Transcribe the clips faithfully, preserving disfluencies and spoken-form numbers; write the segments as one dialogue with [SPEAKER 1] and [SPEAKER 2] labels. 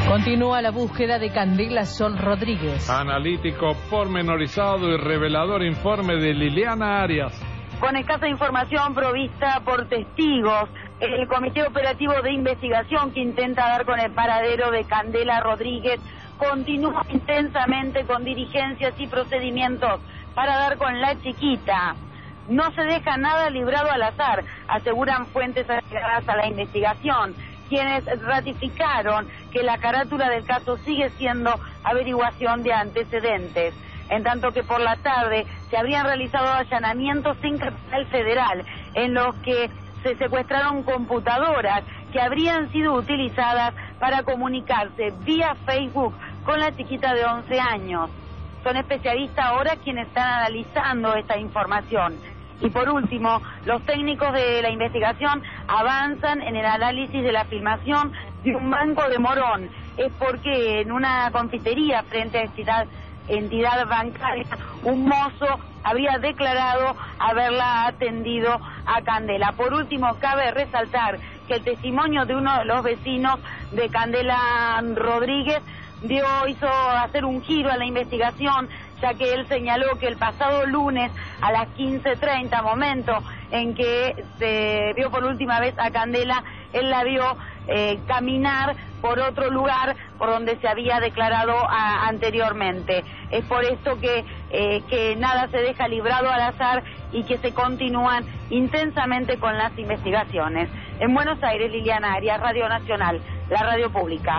[SPEAKER 1] Continúa la búsqueda de Candela Sol Rodríguez.
[SPEAKER 2] Analítico, pormenorizado y revelador informe de Liliana Arias.
[SPEAKER 3] Con escasa información provista por testigos, el Comité Operativo de Investigación que intenta dar con el paradero de Candela Rodríguez continúa intensamente con diligencias y procedimientos para dar con la chiquita. No se deja nada librado al azar, aseguran fuentes allegadas a la investigación, quienes ratificaron que la carátula del caso sigue siendo averiguación de antecedentes. En tanto que por la tarde se habrían realizado allanamientos en capital federal, en los que se secuestraron computadoras que habrían sido utilizadas para comunicarse vía Facebook con la chiquita de once años. Son especialistas ahora quienes están analizando esta información. Y por último, los técnicos de la investigación avanzan en el análisis de la filmación de un banco de Morón. Es porque en una confitería frente a esta entidad bancaria, un mozo habría declarado haberla atendido a Candela. Por último, cabe resaltar que el testimonio de uno de los vecinos de Candela Rodríguez dio, hizo hacer un giro a la investigación, ya que él señaló que el pasado lunes a las quince treinta, momento en que se vio por última vez a Candela, él la vio eh, caminar por otro lugar por donde se había declarado a, anteriormente. Es por esto que, eh, que nada se deja librado al azar y que se continúan intensamente con las investigaciones. En Buenos Aires, Liliana Arias, Radio Nacional, la radio pública.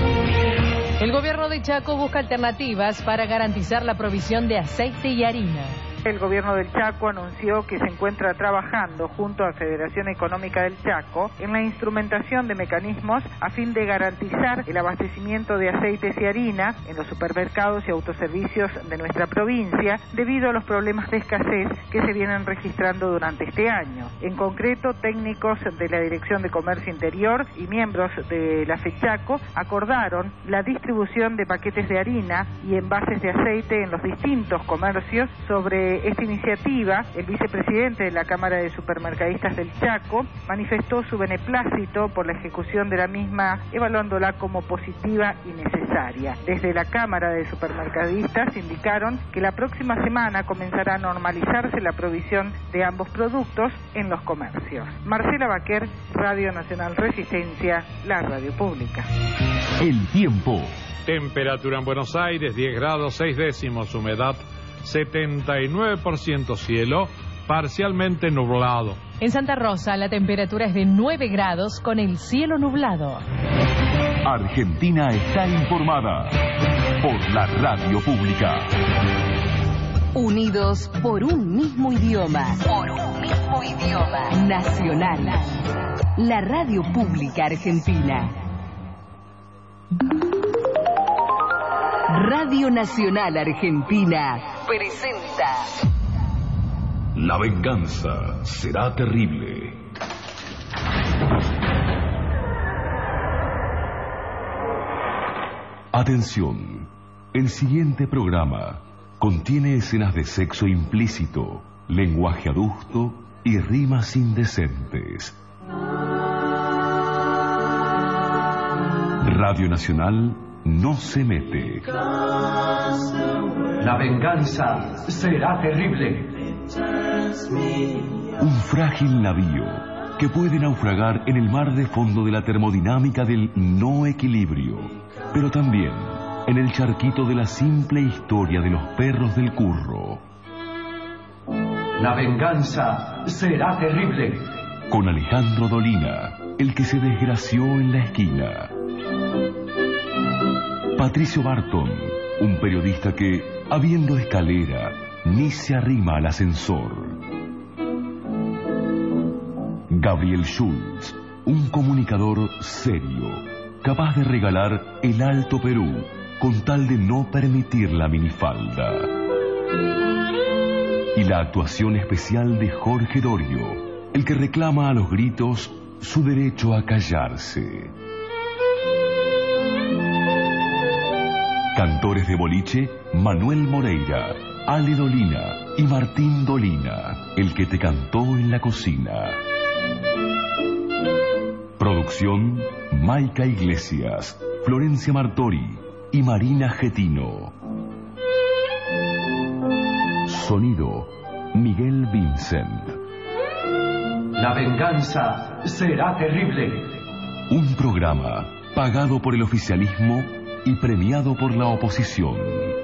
[SPEAKER 1] El gobierno de Chaco busca alternativas para garantizar la provisión de aceite y harina.
[SPEAKER 4] El gobierno del Chaco anunció que se encuentra trabajando junto a Federación Económica del Chaco en la instrumentación de mecanismos a fin de garantizar el abastecimiento de aceites y harina en los supermercados y autoservicios de nuestra provincia debido a los problemas de escasez que se vienen registrando durante este año. En concreto, técnicos de la Dirección de Comercio Interior y miembros de la FECHACO acordaron la distribución de paquetes de harina y envases de aceite en los distintos comercios. Sobre esta iniciativa, el vicepresidente de la Cámara de Supermercadistas del Chaco manifestó su beneplácito por la ejecución de la misma, evaluándola como positiva y necesaria. Desde la Cámara de Supermercadistas indicaron que la próxima semana comenzará a normalizarse la provisión de ambos productos en los comercios. Marcela Baquer, Radio Nacional Resistencia, la radio pública.
[SPEAKER 5] El tiempo.
[SPEAKER 2] Temperatura en Buenos Aires, diez grados, seis décimos, humedad setenta y nueve por ciento, cielo parcialmente nublado.
[SPEAKER 1] En Santa Rosa la temperatura es de nueve grados con el cielo nublado.
[SPEAKER 5] Argentina está informada por la radio pública.
[SPEAKER 6] Unidos por un mismo idioma. Por un mismo idioma. Nacional. La radio pública argentina. Radio Nacional Argentina presenta
[SPEAKER 5] La venganza será terrible. Atención, el siguiente programa contiene escenas de sexo implícito, lenguaje adusto y rimas indecentes. Radio Nacional no se mete.
[SPEAKER 7] La venganza será terrible.
[SPEAKER 5] Un frágil navío que puede naufragar en el mar de fondo de la termodinámica del no equilibrio, pero también en el charquito de la simple historia de los perros del curro.
[SPEAKER 7] La venganza será terrible.
[SPEAKER 5] Con Alejandro Dolina, el que se desgració en la esquina. Patricio Barton, un periodista que, habiendo escalera, ni se arrima al ascensor. Gabriel Schultz, un comunicador serio, capaz de regalar el Alto Perú con tal de no permitir la minifalda. Y la actuación especial de Jorge Dorio, el que reclama a los gritos su derecho a callarse. Cantores de boliche, Manuel Moreira, Ale Dolina y Martín Dolina, el que te cantó en la cocina. Producción, Maica Iglesias. Florencia Martori y Marina Getino. Sonido, Miguel Vincent.
[SPEAKER 7] La venganza será terrible.
[SPEAKER 5] Un programa pagado por el oficialismo y premiado por la oposición.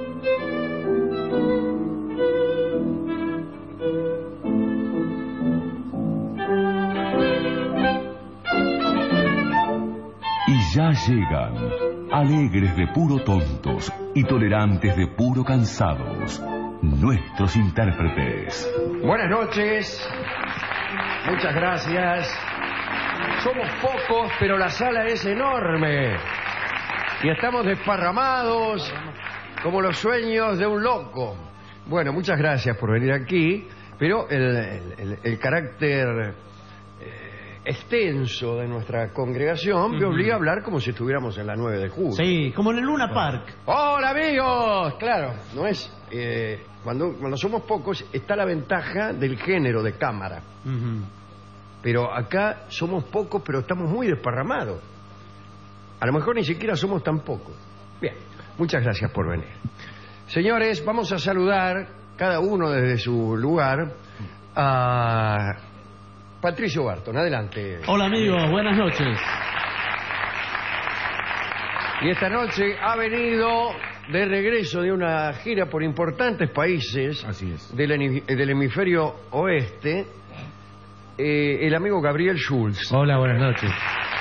[SPEAKER 5] Y ya llegan, alegres de puro tontos y tolerantes de puro cansados, nuestros intérpretes.
[SPEAKER 8] Buenas noches, muchas gracias. Somos pocos, pero la sala es enorme. Y estamos desparramados como los sueños de un loco. Bueno, muchas gracias por venir aquí, pero el, el, el carácter eh, extenso de nuestra congregación me obliga a hablar como si estuviéramos en la nueve de julio.
[SPEAKER 9] Sí, como en el Luna Park.
[SPEAKER 8] ¡Hola, amigos! Claro, no es... Eh, cuando, cuando somos pocos está la ventaja del género de cámara.
[SPEAKER 9] Uh-huh.
[SPEAKER 8] Pero acá somos pocos, pero estamos muy desparramados. A lo mejor ni siquiera somos tan pocos. Bien, muchas gracias por venir. Señores, vamos a saludar, cada uno desde su lugar, a Patricio Barton. Adelante.
[SPEAKER 9] Hola, amigos, buenas noches.
[SPEAKER 8] Y esta noche ha venido de regreso de una gira por importantes países.
[SPEAKER 10] Así es.
[SPEAKER 8] Del, hemi- del hemisferio oeste, eh, el amigo Gabriel Schulz.
[SPEAKER 10] Hola, buenas noches.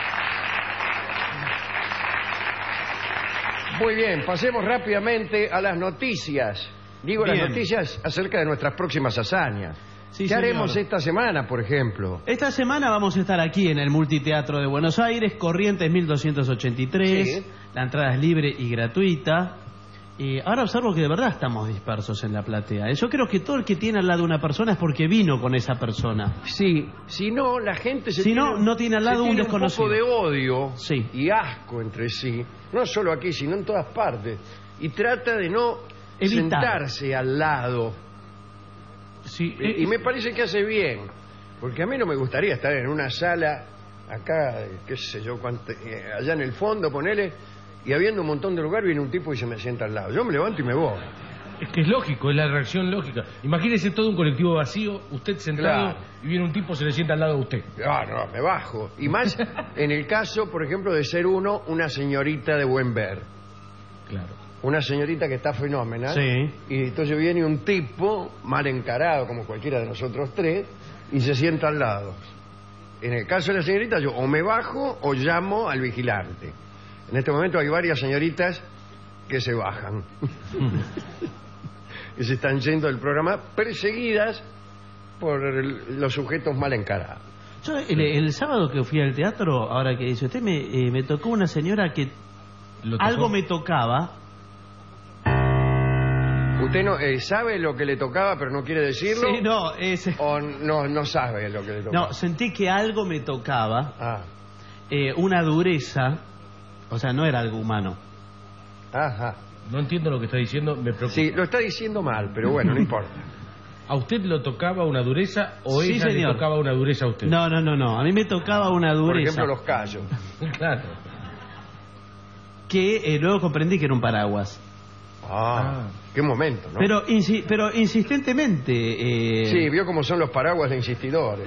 [SPEAKER 8] Muy bien, pasemos rápidamente a las noticias. Digo,
[SPEAKER 9] Bien.
[SPEAKER 8] las noticias acerca de nuestras próximas hazañas.
[SPEAKER 9] Sí,
[SPEAKER 8] ¿Qué
[SPEAKER 9] señor.
[SPEAKER 8] haremos esta semana, por ejemplo?
[SPEAKER 9] Esta semana vamos a estar aquí en el Multiteatro de Buenos Aires, Corrientes mil doscientos ochenta y tres.
[SPEAKER 8] Sí.
[SPEAKER 9] La entrada es libre y gratuita. Y ahora observo que de verdad estamos dispersos en la platea. Yo creo que todo el que tiene al lado una persona es porque vino con esa persona.
[SPEAKER 8] Sí, si no, la gente se
[SPEAKER 9] Si
[SPEAKER 8] tiene,
[SPEAKER 9] no, no tiene al
[SPEAKER 8] se
[SPEAKER 9] lado un
[SPEAKER 8] tiene
[SPEAKER 9] desconocido.
[SPEAKER 8] un poco de odio
[SPEAKER 9] Sí.
[SPEAKER 8] y asco entre sí, no solo aquí, sino en todas partes. Y trata de no
[SPEAKER 9] Evitar.
[SPEAKER 8] sentarse al lado.
[SPEAKER 10] Sí,
[SPEAKER 8] Y,
[SPEAKER 10] eh,
[SPEAKER 8] y me parece que hace bien, porque a mí no me gustaría estar en una sala acá, qué sé yo, cuánto- eh, allá en el fondo, ponele, y habiendo un montón de lugar, viene un tipo y se me sienta al lado. Yo me levanto y me voy.
[SPEAKER 10] es que es lógico, es la reacción lógica. Imagínese todo un colectivo vacío, usted sentado
[SPEAKER 8] Claro.
[SPEAKER 10] y viene un tipo, se le sienta al lado de usted.
[SPEAKER 8] Ah, no, me bajo. Y más en el caso, por ejemplo, de ser uno una señorita de buen ver.
[SPEAKER 10] Claro.
[SPEAKER 8] Una señorita que está fenómena.
[SPEAKER 9] Sí.
[SPEAKER 8] Y entonces viene un tipo mal encarado, como cualquiera de nosotros tres, y se sienta al lado. En el caso de la señorita, yo o me bajo o llamo al vigilante. En este momento hay varias señoritas que se bajan. Que se están yendo del programa perseguidas por el- los sujetos mal encarados.
[SPEAKER 9] Yo el, el sábado que fui al teatro, ahora que dice usted, me, eh, me tocó una señora que
[SPEAKER 10] ¿Lo tocó?
[SPEAKER 9] algo me tocaba.
[SPEAKER 8] ¿Usted no eh, sabe lo que le tocaba pero no quiere decirlo?
[SPEAKER 9] Sí, no, es,
[SPEAKER 8] ¿O no, no sabe lo que le tocaba?
[SPEAKER 9] no, sentí que algo me tocaba,
[SPEAKER 8] Ah,
[SPEAKER 9] eh, una dureza, o sea, no era algo humano.
[SPEAKER 8] ajá.
[SPEAKER 10] No entiendo lo que está diciendo, me preocupa.
[SPEAKER 8] Sí, lo está diciendo mal, pero bueno, no importa.
[SPEAKER 10] ¿A usted lo tocaba una dureza o
[SPEAKER 9] Sí,
[SPEAKER 10] ella
[SPEAKER 9] señor.
[SPEAKER 10] le tocaba una dureza a usted?
[SPEAKER 9] No, no, no, no, a mí me tocaba una
[SPEAKER 8] Por
[SPEAKER 9] dureza
[SPEAKER 8] ejemplo, los callos.
[SPEAKER 10] Claro.
[SPEAKER 9] que eh, luego comprendí que era un paraguas.
[SPEAKER 8] Ah, qué momento, ¿no?
[SPEAKER 9] Pero, insi- pero insistentemente... eh,
[SPEAKER 8] Sí, vio cómo son los paraguas de insistidores.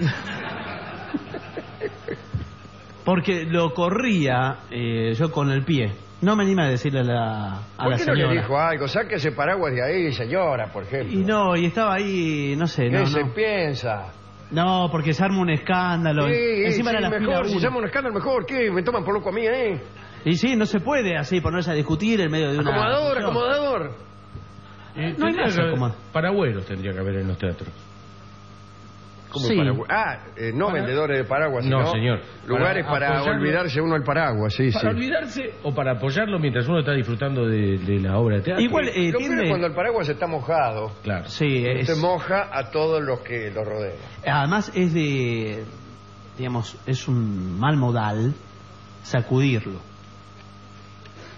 [SPEAKER 9] Porque lo corría eh, yo con el pie. No me anima a decirle a la, a
[SPEAKER 8] ¿Por
[SPEAKER 9] la
[SPEAKER 8] qué no
[SPEAKER 9] señora.
[SPEAKER 8] le dijo algo? Saque ese paraguas de ahí, señora, por ejemplo.
[SPEAKER 9] Y no, y estaba ahí, no sé,
[SPEAKER 8] ¿Qué
[SPEAKER 9] no,
[SPEAKER 8] se
[SPEAKER 9] no.
[SPEAKER 8] piensa?
[SPEAKER 9] No, porque se arma un escándalo.
[SPEAKER 8] Sí,
[SPEAKER 9] Encima
[SPEAKER 8] sí,
[SPEAKER 9] era la fila
[SPEAKER 8] mejor, si
[SPEAKER 9] uno.
[SPEAKER 8] llama un escándalo, mejor. ¿Qué? ¿Me toman por loco a mí, eh?
[SPEAKER 9] Y sí, no se puede así ponerse a discutir en medio de una...
[SPEAKER 8] Acomodador,
[SPEAKER 9] discusión.
[SPEAKER 8] acomodador.
[SPEAKER 10] Eh,
[SPEAKER 9] No hay
[SPEAKER 10] tendría
[SPEAKER 9] más
[SPEAKER 10] que haber-
[SPEAKER 9] como-
[SPEAKER 10] Paragüeros tendría que haber en los teatros.
[SPEAKER 8] ¿Cómo
[SPEAKER 9] Sí.
[SPEAKER 8] paraguas? Ah, eh, no
[SPEAKER 10] Para-
[SPEAKER 8] vendedores de paraguas,
[SPEAKER 10] No,
[SPEAKER 8] sino
[SPEAKER 10] señor.
[SPEAKER 8] lugares
[SPEAKER 10] Para
[SPEAKER 8] para,
[SPEAKER 10] apoyarlo.
[SPEAKER 8] olvidarse uno el paraguas, sí,
[SPEAKER 10] Para
[SPEAKER 8] sí.
[SPEAKER 10] olvidarse o para apoyarlo mientras uno está disfrutando de, de la obra de teatro.
[SPEAKER 9] Igual, eh,
[SPEAKER 8] Lo peor
[SPEAKER 9] tiene-
[SPEAKER 8] es cuando el paraguas está mojado.
[SPEAKER 10] Claro.
[SPEAKER 9] Sí, es...
[SPEAKER 8] Se moja a todos los que lo rodean.
[SPEAKER 9] Además es de... Digamos, es un mal modal sacudirlo.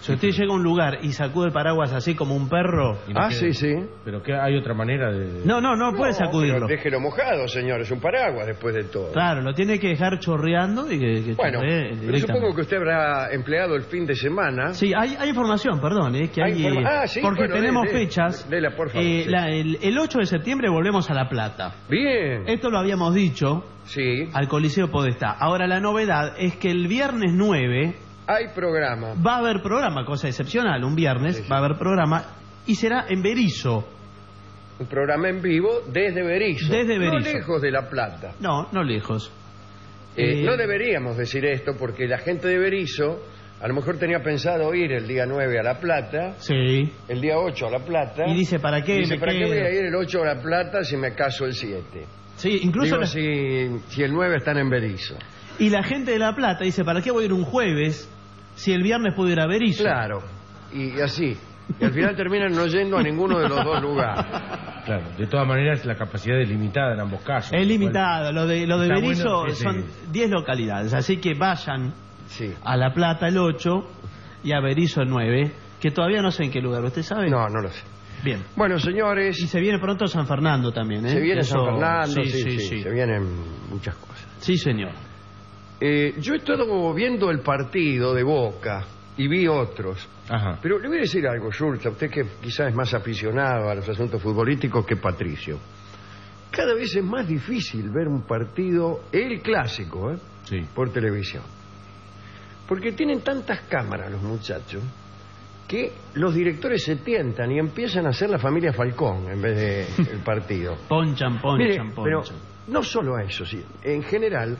[SPEAKER 9] Si usted llega a un lugar y sacude el paraguas así como un perro...
[SPEAKER 8] No ah, sí, sí.
[SPEAKER 10] ¿Pero qué hay otra manera de...?
[SPEAKER 9] No, no, no, no puede sacudirlo.
[SPEAKER 8] Déjelo mojado, señor, es un paraguas después de todo.
[SPEAKER 9] Claro, lo tiene que dejar chorreando y que... que
[SPEAKER 8] bueno, pero supongo que usted habrá empleado el fin de semana.
[SPEAKER 9] Sí, hay, hay información, perdón, es que hay... hay
[SPEAKER 8] informa ah, sí,
[SPEAKER 9] porque
[SPEAKER 8] bueno,
[SPEAKER 9] tenemos
[SPEAKER 8] de, de,
[SPEAKER 9] fechas.
[SPEAKER 8] De, de la, por favor,
[SPEAKER 9] eh,
[SPEAKER 8] sí.
[SPEAKER 9] la, el, el ocho de septiembre volvemos a La Plata.
[SPEAKER 8] Bien.
[SPEAKER 9] Esto lo habíamos dicho.
[SPEAKER 8] Sí.
[SPEAKER 9] Al Coliseo Podestá. Ahora la novedad es que el viernes nueve...
[SPEAKER 8] Hay programa.
[SPEAKER 9] Va a haber programa, cosa excepcional, un viernes, sí, sí. va a haber programa y será en Berisso.
[SPEAKER 8] Un programa en vivo desde Berisso.
[SPEAKER 9] Desde Berisso.
[SPEAKER 8] No lejos de La Plata.
[SPEAKER 9] No, no lejos.
[SPEAKER 8] Eh, eh... No deberíamos decir esto porque la gente de Berisso a lo mejor tenía pensado ir el día nueve a La Plata.
[SPEAKER 9] Sí.
[SPEAKER 8] El día ocho a La Plata.
[SPEAKER 9] Y dice, ¿para qué?
[SPEAKER 8] Y dice, ¿para qué voy a ir el ocho a La Plata si me caso el siete?
[SPEAKER 9] Sí, incluso...
[SPEAKER 8] Digo, la... si, si el nueve están en Berisso.
[SPEAKER 9] Y la gente de La Plata dice, ¿para qué voy a ir un jueves si el viernes puedo ir a Berisso?
[SPEAKER 8] Claro, y así. Y al final terminan no yendo a ninguno de los dos lugares.
[SPEAKER 10] Claro, de todas maneras la capacidad es limitada en ambos casos.
[SPEAKER 9] Es limitada, lo de, lo de Berisso
[SPEAKER 10] bueno,
[SPEAKER 9] son diez localidades, así que vayan
[SPEAKER 8] sí.
[SPEAKER 9] a La Plata el ocho y a Berisso el nueve, que todavía no sé en qué lugar, ¿usted sabe?
[SPEAKER 8] No, no lo sé.
[SPEAKER 9] Bien.
[SPEAKER 8] Bueno, señores...
[SPEAKER 9] Y se viene pronto San Fernando también, ¿eh?
[SPEAKER 8] Se viene
[SPEAKER 9] Eso...
[SPEAKER 8] San Fernando, sí sí, sí,
[SPEAKER 9] sí,
[SPEAKER 8] sí, se vienen muchas cosas.
[SPEAKER 9] Sí, señor.
[SPEAKER 8] Eh, yo he estado viendo el partido de Boca y vi otros.
[SPEAKER 10] Ajá.
[SPEAKER 8] Pero le voy a decir algo, Schultz, a usted que quizás es más aficionado a los asuntos futbolísticos que Patricio. Cada vez es más difícil ver un partido, el clásico, ¿eh?
[SPEAKER 10] Sí.
[SPEAKER 8] por televisión. Porque tienen tantas cámaras los muchachos que los directores se tientan y empiezan a hacer la familia Falcón en vez de el partido.
[SPEAKER 9] Ponchan, ponchan,
[SPEAKER 8] Mire,
[SPEAKER 9] ponchan.
[SPEAKER 8] Pero no solo a eso, sí. En general...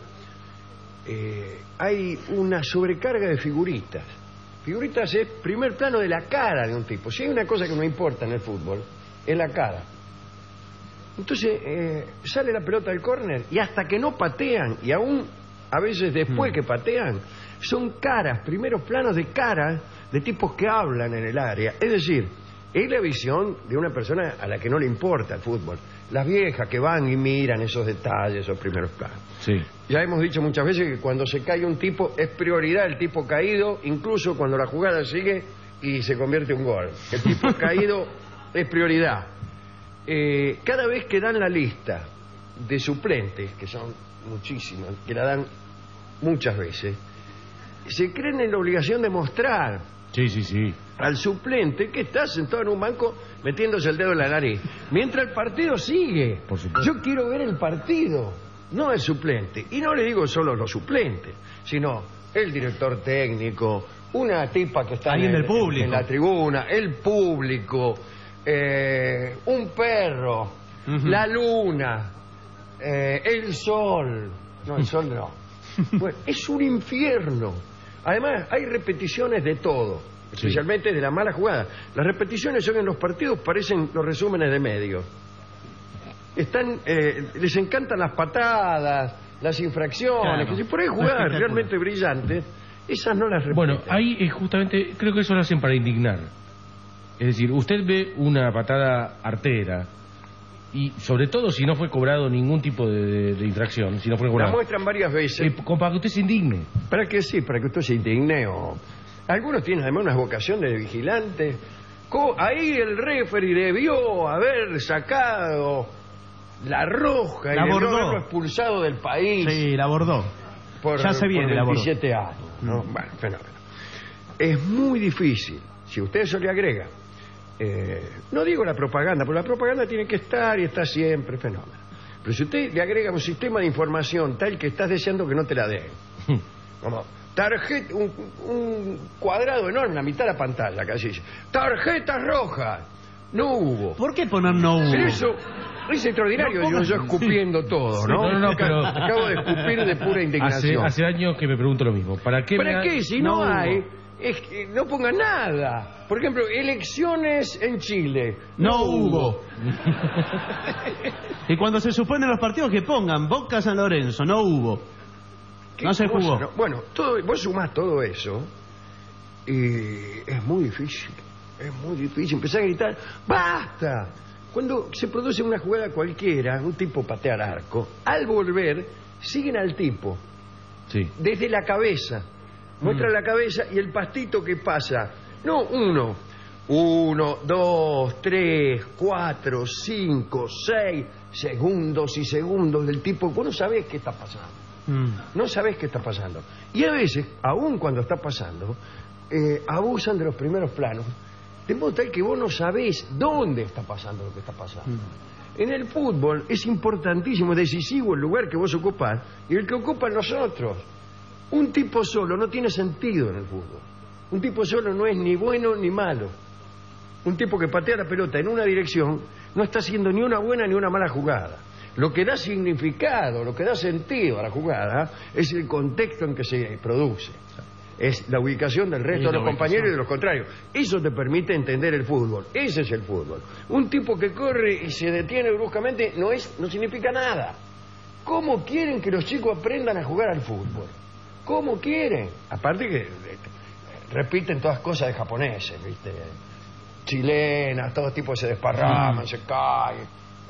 [SPEAKER 8] Eh, hay una sobrecarga de figuritas. Figuritas es primer plano de la cara de un tipo. Si hay una cosa que no importa en el fútbol, es la cara. Entonces eh, sale la pelota del córner y hasta que no patean, y aún a veces después mm. que patean, son caras, primeros planos de caras de tipos que hablan en el área. Es decir, es la visión de una persona a la que no le importa el fútbol. Las viejas que van y miran esos detalles, esos primeros planos.
[SPEAKER 10] Sí.
[SPEAKER 8] Ya hemos dicho muchas veces que cuando se cae un tipo es prioridad el tipo caído, incluso cuando la jugada sigue y se convierte en un gol. El tipo caído es prioridad. Eh, cada vez que dan la lista de suplentes, que son muchísimos, que la dan muchas veces, se creen en la obligación de mostrar
[SPEAKER 10] sí, sí, sí.
[SPEAKER 8] al suplente que está sentado en un banco metiéndose el dedo en la nariz, mientras el partido sigue.
[SPEAKER 10] Por supuesto.
[SPEAKER 8] Yo quiero ver el partido, no el suplente. Y no le digo solo los suplentes, sino el director técnico, una tipa que está en,
[SPEAKER 9] del público.
[SPEAKER 8] en la tribuna, el público, eh, un perro, uh-huh. la luna, eh, el sol. No, el sol no. Bueno, es un infierno. Además, hay repeticiones de todo, especialmente sí. de la mala jugada. Las repeticiones son en los partidos, parecen los resúmenes de medios. Están, eh, les encantan las patadas, las infracciones, claro. que si por ahí jugadas realmente brillantes, esas no las repiten.
[SPEAKER 10] Bueno, ahí es justamente, creo que eso lo hacen para indignar. Es decir, usted ve una patada artera, y sobre todo si no fue cobrado ningún tipo de, de, de infracción, si no fue cobrado.
[SPEAKER 8] La muestran varias veces.
[SPEAKER 10] Eh, para que usted se indigne.
[SPEAKER 8] ¿Para que sí? Para que usted se indigne. O... Algunos tienen además una vocación de vigilante. Ahí el referee debió haber sacado la roja
[SPEAKER 9] la
[SPEAKER 8] y debió
[SPEAKER 9] abordó.
[SPEAKER 8] haberlo expulsado del país.
[SPEAKER 9] Sí, la abordó.
[SPEAKER 8] Por,
[SPEAKER 9] ya se viene,
[SPEAKER 8] por
[SPEAKER 9] la abordó.
[SPEAKER 8] veintisiete años, ¿no? Mm. Bueno, fenómeno. Es muy difícil. Si usted eso le agrega... Eh, no digo la propaganda, porque la propaganda tiene que estar y está siempre, fenómeno. Pero si usted le agrega un sistema de información tal que estás deseando que no te la den, como tarjeta, un, un cuadrado enorme, la mitad de la pantalla, casi dice, tarjetas rojas, no hubo.
[SPEAKER 9] ¿Por qué poner no hubo?
[SPEAKER 8] Pero eso es extraordinario, no, yo, yo escupiendo todo, ¿no?
[SPEAKER 10] Sí, no, no, no, pero...
[SPEAKER 8] Acabo de escupir de pura indignación.
[SPEAKER 10] Hace, hace años que me pregunto lo mismo. ¿Para qué?
[SPEAKER 8] ¿Para
[SPEAKER 10] me...
[SPEAKER 8] qué? Si no, no hay...
[SPEAKER 10] Hubo.
[SPEAKER 8] Es que no ponga nada. Por ejemplo, elecciones en Chile.
[SPEAKER 9] No,
[SPEAKER 8] no
[SPEAKER 9] hubo.
[SPEAKER 8] hubo.
[SPEAKER 9] Y cuando se suspenden los partidos, que pongan Boca San Lorenzo. No hubo. No se
[SPEAKER 8] cosa,
[SPEAKER 9] jugó.
[SPEAKER 8] No? Bueno, todo, vos sumás todo eso y es muy difícil. Es muy difícil. Empezar a gritar, ¡basta! Cuando se produce una jugada cualquiera, un tipo patea al arco, al volver, siguen al tipo.
[SPEAKER 10] Sí.
[SPEAKER 8] Desde la cabeza. Muestra mm. la cabeza y el pastito que pasa No, uno. Uno, dos, tres, cuatro, cinco, seis segundos y segundos del tipo. Vos no sabés qué está pasando. Mm. No sabés qué está pasando. Y a veces, aun cuando está pasando, eh, abusan de los primeros planos. De modo tal que vos no sabés dónde está pasando lo que está pasando. Mm. En el fútbol es importantísimo, decisivo el lugar que vos ocupás y el que ocupan los otros. Un tipo solo no tiene sentido en el fútbol. Un tipo solo no es ni bueno ni malo. Un tipo que patea la pelota en una dirección no está haciendo ni una buena ni una mala jugada. Lo que da significado, lo que da sentido a la jugada es el contexto en que se produce. Es la ubicación del resto de los compañeros y de los contrarios. Eso te permite entender el fútbol. Ese es el fútbol. Un tipo que corre y se detiene bruscamente no es, no significa nada. ¿Cómo quieren que los chicos aprendan a jugar al fútbol? ¿Cómo quieren? Aparte que repiten todas cosas de japoneses, ¿viste? Chilenas, todo tipo se desparraman, mm. se caen.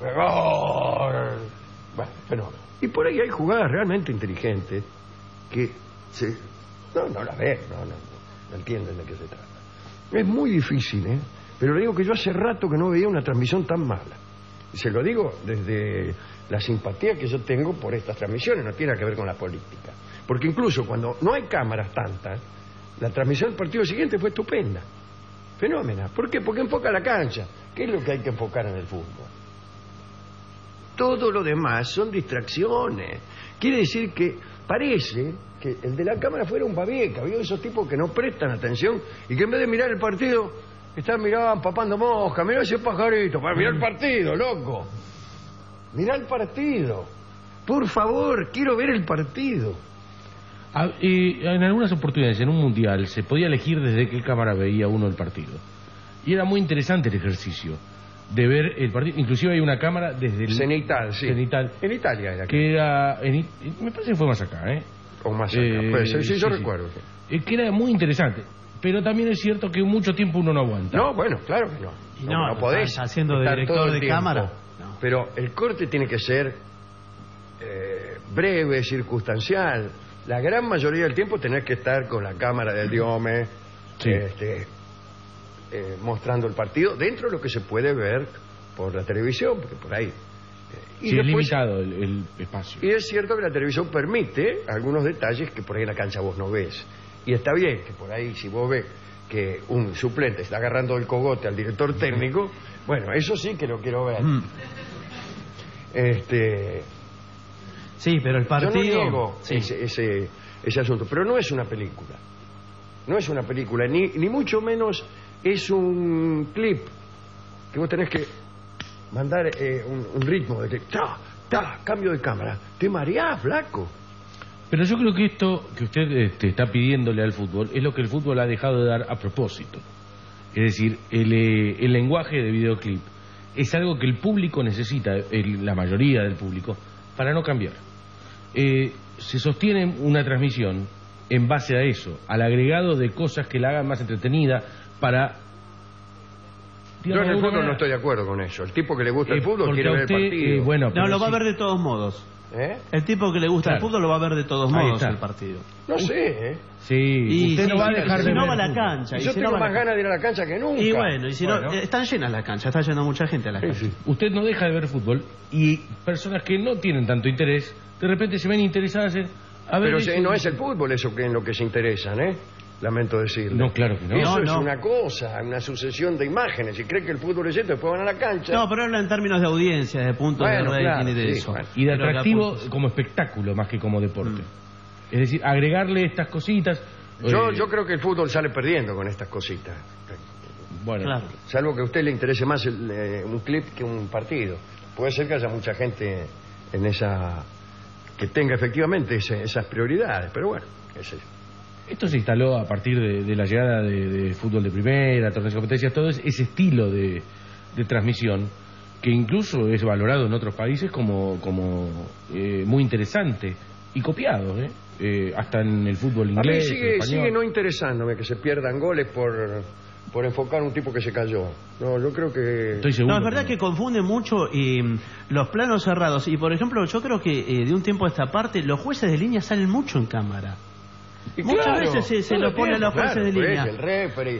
[SPEAKER 8] Bueno, fenómeno. Y por ahí hay jugadas realmente inteligentes que se... no, no las ven, no, no, no entienden de qué se trata. Es muy difícil, ¿eh? Pero le digo que yo hace rato que no veía una transmisión tan mala. Y se lo digo desde la simpatía que yo tengo por estas transmisiones, no tiene nada que ver con la política. Porque incluso cuando no hay cámaras tantas, la transmisión del partido siguiente fue estupenda. Fenómena. ¿Por qué? Porque enfoca la cancha. ¿Qué es lo que hay que enfocar en el fútbol? Todo lo demás son distracciones. Quiere decir que parece que el de la cámara fuera un babieca. ¿Vio esos tipos que no prestan atención y que en vez de mirar el partido están mirando papando mosca? Mirá ese pajarito, para mirar el partido, loco. Mirá el partido. Por favor, quiero ver el partido.
[SPEAKER 10] Ah, y en algunas oportunidades, en un mundial, se podía elegir desde qué cámara veía uno el partido. Y era muy interesante el ejercicio de ver el partido. Inclusive hay una cámara desde el...
[SPEAKER 8] Cenital, sí.
[SPEAKER 10] Cenital.
[SPEAKER 8] En Italia era.
[SPEAKER 10] Que era... En, me parece que fue más acá, ¿eh?
[SPEAKER 8] O más acá, eh, pues, sí, sí, yo sí, recuerdo.
[SPEAKER 10] Sí. Que era muy interesante. Pero también es cierto que mucho tiempo uno no aguanta.
[SPEAKER 8] No, bueno, claro que no.
[SPEAKER 9] Y no, no, no podés haciendo de director de tiempo. Cámara.
[SPEAKER 8] No. Pero el corte tiene que ser eh, breve, circunstancial. La gran mayoría del tiempo tenés que estar con la cámara del diome, sí. este, eh, mostrando el partido dentro de lo que se puede ver por la televisión, porque por ahí... Eh,
[SPEAKER 10] y sí, después, es limitado el, el espacio.
[SPEAKER 8] Y es cierto que la televisión permite algunos detalles que por ahí en la cancha vos no ves. Y está bien que por ahí, si vos ves que un suplente está agarrando el cogote al director técnico, bueno, eso sí que lo quiero ver. Mm. Este...
[SPEAKER 9] Sí, pero el partido...
[SPEAKER 8] Yo no niego sí. ese, ese, ese asunto, pero no es una película. No es una película, ni, ni mucho menos es un clip que vos tenés que mandar eh, un, un ritmo de que... ¡Ta! ¡Ta! Cambio de cámara. Te mareás, flaco.
[SPEAKER 10] Pero yo creo que esto que usted este, está pidiéndole al fútbol es lo que el fútbol ha dejado de dar a propósito. Es decir, el, eh, el lenguaje de videoclip es algo que el público necesita, el, la mayoría del público, para no cambiar. Eh, se sostiene una transmisión en base a eso, al agregado de cosas que la hagan más entretenida para...
[SPEAKER 8] Yo en el fútbol manera... no estoy de acuerdo con eso. El tipo que le gusta eh, el fútbol quiere ver
[SPEAKER 9] usted,
[SPEAKER 8] el partido.
[SPEAKER 9] Eh, bueno, no, lo va sí. a ver de todos modos.
[SPEAKER 8] ¿Eh?
[SPEAKER 9] El tipo que le gusta claro. el fútbol lo va a ver de todos modos el partido.
[SPEAKER 8] No sé, ¿eh?
[SPEAKER 10] Sí,
[SPEAKER 9] y
[SPEAKER 10] usted
[SPEAKER 9] sí,
[SPEAKER 10] no va a dejar
[SPEAKER 9] si
[SPEAKER 10] de
[SPEAKER 9] no
[SPEAKER 10] ver
[SPEAKER 9] va a la cancha.
[SPEAKER 8] Y
[SPEAKER 9] y
[SPEAKER 8] yo
[SPEAKER 9] si
[SPEAKER 8] tengo
[SPEAKER 9] no
[SPEAKER 8] más ganas de ir a la cancha que nunca.
[SPEAKER 9] Y bueno, y si
[SPEAKER 8] bueno.
[SPEAKER 9] no, están llenas las canchas, está yendo mucha gente a la cancha.
[SPEAKER 10] Sí, sí. Usted no deja de ver fútbol y personas que no tienen tanto interés, de repente se ven interesadas en... A ver,
[SPEAKER 8] Pero si no es el fútbol eso que en lo que se interesan, ¿eh? Lamento decirlo.
[SPEAKER 10] No, claro que no.
[SPEAKER 8] Eso
[SPEAKER 9] no,
[SPEAKER 8] es
[SPEAKER 9] no.
[SPEAKER 8] una cosa, una sucesión de imágenes. Si cree que el fútbol es esto, después van a la cancha.
[SPEAKER 9] No, pero habla en términos de audiencia, de puntos
[SPEAKER 8] bueno,
[SPEAKER 9] de rating
[SPEAKER 8] claro,
[SPEAKER 9] y de
[SPEAKER 8] sí,
[SPEAKER 9] eso.
[SPEAKER 8] bueno.
[SPEAKER 10] Y de atractivo como espectáculo más que como deporte. Mm. Es decir, agregarle estas cositas...
[SPEAKER 8] Yo,
[SPEAKER 10] eh...
[SPEAKER 8] yo creo que el fútbol sale perdiendo con estas cositas.
[SPEAKER 10] Bueno,
[SPEAKER 9] claro.
[SPEAKER 8] Salvo que a usted le interese más el, eh, un clip que un partido. Puede ser que haya mucha gente en esa... que tenga efectivamente ese, esas prioridades, pero bueno, ese.
[SPEAKER 10] Esto se instaló a partir de, de la llegada de, de fútbol de primera, torneos de competencias, todo ese estilo de, de transmisión que incluso es valorado en otros países como, como eh, muy interesante y copiado, ¿eh? Eh, hasta en el fútbol inglés.
[SPEAKER 8] A mí sigue, sigue no interesándome que se pierdan goles por... por enfocar a un tipo que se cayó. No, yo creo que...
[SPEAKER 10] Estoy seguro.
[SPEAKER 9] No, es verdad que, que confunde mucho y, los planos cerrados. Y, por ejemplo, yo creo que eh, de un tiempo a esta parte, los jueces de línea salen mucho en cámara.
[SPEAKER 8] Y
[SPEAKER 9] Muchas
[SPEAKER 8] claro,
[SPEAKER 9] veces se, se
[SPEAKER 8] todo
[SPEAKER 9] lo
[SPEAKER 8] el
[SPEAKER 9] pone a
[SPEAKER 8] tiempo,
[SPEAKER 9] los jueces
[SPEAKER 8] claro,
[SPEAKER 9] de
[SPEAKER 8] pues,
[SPEAKER 9] línea.
[SPEAKER 8] el referee.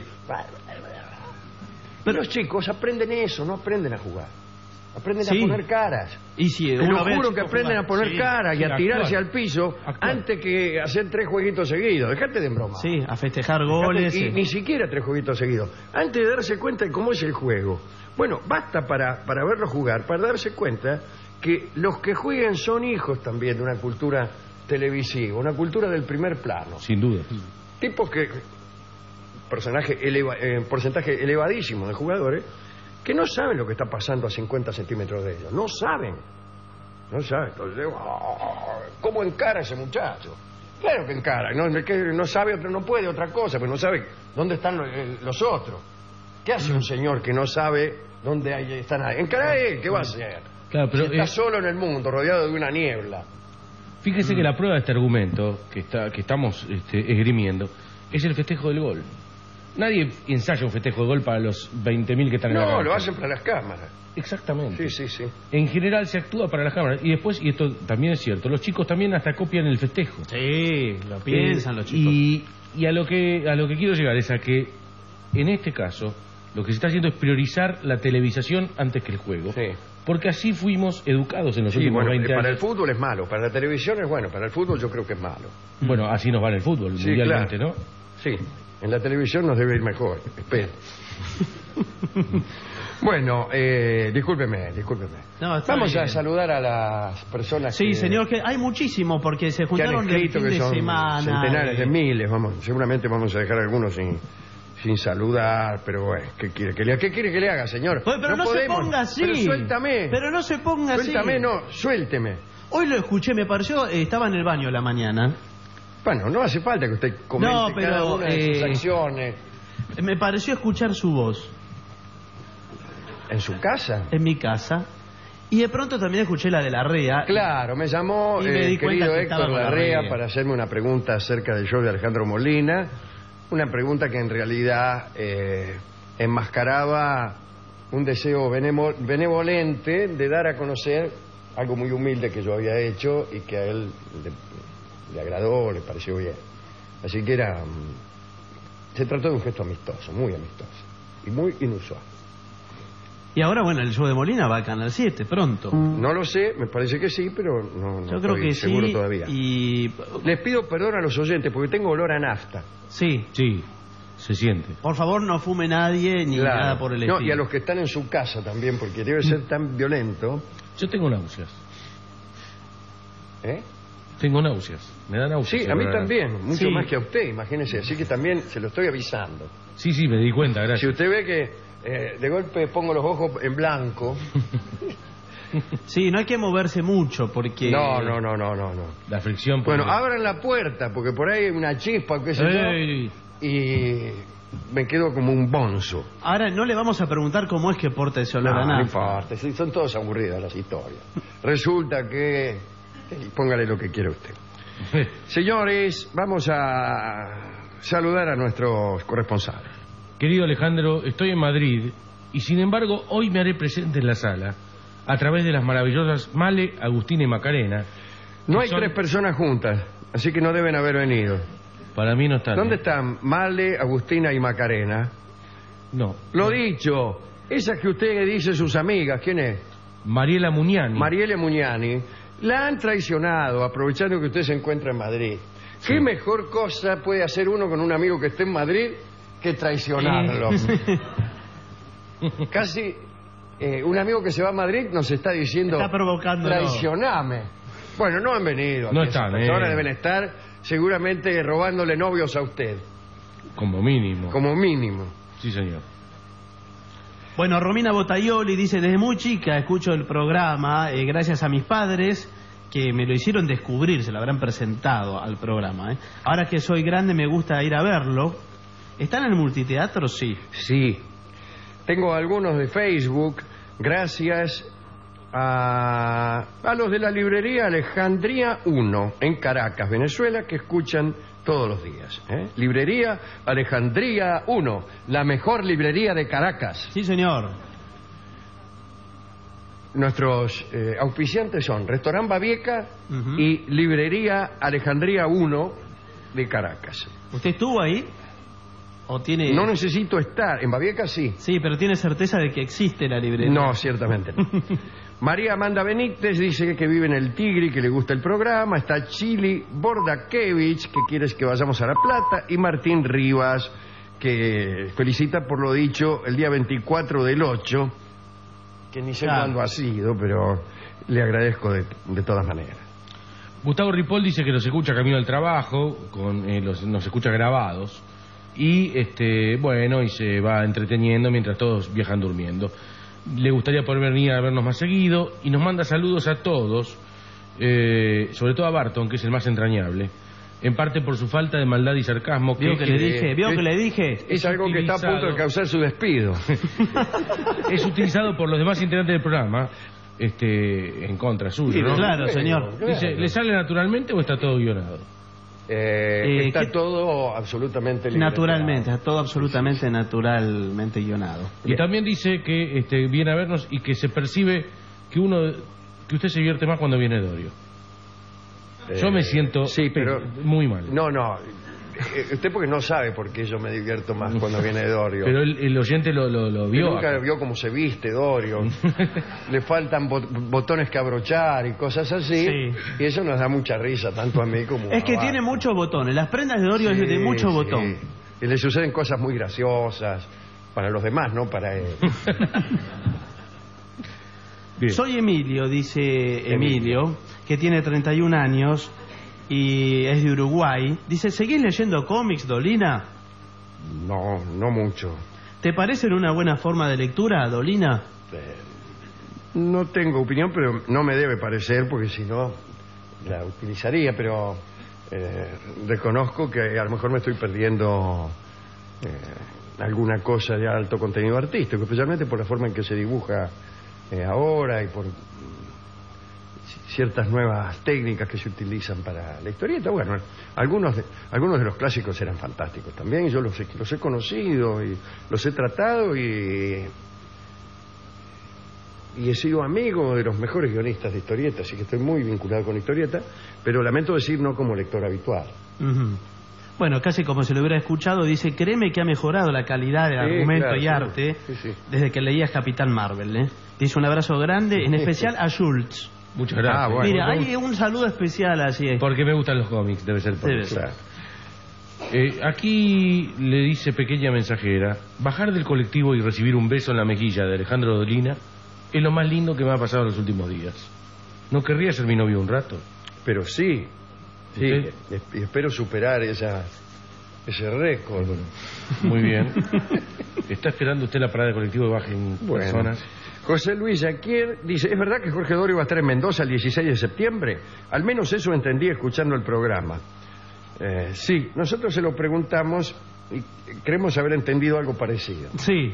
[SPEAKER 8] Pero los chicos aprenden eso, no aprenden a jugar. Aprenden
[SPEAKER 9] Sí.
[SPEAKER 8] a poner caras.
[SPEAKER 9] Y si
[SPEAKER 8] Te
[SPEAKER 9] uno
[SPEAKER 8] lo
[SPEAKER 9] ve al
[SPEAKER 8] juro
[SPEAKER 9] chico
[SPEAKER 8] que aprenden
[SPEAKER 9] jugar,
[SPEAKER 8] a poner
[SPEAKER 9] sí,
[SPEAKER 8] caras y
[SPEAKER 10] sí,
[SPEAKER 8] a tirarse
[SPEAKER 10] actuar.
[SPEAKER 8] al piso
[SPEAKER 10] Actuar.
[SPEAKER 8] antes que hacer tres jueguitos seguidos. Dejate de broma.
[SPEAKER 9] Sí, a festejar
[SPEAKER 8] Dejate-
[SPEAKER 9] goles.
[SPEAKER 8] Y
[SPEAKER 9] eh.
[SPEAKER 8] ni siquiera tres jueguitos seguidos. Antes de darse cuenta de cómo es el juego. Bueno, basta para, para verlo jugar, para darse cuenta que los que juegan son hijos también de una cultura televisiva, una cultura del primer plano.
[SPEAKER 10] Sin duda.
[SPEAKER 8] Tipos que, personaje eleva- eh, porcentaje elevadísimo de jugadores, que no saben lo que está pasando a cincuenta centímetros de ellos. No saben. No saben. Entonces, oh, ¿cómo encara ese muchacho? Claro que encara. No, que no sabe, no puede otra cosa, pero no sabe dónde están los, eh, los otros. ¿Qué hace un señor que no sabe dónde hay, están ahí? Encara a él, ¿qué va a hacer?
[SPEAKER 10] Claro, pero,
[SPEAKER 8] Si está
[SPEAKER 10] eh,
[SPEAKER 8] solo en el mundo, rodeado de una niebla.
[SPEAKER 10] Fíjese que la prueba de este argumento que, está, que estamos este, esgrimiendo es el festejo del gol. Nadie ensaya un festejo de gol para los veinte mil que están en la
[SPEAKER 8] No,
[SPEAKER 10] cancha.
[SPEAKER 8] lo hacen para las cámaras.
[SPEAKER 10] Exactamente.
[SPEAKER 8] Sí, sí, sí.
[SPEAKER 10] En general se actúa para las cámaras. Y después, y esto también es cierto, los chicos también hasta copian el festejo.
[SPEAKER 9] Sí, lo piensan
[SPEAKER 10] Eh,
[SPEAKER 9] los chicos.
[SPEAKER 10] Y, y a lo que a lo que quiero llegar es a que, en este caso, lo que se está haciendo es priorizar la televisación antes que el juego.
[SPEAKER 8] Sí.
[SPEAKER 10] Porque así fuimos educados en los
[SPEAKER 8] Sí,
[SPEAKER 10] últimos
[SPEAKER 8] bueno,
[SPEAKER 10] veinte
[SPEAKER 8] eh, para el
[SPEAKER 10] años.
[SPEAKER 8] fútbol es malo, para la televisión es bueno, para el fútbol yo creo que es malo.
[SPEAKER 10] Bueno, así nos va en el fútbol,
[SPEAKER 8] Sí,
[SPEAKER 10] mundialmente,
[SPEAKER 8] claro.
[SPEAKER 10] ¿no?
[SPEAKER 8] Sí, en la televisión nos debe ir mejor, espero. Bueno, eh, discúlpeme, discúlpeme.
[SPEAKER 9] No, está
[SPEAKER 8] Vamos a
[SPEAKER 9] bien.
[SPEAKER 8] saludar a las personas
[SPEAKER 9] Sí,
[SPEAKER 8] que,
[SPEAKER 9] señor, que hay muchísimos porque se
[SPEAKER 8] que han
[SPEAKER 9] juntaron del
[SPEAKER 8] escrito,
[SPEAKER 9] fin
[SPEAKER 8] que
[SPEAKER 9] de
[SPEAKER 8] son
[SPEAKER 9] semana.
[SPEAKER 8] centenares
[SPEAKER 9] eh.
[SPEAKER 8] de miles. Vamos, seguramente vamos a dejar algunos sin, sin saludar, pero bueno, ¿qué quiere que le, ¿qué quiere que le haga, señor?
[SPEAKER 9] Oye, pero no, se
[SPEAKER 8] podemos.
[SPEAKER 9] ponga así.
[SPEAKER 8] Pero suéltame.
[SPEAKER 9] Pero no se ponga así.
[SPEAKER 8] Suéltame, no, suélteme.
[SPEAKER 9] Hoy lo escuché, me pareció, eh, estaba en el baño la mañana.
[SPEAKER 8] Bueno, no hace falta que usted comente
[SPEAKER 9] No, pero,
[SPEAKER 8] cada una de sus
[SPEAKER 9] eh,
[SPEAKER 8] acciones.
[SPEAKER 9] Me pareció escuchar su voz
[SPEAKER 8] ¿En su casa?
[SPEAKER 9] en mi casa. Y de pronto también escuché la de la R E A.
[SPEAKER 8] Claro, me llamó
[SPEAKER 9] Y me
[SPEAKER 8] el
[SPEAKER 9] di cuenta
[SPEAKER 8] querido
[SPEAKER 9] que estaba
[SPEAKER 8] Héctor
[SPEAKER 9] con la
[SPEAKER 8] Larrea
[SPEAKER 9] Rea.
[SPEAKER 8] para hacerme una pregunta acerca del show de Alejandro Molina. Una pregunta que en realidad eh, enmascaraba un deseo benemo- benevolente de dar a conocer algo muy humilde que yo había hecho y que a él le, le agradó, le pareció bien. Así que era... mm, se trató de un gesto amistoso, muy amistoso y muy inusual.
[SPEAKER 9] Y ahora, bueno, el show de Molina va a Canal siete pronto.
[SPEAKER 8] No lo sé, me parece que sí, pero no, no
[SPEAKER 9] Yo creo
[SPEAKER 8] estoy
[SPEAKER 9] que
[SPEAKER 8] seguro
[SPEAKER 9] sí.
[SPEAKER 8] todavía.
[SPEAKER 9] Y
[SPEAKER 8] Les pido perdón a los oyentes porque tengo olor a nafta.
[SPEAKER 9] sí,
[SPEAKER 10] Sí, se siente.
[SPEAKER 9] por favor no fume nadie ni
[SPEAKER 8] Claro.
[SPEAKER 9] nada por el
[SPEAKER 8] No,
[SPEAKER 9] estilo.
[SPEAKER 8] y a los que están en su casa también, porque debe ser tan violento.
[SPEAKER 10] Yo tengo náuseas.
[SPEAKER 8] ¿Eh?
[SPEAKER 10] Tengo náuseas. Me da náuseas.
[SPEAKER 8] Sí, a mí
[SPEAKER 10] la verdad.
[SPEAKER 8] también, mucho
[SPEAKER 9] Sí.
[SPEAKER 8] más que a usted, imagínese. Así que también se lo estoy avisando.
[SPEAKER 10] Sí, sí, me di cuenta,
[SPEAKER 8] Si
[SPEAKER 10] gracias.
[SPEAKER 8] usted ve que eh, de golpe pongo los ojos en blanco.
[SPEAKER 9] Sí, no hay que moverse mucho porque...
[SPEAKER 8] No, no, no, no, no, no.
[SPEAKER 10] La fricción... por-
[SPEAKER 8] Bueno, abran la puerta, porque por ahí hay una chispa, qué sé yo.
[SPEAKER 10] Ey,
[SPEAKER 8] Y me quedo como un bonzo.
[SPEAKER 9] Ahora no le vamos a preguntar cómo es que porta ese olor
[SPEAKER 8] No,
[SPEAKER 9] a
[SPEAKER 8] no
[SPEAKER 9] nafta.
[SPEAKER 8] importa, sí, son todas aburridas las historias. Resulta que... eh, Póngale lo que quiera usted. Señores, vamos a saludar a nuestros corresponsales.
[SPEAKER 10] Querido Alejandro, estoy en Madrid y sin embargo hoy me haré presente en la sala a través de las maravillosas Male, Agustina y Macarena.
[SPEAKER 8] No
[SPEAKER 10] que
[SPEAKER 8] hay
[SPEAKER 10] son-
[SPEAKER 8] tres personas juntas, así que no deben haber venido.
[SPEAKER 10] Para mí no están.
[SPEAKER 8] ¿Dónde
[SPEAKER 10] ¿eh?
[SPEAKER 8] están Male, Agustina y Macarena?
[SPEAKER 10] No.
[SPEAKER 8] Lo dicho, esas que usted dice sus amigas, ¿quién es?
[SPEAKER 10] Mariela Muñani.
[SPEAKER 8] Mariele Muñani, la han traicionado aprovechando que usted se encuentra en Madrid.
[SPEAKER 10] Sí.
[SPEAKER 8] ¿Qué mejor cosa puede hacer uno con un amigo que esté en Madrid que traicionarlo? Casi eh, un amigo que se va a Madrid nos está diciendo
[SPEAKER 9] Está provocándolo.
[SPEAKER 8] traicioname. Bueno, no han venido.
[SPEAKER 10] No
[SPEAKER 8] aquí esas
[SPEAKER 10] están,
[SPEAKER 8] personas
[SPEAKER 10] eh.
[SPEAKER 8] deben estar seguramente robándole novios a usted,
[SPEAKER 10] Como mínimo.
[SPEAKER 8] como mínimo.
[SPEAKER 10] Sí, señor.
[SPEAKER 9] Bueno, Romina Botaioli dice, desde muy chica escucho el programa, eh, gracias a mis padres que me lo hicieron descubrir, se lo habrán presentado al programa. ¿eh? Ahora que soy grande me gusta ir a verlo. ¿Están en el multiteatro? Sí.
[SPEAKER 8] Sí. Tengo algunos de Facebook, gracias a, a los de la librería Alejandría uno, en Caracas, Venezuela, que escuchan todos los días. ¿eh? Librería Alejandría uno, la mejor librería de Caracas.
[SPEAKER 9] Sí, señor.
[SPEAKER 8] Nuestros eh, auspiciantes son Restaurant Babieca
[SPEAKER 9] Ujú.
[SPEAKER 8] y Librería Alejandría uno, de Caracas.
[SPEAKER 9] ¿Usted estuvo ahí? ¿O tiene...?
[SPEAKER 8] No necesito estar. En Babieca sí.
[SPEAKER 9] Sí, pero tiene certeza de que existe la librería.
[SPEAKER 8] No, ciertamente no. María Amanda Benítez dice que vive en el Tigre y que le gusta el programa. Está Chili Bordakevich, que quiere que vayamos a La Plata. Y Martín Rivas, que felicita por lo dicho el día veinticuatro del ocho, que ni sé
[SPEAKER 9] Claro.
[SPEAKER 8] cuándo ha sido, pero le agradezco de, de todas maneras.
[SPEAKER 10] Gustavo Ripoll dice que nos escucha camino al trabajo, con, eh, los, nos escucha grabados, y este bueno, y se va entreteniendo mientras todos viajan durmiendo. Le gustaría poder venir a vernos más seguido, y nos manda saludos a todos, eh, sobre todo a Barton, que es el más entrañable, en parte por su falta de maldad y sarcasmo.
[SPEAKER 9] ¿Vio que, que le dije? ¿Vio
[SPEAKER 8] es,
[SPEAKER 9] que le dije?
[SPEAKER 8] Es,
[SPEAKER 10] es
[SPEAKER 8] algo que está a punto de causar su despido.
[SPEAKER 10] Es utilizado por los demás integrantes del programa, este, en contra suyo,
[SPEAKER 9] Sí,
[SPEAKER 10] ¿no?
[SPEAKER 9] claro, señor.
[SPEAKER 8] Claro.
[SPEAKER 10] Dice, ¿le sale naturalmente o está todo guionado?
[SPEAKER 8] Eh,
[SPEAKER 9] Eh,
[SPEAKER 8] está
[SPEAKER 9] ¿qué-
[SPEAKER 8] todo absolutamente libre.
[SPEAKER 9] Naturalmente, está todo absolutamente naturalmente guionado.
[SPEAKER 10] Y también dice que este, viene a vernos y que se percibe que uno que usted se divierte más cuando viene Dorio.
[SPEAKER 8] Eh,
[SPEAKER 10] Yo me siento
[SPEAKER 8] sí, pero
[SPEAKER 10] muy mal.
[SPEAKER 8] No, no. Eh, Usted porque no sabe por qué yo me divierto más cuando viene Dorio.
[SPEAKER 10] Pero el, el oyente lo, lo, lo
[SPEAKER 8] Usted
[SPEAKER 10] vio.
[SPEAKER 8] nunca
[SPEAKER 10] acá.
[SPEAKER 8] vio cómo se viste Dorio. Le faltan bot- botones que abrochar y cosas así.
[SPEAKER 9] Sí.
[SPEAKER 8] Y eso nos da mucha risa, tanto a mí como a
[SPEAKER 9] Es que
[SPEAKER 8] Bart.
[SPEAKER 9] tiene muchos botones. Las prendas de Dorio es de
[SPEAKER 8] Sí,
[SPEAKER 9] mucho
[SPEAKER 8] sí.
[SPEAKER 9] botón.
[SPEAKER 8] Y le suceden cosas muy graciosas para los demás, no para él.
[SPEAKER 10] Bien.
[SPEAKER 9] Soy Emilio, dice Emilio, que tiene treinta y un años y es de Uruguay. Dice, ¿seguís leyendo cómics, Dolina?
[SPEAKER 8] No, no mucho.
[SPEAKER 9] ¿Te parecen una buena forma de lectura, Dolina?
[SPEAKER 8] Eh, No tengo opinión, pero no me debe parecer, porque si no la utilizaría, pero eh, reconozco que a lo mejor me estoy perdiendo eh, alguna cosa de alto contenido artístico, especialmente por la forma en que se dibuja eh, ahora y por mm, ciertas nuevas técnicas que se utilizan para la historieta. Bueno, algunos de, algunos de los clásicos eran fantásticos también, yo los he, los he conocido y los he tratado y... y he sido amigo de los mejores guionistas de historieta, así que estoy muy vinculado con historieta, pero lamento decir no como lector habitual.
[SPEAKER 9] Ujú. Bueno, casi como si lo hubiera escuchado, dice, créeme que ha mejorado la calidad del
[SPEAKER 8] Sí,
[SPEAKER 9] argumento
[SPEAKER 8] claro,
[SPEAKER 9] y
[SPEAKER 8] sí.
[SPEAKER 9] arte
[SPEAKER 8] Sí, sí.
[SPEAKER 9] desde que leías Capitán Marvel. ¿eh? Dice un abrazo grande, en especial a Schultz.
[SPEAKER 10] Muchas gracias.
[SPEAKER 8] Ah, bueno.
[SPEAKER 9] Mira, hay un saludo especial allí.
[SPEAKER 10] Porque me gustan los cómics, debe ser por
[SPEAKER 9] Debe
[SPEAKER 10] eso.
[SPEAKER 9] ser.
[SPEAKER 10] Eh, aquí le dice pequeña mensajera, bajar del colectivo y recibir un beso en la mejilla de Alejandro Dolina es lo más lindo que me ha pasado en los últimos días. ¿No querría ser mi novio un rato?
[SPEAKER 8] Pero sí, sí,
[SPEAKER 10] ¿Usted?
[SPEAKER 8] y espero superar esa, ese récord.
[SPEAKER 10] Muy bien. ¿Está esperando usted la parada de colectivo y bajen
[SPEAKER 8] Bueno.
[SPEAKER 10] personas?
[SPEAKER 8] José Luis Jaquier dice, ¿es verdad que Jorge Dorio va a estar en Mendoza el dieciséis de septiembre? Al menos eso entendí escuchando el programa. Eh, sí, nosotros se lo preguntamos y creemos haber entendido algo parecido.
[SPEAKER 9] Sí.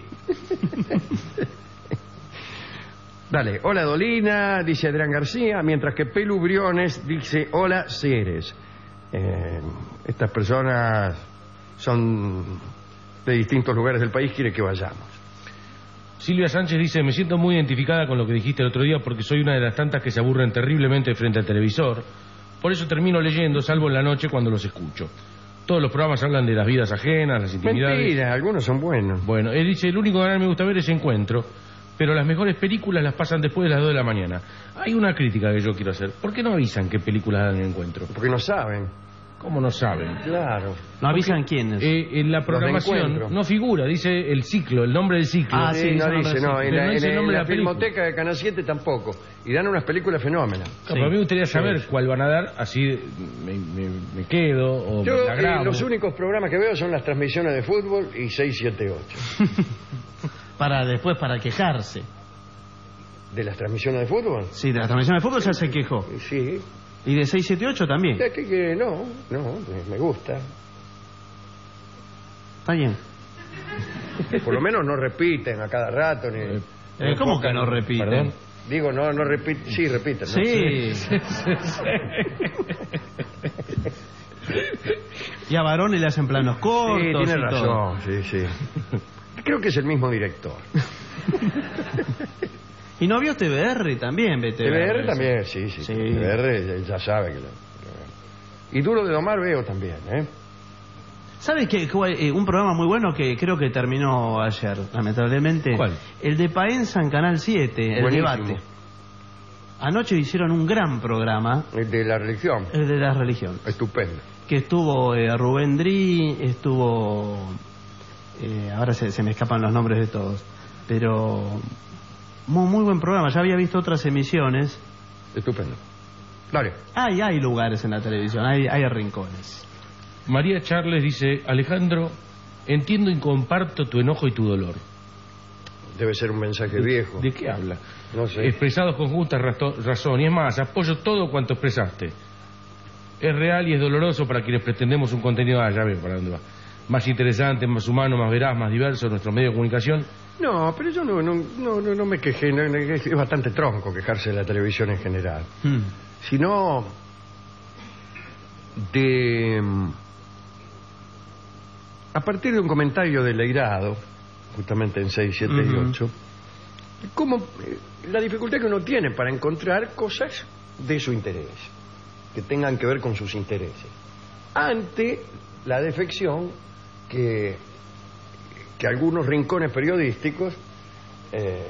[SPEAKER 8] Dale, hola Dolina, dice Adrián García, mientras que Pelu Briones dice, hola Ceres. Eh, estas personas son de distintos lugares del país, quiere que vayamos.
[SPEAKER 10] Silvia Sánchez dice, me siento muy identificada con lo que dijiste el otro día porque soy una de las tantas que se aburren terriblemente frente al televisor. Por eso termino leyendo, salvo en la noche cuando los escucho. Todos los programas hablan de las vidas ajenas, las intimidades.
[SPEAKER 8] Mentira, algunos son buenos.
[SPEAKER 10] Bueno, él dice, el único canal que me gusta ver es Encuentro, pero las mejores películas las pasan después de las dos de la mañana. Hay una crítica que yo quiero hacer. ¿Por qué no avisan qué películas dan en Encuentro?
[SPEAKER 8] Porque no saben.
[SPEAKER 10] ¿Cómo no saben?
[SPEAKER 8] Claro.
[SPEAKER 9] ¿No avisan quiénes?
[SPEAKER 10] Eh, en la programación
[SPEAKER 8] Encuentro.
[SPEAKER 10] no figura, dice el ciclo, el nombre del ciclo.
[SPEAKER 9] Ah,
[SPEAKER 8] Sí,
[SPEAKER 9] sí,
[SPEAKER 8] no
[SPEAKER 9] eso no
[SPEAKER 8] dice,
[SPEAKER 9] lo
[SPEAKER 8] no,
[SPEAKER 9] sé.
[SPEAKER 8] en
[SPEAKER 10] Pero
[SPEAKER 8] la,
[SPEAKER 10] no dice
[SPEAKER 8] en
[SPEAKER 10] el
[SPEAKER 8] la-
[SPEAKER 10] nombre
[SPEAKER 8] en
[SPEAKER 10] de
[SPEAKER 8] la
[SPEAKER 10] la película.
[SPEAKER 8] filmoteca de Canal siete tampoco. Y dan unas películas fenómenas.
[SPEAKER 10] Claro, pero a mí me gustaría saber
[SPEAKER 8] Sí.
[SPEAKER 10] cuál van a dar, así me, me- me quedo o
[SPEAKER 8] Yo
[SPEAKER 10] me la
[SPEAKER 8] eh,
[SPEAKER 10] grabo.
[SPEAKER 8] los únicos programas que veo son las transmisiones de fútbol y seis, siete, ocho.
[SPEAKER 9] Para después, para quejarse.
[SPEAKER 8] ¿De las transmisiones de fútbol?
[SPEAKER 9] Sí, de la transmisión de fútbol ya se quejó.
[SPEAKER 8] Sí.
[SPEAKER 9] Y de seis siete ocho también.
[SPEAKER 8] Es que, que no, no, me- me gusta.
[SPEAKER 9] Está bien.
[SPEAKER 8] Por lo menos no repiten a cada rato. Ni,
[SPEAKER 9] Eh, ¿Cómo que no repiten?
[SPEAKER 10] Perdón.
[SPEAKER 8] Digo, no, no repiten. Sí, repiten. ¿no?
[SPEAKER 9] Sí. Y a varones le hacen planos cortos.
[SPEAKER 8] Sí, tiene
[SPEAKER 9] y todo.
[SPEAKER 8] razón. Sí, sí. Creo que es el mismo director.
[SPEAKER 9] Y no vio T V R también, ve T V R.
[SPEAKER 8] T V R también, sí, sí.
[SPEAKER 9] Sí.
[SPEAKER 8] T V R ya, ya sabe que lo, Y Duro de Domar veo también, ¿eh?
[SPEAKER 9] ¿Sabes qué? Eh, un programa muy bueno que creo que terminó ayer, lamentablemente.
[SPEAKER 10] ¿Cuál?
[SPEAKER 9] El de Paenza en Canal siete, el
[SPEAKER 8] Buenísimo.
[SPEAKER 9] debate. Anoche hicieron un gran programa.
[SPEAKER 8] El de la religión.
[SPEAKER 9] El de la religión.
[SPEAKER 8] Estupendo.
[SPEAKER 9] Que estuvo eh, Rubén Dri, estuvo... Eh, ahora se, se me escapan los nombres de todos. Pero... Muy, muy buen programa. Ya había visto otras emisiones.
[SPEAKER 8] Estupendo. Dale.
[SPEAKER 9] Hay, hay lugares en la televisión, hay, hay rincones.
[SPEAKER 10] María Charles dice, Alejandro, entiendo y comparto tu enojo y tu dolor.
[SPEAKER 8] Debe ser un mensaje viejo.
[SPEAKER 10] ¿De qué habla?
[SPEAKER 8] No sé.
[SPEAKER 10] Expresados con justa rato- razón. Y es más, apoyo todo cuanto expresaste. Es real y es doloroso para quienes pretendemos un contenido... Ah, ya veo para dónde va. Más interesante, más humano, más veraz, más diverso, nuestro medio de comunicación.
[SPEAKER 8] No, pero yo no, no, no, no, no me quejé. No, no, es bastante tronco quejarse de la televisión en general.
[SPEAKER 9] Hmm.
[SPEAKER 8] Sino de... A partir de un comentario de Leirado, justamente en seis, siete y
[SPEAKER 9] Ujú.
[SPEAKER 8] ocho, como eh, la dificultad que uno tiene para encontrar cosas de su interés, que tengan que ver con sus intereses, ante la defección que, que algunos rincones periodísticos eh,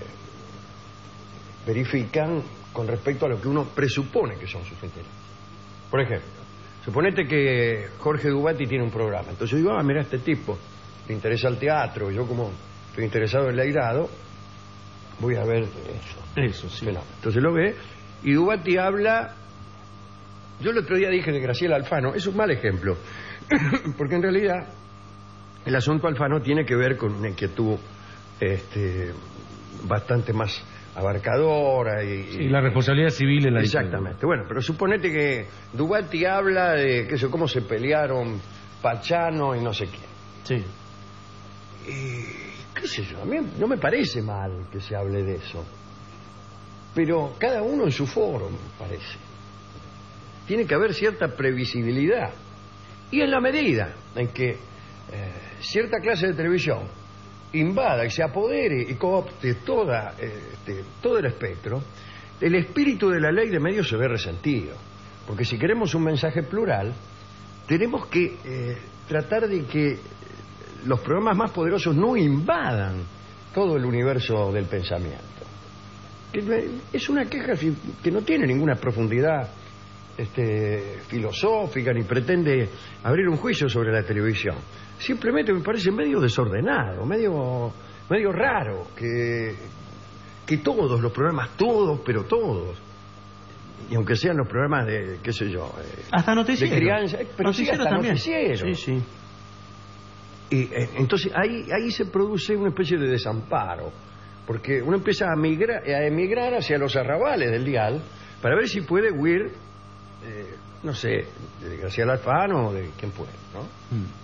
[SPEAKER 8] verifican con respecto a lo que uno presupone que son sus intereses. Por ejemplo, suponete que Jorge Dubati tiene un programa. Entonces yo digo, ah, mira, este tipo le interesa el teatro. Yo, como estoy interesado en Leirado, voy a ver eso.
[SPEAKER 9] Eso, sí.
[SPEAKER 8] Bueno, entonces lo ve. Y Dubati habla... Yo el otro día dije de Graciela Alfano. Es un mal ejemplo. Porque en realidad el asunto Alfano tiene que ver con una inquietud este, bastante más abarcadora y,
[SPEAKER 10] Sí, la responsabilidad civil en la
[SPEAKER 8] exactamente. Bueno, pero suponete que Dubati habla de qué sé, cómo se pelearon Pachano y no sé quién.
[SPEAKER 9] Sí.
[SPEAKER 8] Y qué sé yo, a mí no me parece mal que se hable de eso. Pero cada uno en su foro, me parece. Tiene que haber cierta previsibilidad. Y en la medida en que eh, cierta clase de televisión invada y se apodere y coopte toda, eh, este, todo el espectro, el espíritu de la ley de medios se ve resentido. Porque si queremos un mensaje plural, tenemos que eh, tratar de que los programas más poderosos no invadan todo el universo del pensamiento. Que es una queja que no tiene ninguna profundidad este, filosófica, ni pretende abrir un juicio sobre la televisión. Simplemente me parece medio desordenado, medio, medio raro que, que todos los programas, todos, pero todos, y aunque sean los programas de, qué sé yo, eh,
[SPEAKER 9] hasta noticiero.
[SPEAKER 8] de crianza, eh, pero sí, hasta
[SPEAKER 9] también.
[SPEAKER 8] noticiero.
[SPEAKER 9] Sí, sí.
[SPEAKER 8] Y eh, entonces ahí, ahí se produce una especie de desamparo, porque uno empieza a, migrar, a emigrar hacia los arrabales del dial para ver si puede huir, eh, no sé, de Graciela Alfano o de quien pueda, ¿no?
[SPEAKER 9] Mm.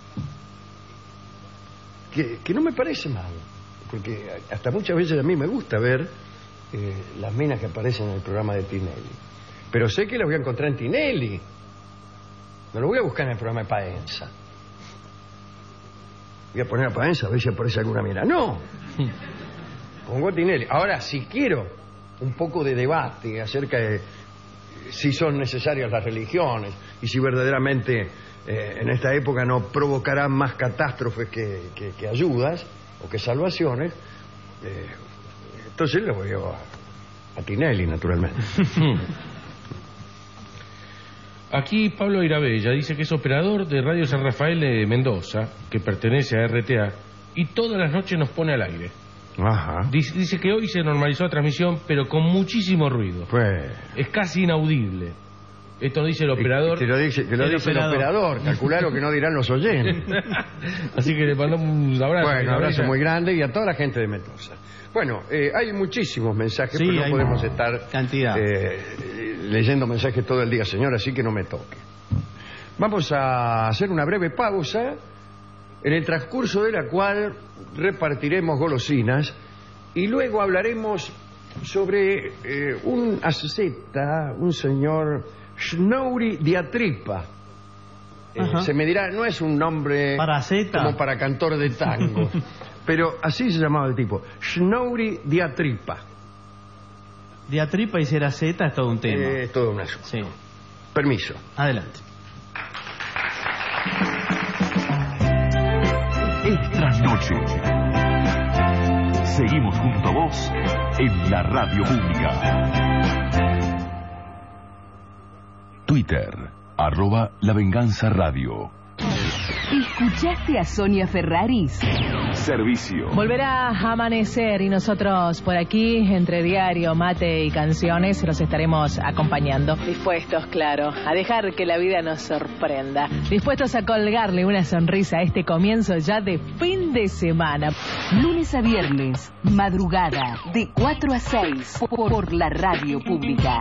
[SPEAKER 8] Que, que no me parece mal, porque hasta muchas veces a mí me gusta ver eh, las minas que aparecen en el programa de Tinelli, pero sé que las voy a encontrar en Tinelli, no lo voy a buscar en el programa de Paenza. Voy a poner a Paenza a ver si aparece alguna mina. No, pongo a Tinelli. Ahora, si quiero un poco de debate acerca de si son necesarias las religiones y si verdaderamente eh, en esta época no provocarán más catástrofes que, que, que ayudas o que salvaciones, eh, entonces le voy a, a Tinelli, naturalmente.
[SPEAKER 10] Aquí Pablo Irabella dice que es operador de Radio San Rafael de Mendoza, que pertenece a R T A, y todas las noches nos pone al aire.
[SPEAKER 8] Ajá.
[SPEAKER 10] Dice, dice que hoy se normalizó la transmisión, pero con muchísimo ruido.
[SPEAKER 8] Pues...
[SPEAKER 10] Es casi inaudible. Esto lo dice el operador.
[SPEAKER 8] Que lo dice, que lo
[SPEAKER 10] el
[SPEAKER 8] dice
[SPEAKER 10] operador.
[SPEAKER 8] el operador. Calcular lo que no dirán los oyentes.
[SPEAKER 10] Así que le mandamos un abrazo.
[SPEAKER 8] Bueno, un abrazo muy grande y a toda la gente de Mendoza. Bueno, eh, hay muchísimos mensajes,
[SPEAKER 9] Sí,
[SPEAKER 8] pero no
[SPEAKER 9] hay
[SPEAKER 8] podemos estar
[SPEAKER 9] cantidad.
[SPEAKER 8] eh, leyendo mensajes todo el día, señor, así que no me toque. Vamos a hacer una breve pausa, en el transcurso de la cual repartiremos golosinas y luego hablaremos sobre eh, un asceta, un señor Snorri Diatripa. Eh, se me dirá, no es un nombre
[SPEAKER 9] para zeta,
[SPEAKER 8] como para cantor de tango, pero así se llamaba el tipo, Snorri Diatripa.
[SPEAKER 9] Diatripa y Seraceta es todo un tema.
[SPEAKER 8] Eh, es todo un asunto.
[SPEAKER 9] Sí.
[SPEAKER 8] Permiso.
[SPEAKER 9] Adelante.
[SPEAKER 5] es trasnoche. Seguimos junto a vos en la radio pública. Twitter, arroba La Venganza Radio.
[SPEAKER 6] ¿Escuchaste a Sonia Ferraris?
[SPEAKER 5] Servicio.
[SPEAKER 1] Volverá a amanecer y nosotros por aquí, entre diario, mate y canciones, los estaremos acompañando. Dispuestos, claro, a dejar que la vida nos sorprenda. Dispuestos a colgarle una sonrisa a este comienzo ya de fin de semana.
[SPEAKER 6] Lunes a viernes, madrugada, de cuatro a seis, por la radio pública.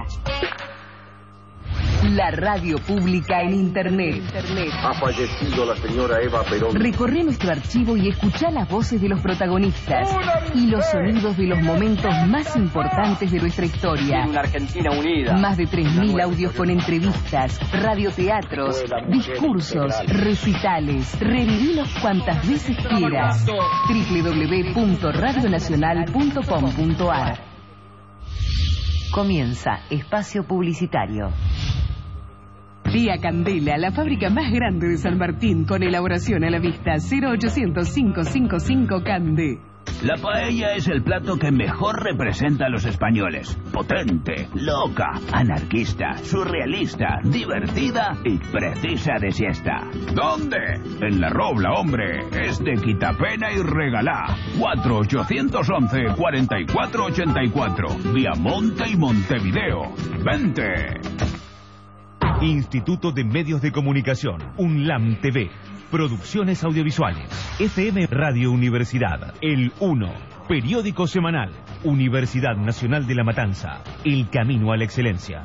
[SPEAKER 6] La radio pública en Internet.
[SPEAKER 11] Ha fallecido la señora Eva Perón.
[SPEAKER 6] Recorre nuestro archivo y escucha las voces de los protagonistas y los sonidos de los momentos más importantes de nuestra historia.
[SPEAKER 12] Una Argentina unida.
[SPEAKER 6] Más de tres mil audios con entrevistas, radioteatros, discursos, recitales. Revivilos cuantas veces quieras. doble u doble u doble u punto radio nacional punto com punto a r. Comienza Espacio Publicitario. Día Candela, la fábrica más grande de San Martín, con elaboración a la vista. Cero ochocientos cinco cinco cinco Cande.
[SPEAKER 13] La paella es el plato que mejor representa a los españoles. Potente, loca, anarquista, surrealista, divertida y precisa de siesta. ¿Dónde? En La Robla, hombre. Es de quitapena y regalá. cuatro ochocientos once, cuarenta y cuatro ochenta y cuatro. Viamonte y Montevideo. ¡Vente!
[SPEAKER 14] Instituto de Medios de Comunicación, UNLAM T V, Producciones Audiovisuales, F M Radio Universidad, El Uno, Periódico Semanal, Universidad Nacional de La Matanza, El Camino a la Excelencia.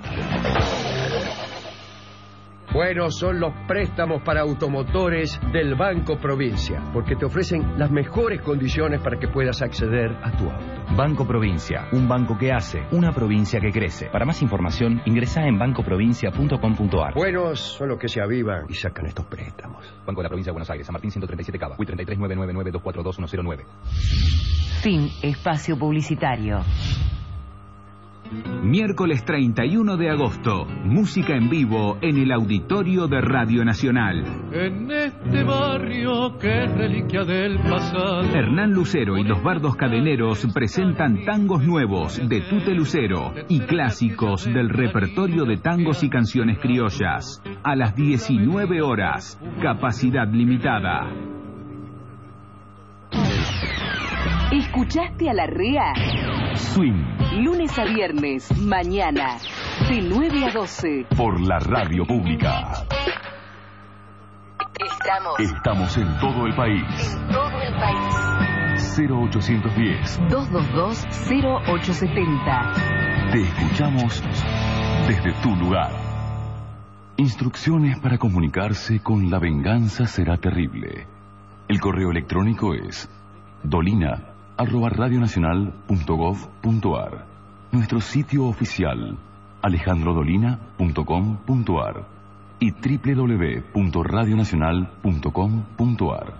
[SPEAKER 8] Buenos son los préstamos para automotores del Banco Provincia, porque te ofrecen las mejores condiciones para que puedas acceder a tu auto.
[SPEAKER 15] Banco Provincia, un banco que hace, una provincia que crece. Para más información, ingresa en banco provincia punto com punto a r.
[SPEAKER 8] Buenos son los que se avivan y sacan estos préstamos.
[SPEAKER 15] Banco de la Provincia de Buenos Aires, San Martín ciento treinta y siete Cava, U I treinta y tres nueve nueve nueve dos cuatro dos uno cero nueve.
[SPEAKER 6] Fin Espacio Publicitario.
[SPEAKER 16] Miércoles treinta y uno de agosto, música en vivo en el auditorio de Radio Nacional.
[SPEAKER 17] En este barrio que es reliquia del pasado.
[SPEAKER 16] Hernán Lucero y los Bardos Cadeneros presentan tangos nuevos de Tute Lucero y clásicos del repertorio de tangos y canciones criollas. A las diecinueve horas, capacidad limitada.
[SPEAKER 6] ¿Escuchaste a la R E A?
[SPEAKER 5] Swing.
[SPEAKER 6] Lunes a viernes, mañana, de nueve a doce.
[SPEAKER 5] Por la radio pública.
[SPEAKER 6] Estamos.
[SPEAKER 5] Estamos en todo el país.
[SPEAKER 6] En todo el país.
[SPEAKER 5] cero ochocientos diez.
[SPEAKER 6] dos dos dos, cero ocho setenta.
[SPEAKER 5] Te escuchamos desde tu lugar. Instrucciones para comunicarse con La Venganza Será Terrible. El correo electrónico es dolina arroba radionacional punto gov punto a r. Nuestro sitio oficial alejandro dolina punto com punto a r y doble u doble u doble u punto radionacional punto com punto a r.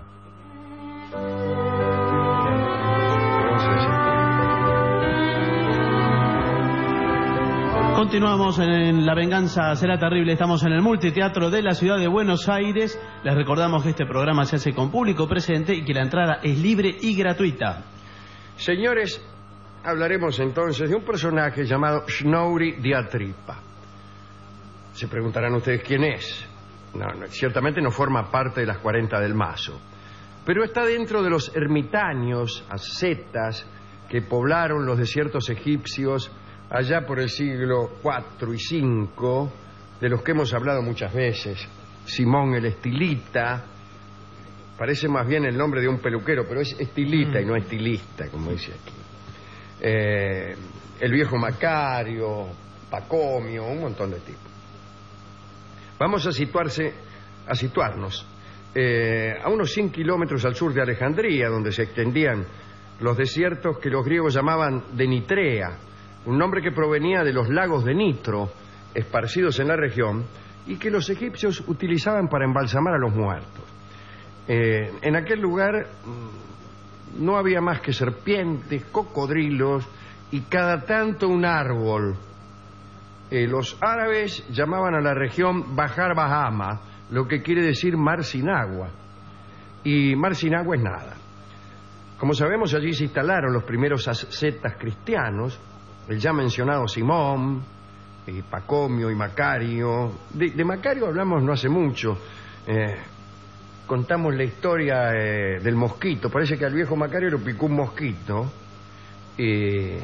[SPEAKER 9] Continuamos en La Venganza Será Terrible. Estamos en el Multiteatro de la Ciudad de Buenos Aires. Les recordamos que este programa se hace con público presente y que la entrada es libre y gratuita.
[SPEAKER 8] Señores, hablaremos entonces de un personaje llamado Snorri Diatripa. Se preguntarán ustedes quién es. No, no, ciertamente no forma parte de las cuarenta del Mazo, pero está dentro de los ermitaños, ascetas, que poblaron los desiertos egipcios allá por el siglo cuatro y cinco, de los que hemos hablado muchas veces. Simón el Estilita, parece más bien el nombre de un peluquero, pero es estilita mm. y no estilista, como dice aquí. Eh, el viejo Macario, Pacomio, un montón de tipos. Vamos a situarse, a situarnos eh, a unos cien kilómetros al sur de Alejandría, donde se extendían los desiertos que los griegos llamaban de Nitrea, un nombre que provenía de los lagos de Nitro, esparcidos en la región, y que los egipcios utilizaban para embalsamar a los muertos. Eh, en aquel lugar no había más que serpientes, cocodrilos y cada tanto un árbol. Eh, los árabes llamaban a la región Bahar Bahama, lo que quiere decir mar sin agua. y Marcinagua es nada. Como sabemos, allí se instalaron los primeros ascetas cristianos, el ya mencionado Simón, y Pacomio y Macario. De, de Macario hablamos no hace mucho. Eh, contamos la historia eh, del mosquito. Parece que al viejo Macario lo picó un mosquito. Eh,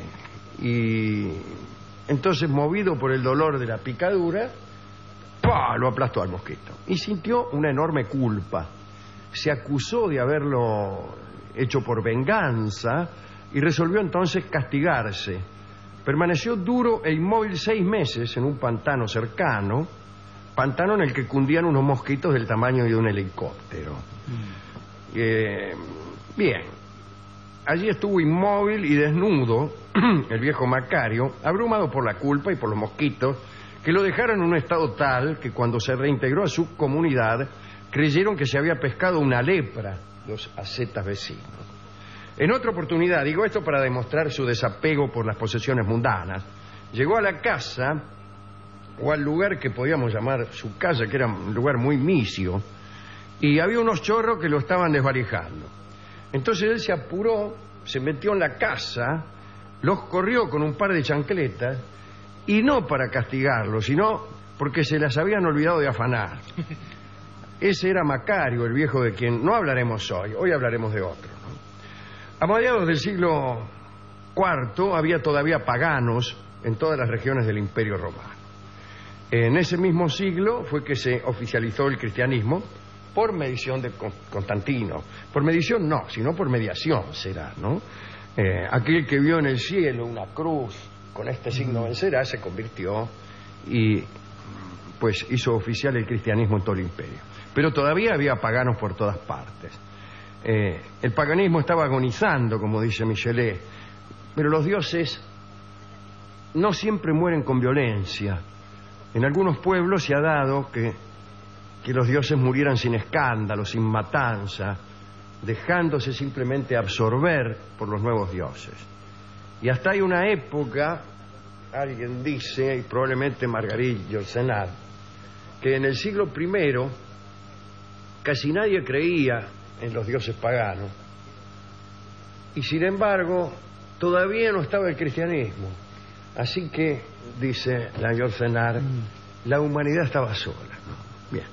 [SPEAKER 8] y entonces, movido por el dolor de la picadura, ¡pah!, lo aplastó al mosquito. Y sintió una enorme culpa. Se acusó de haberlo hecho por venganza y resolvió entonces castigarse. Permaneció duro e inmóvil seis meses en un pantano cercano, pantano en el que cundían unos mosquitos del tamaño de un helicóptero. Mm. Eh, bien, allí estuvo inmóvil y desnudo el viejo Macario, abrumado por la culpa y por los mosquitos, que lo dejaron en un estado tal que cuando se reintegró a su comunidad creyeron que se había pescado una lepra los ascetas vecinos. En otra oportunidad, digo esto para demostrar su desapego por las posesiones mundanas, llegó a la casa, o al lugar que podíamos llamar su casa, que era un lugar muy misio, y había unos chorros que lo estaban desvalijando. Entonces él se apuró, se metió en la casa, los corrió con un par de chancletas, y no para castigarlos, sino porque se las habían olvidado de afanar. Ese era Macario, el viejo de quien no hablaremos hoy, hoy hablaremos de otro. A mediados del siglo cuarto había todavía paganos en todas las regiones del Imperio Romano. En ese mismo siglo fue que se oficializó el cristianismo por medición de Constantino. Por medición no, sino por mediación será, ¿no? Eh, aquel que vio en el cielo una cruz con este signo vencerá se convirtió y pues hizo oficial el cristianismo en todo el imperio. Pero todavía había paganos por todas partes. Eh, el paganismo estaba agonizando, como dice Michelet, pero los dioses no siempre mueren con violencia. En algunos pueblos se ha dado que, que los dioses murieran sin escándalo, sin matanza, dejándose simplemente absorber por los nuevos dioses. Y hasta hay una época, alguien dice, y probablemente Marguerite Yourcenar, que en el siglo primero casi nadie creía en los dioses paganos, y sin embargo todavía no estaba el cristianismo, así que dice la Yourcenar, mm. la humanidad estaba sola, ¿no? Bien,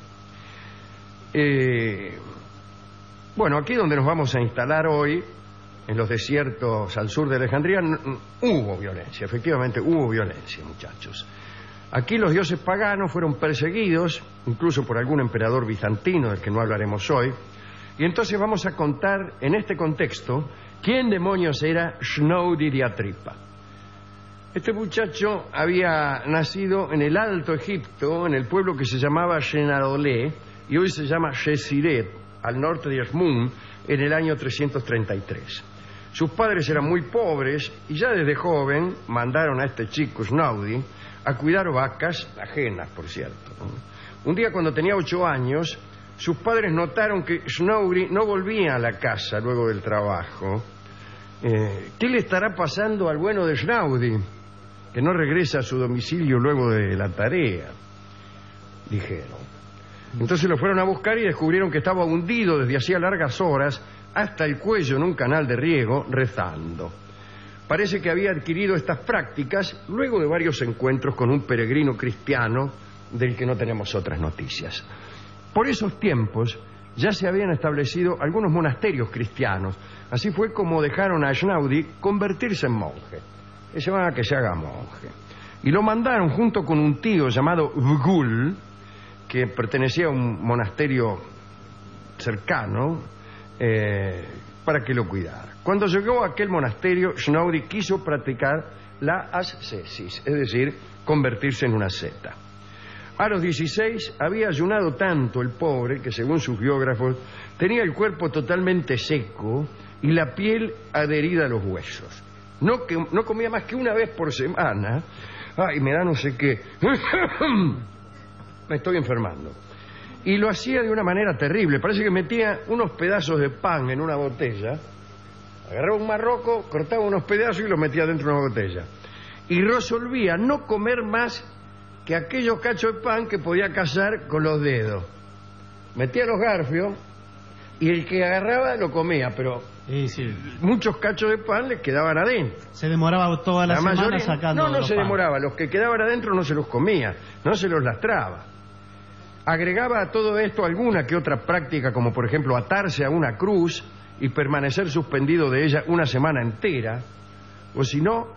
[SPEAKER 8] eh, bueno, aquí donde nos vamos a instalar hoy, en los desiertos al sur de Alejandría, hubo violencia, efectivamente hubo violencia, muchachos. Aquí los dioses paganos fueron perseguidos, incluso por algún emperador bizantino del que no hablaremos hoy. Y entonces vamos a contar en este contexto quién demonios era Shnoudi de Atripa. Este muchacho había nacido en el Alto Egipto, en el pueblo que se llamaba Shenadolé, y hoy se llama Shesiret, al norte de Esmun, en el año trescientos treinta y tres. Sus padres eran muy pobres y ya desde joven mandaron a este chico Shnoudi a cuidar vacas ajenas, por cierto, ¿no? Un día, cuando tenía ocho años, sus padres notaron que Shnoudi no volvía a la casa luego del trabajo. Eh, ¿Qué le estará pasando al bueno de Shnoudi, que no regresa a su domicilio luego de la tarea?, dijeron. Entonces lo fueron a buscar y descubrieron que estaba hundido desde hacía largas horas hasta el cuello en un canal de riego, rezando. Parece que había adquirido estas prácticas luego de varios encuentros con un peregrino cristiano del que no tenemos otras noticias. Por esos tiempos ya se habían establecido algunos monasterios cristianos. Así fue como dejaron a Shnoudi convertirse en monje. Se llama que se haga monje. Y lo mandaron junto con un tío llamado Vgul, que pertenecía a un monasterio cercano, eh, para que lo cuidara. Cuando llegó a aquel monasterio, Shnoudi quiso practicar la ascesis, es decir, convertirse en una asceta. A los dieciséis había ayunado tanto el pobre que, según sus biógrafos, tenía el cuerpo totalmente seco y la piel adherida a los huesos. No, que, no comía más que una vez por semana. Ay, me da no sé qué. Me estoy enfermando. Y lo hacía de una manera terrible. Parece que metía unos pedazos de pan en una botella, agarraba un marroco, cortaba unos pedazos y los metía dentro de una botella. Y resolvía no comer más que aquellos cachos de pan que podía cazar con los dedos. Metía los garfios y el que agarraba lo comía, pero
[SPEAKER 9] sí, sí.
[SPEAKER 8] muchos cachos de pan les quedaban adentro.
[SPEAKER 9] Se demoraba toda la,
[SPEAKER 8] la
[SPEAKER 9] semana
[SPEAKER 8] mayoría,
[SPEAKER 9] sacando
[SPEAKER 8] No, no
[SPEAKER 9] los
[SPEAKER 8] se
[SPEAKER 9] pan.
[SPEAKER 8] demoraba, los que quedaban adentro no se los comía, no se los lastraba. Agregaba a todo esto alguna que otra práctica, como por ejemplo atarse a una cruz y permanecer suspendido de ella una semana entera, o si no,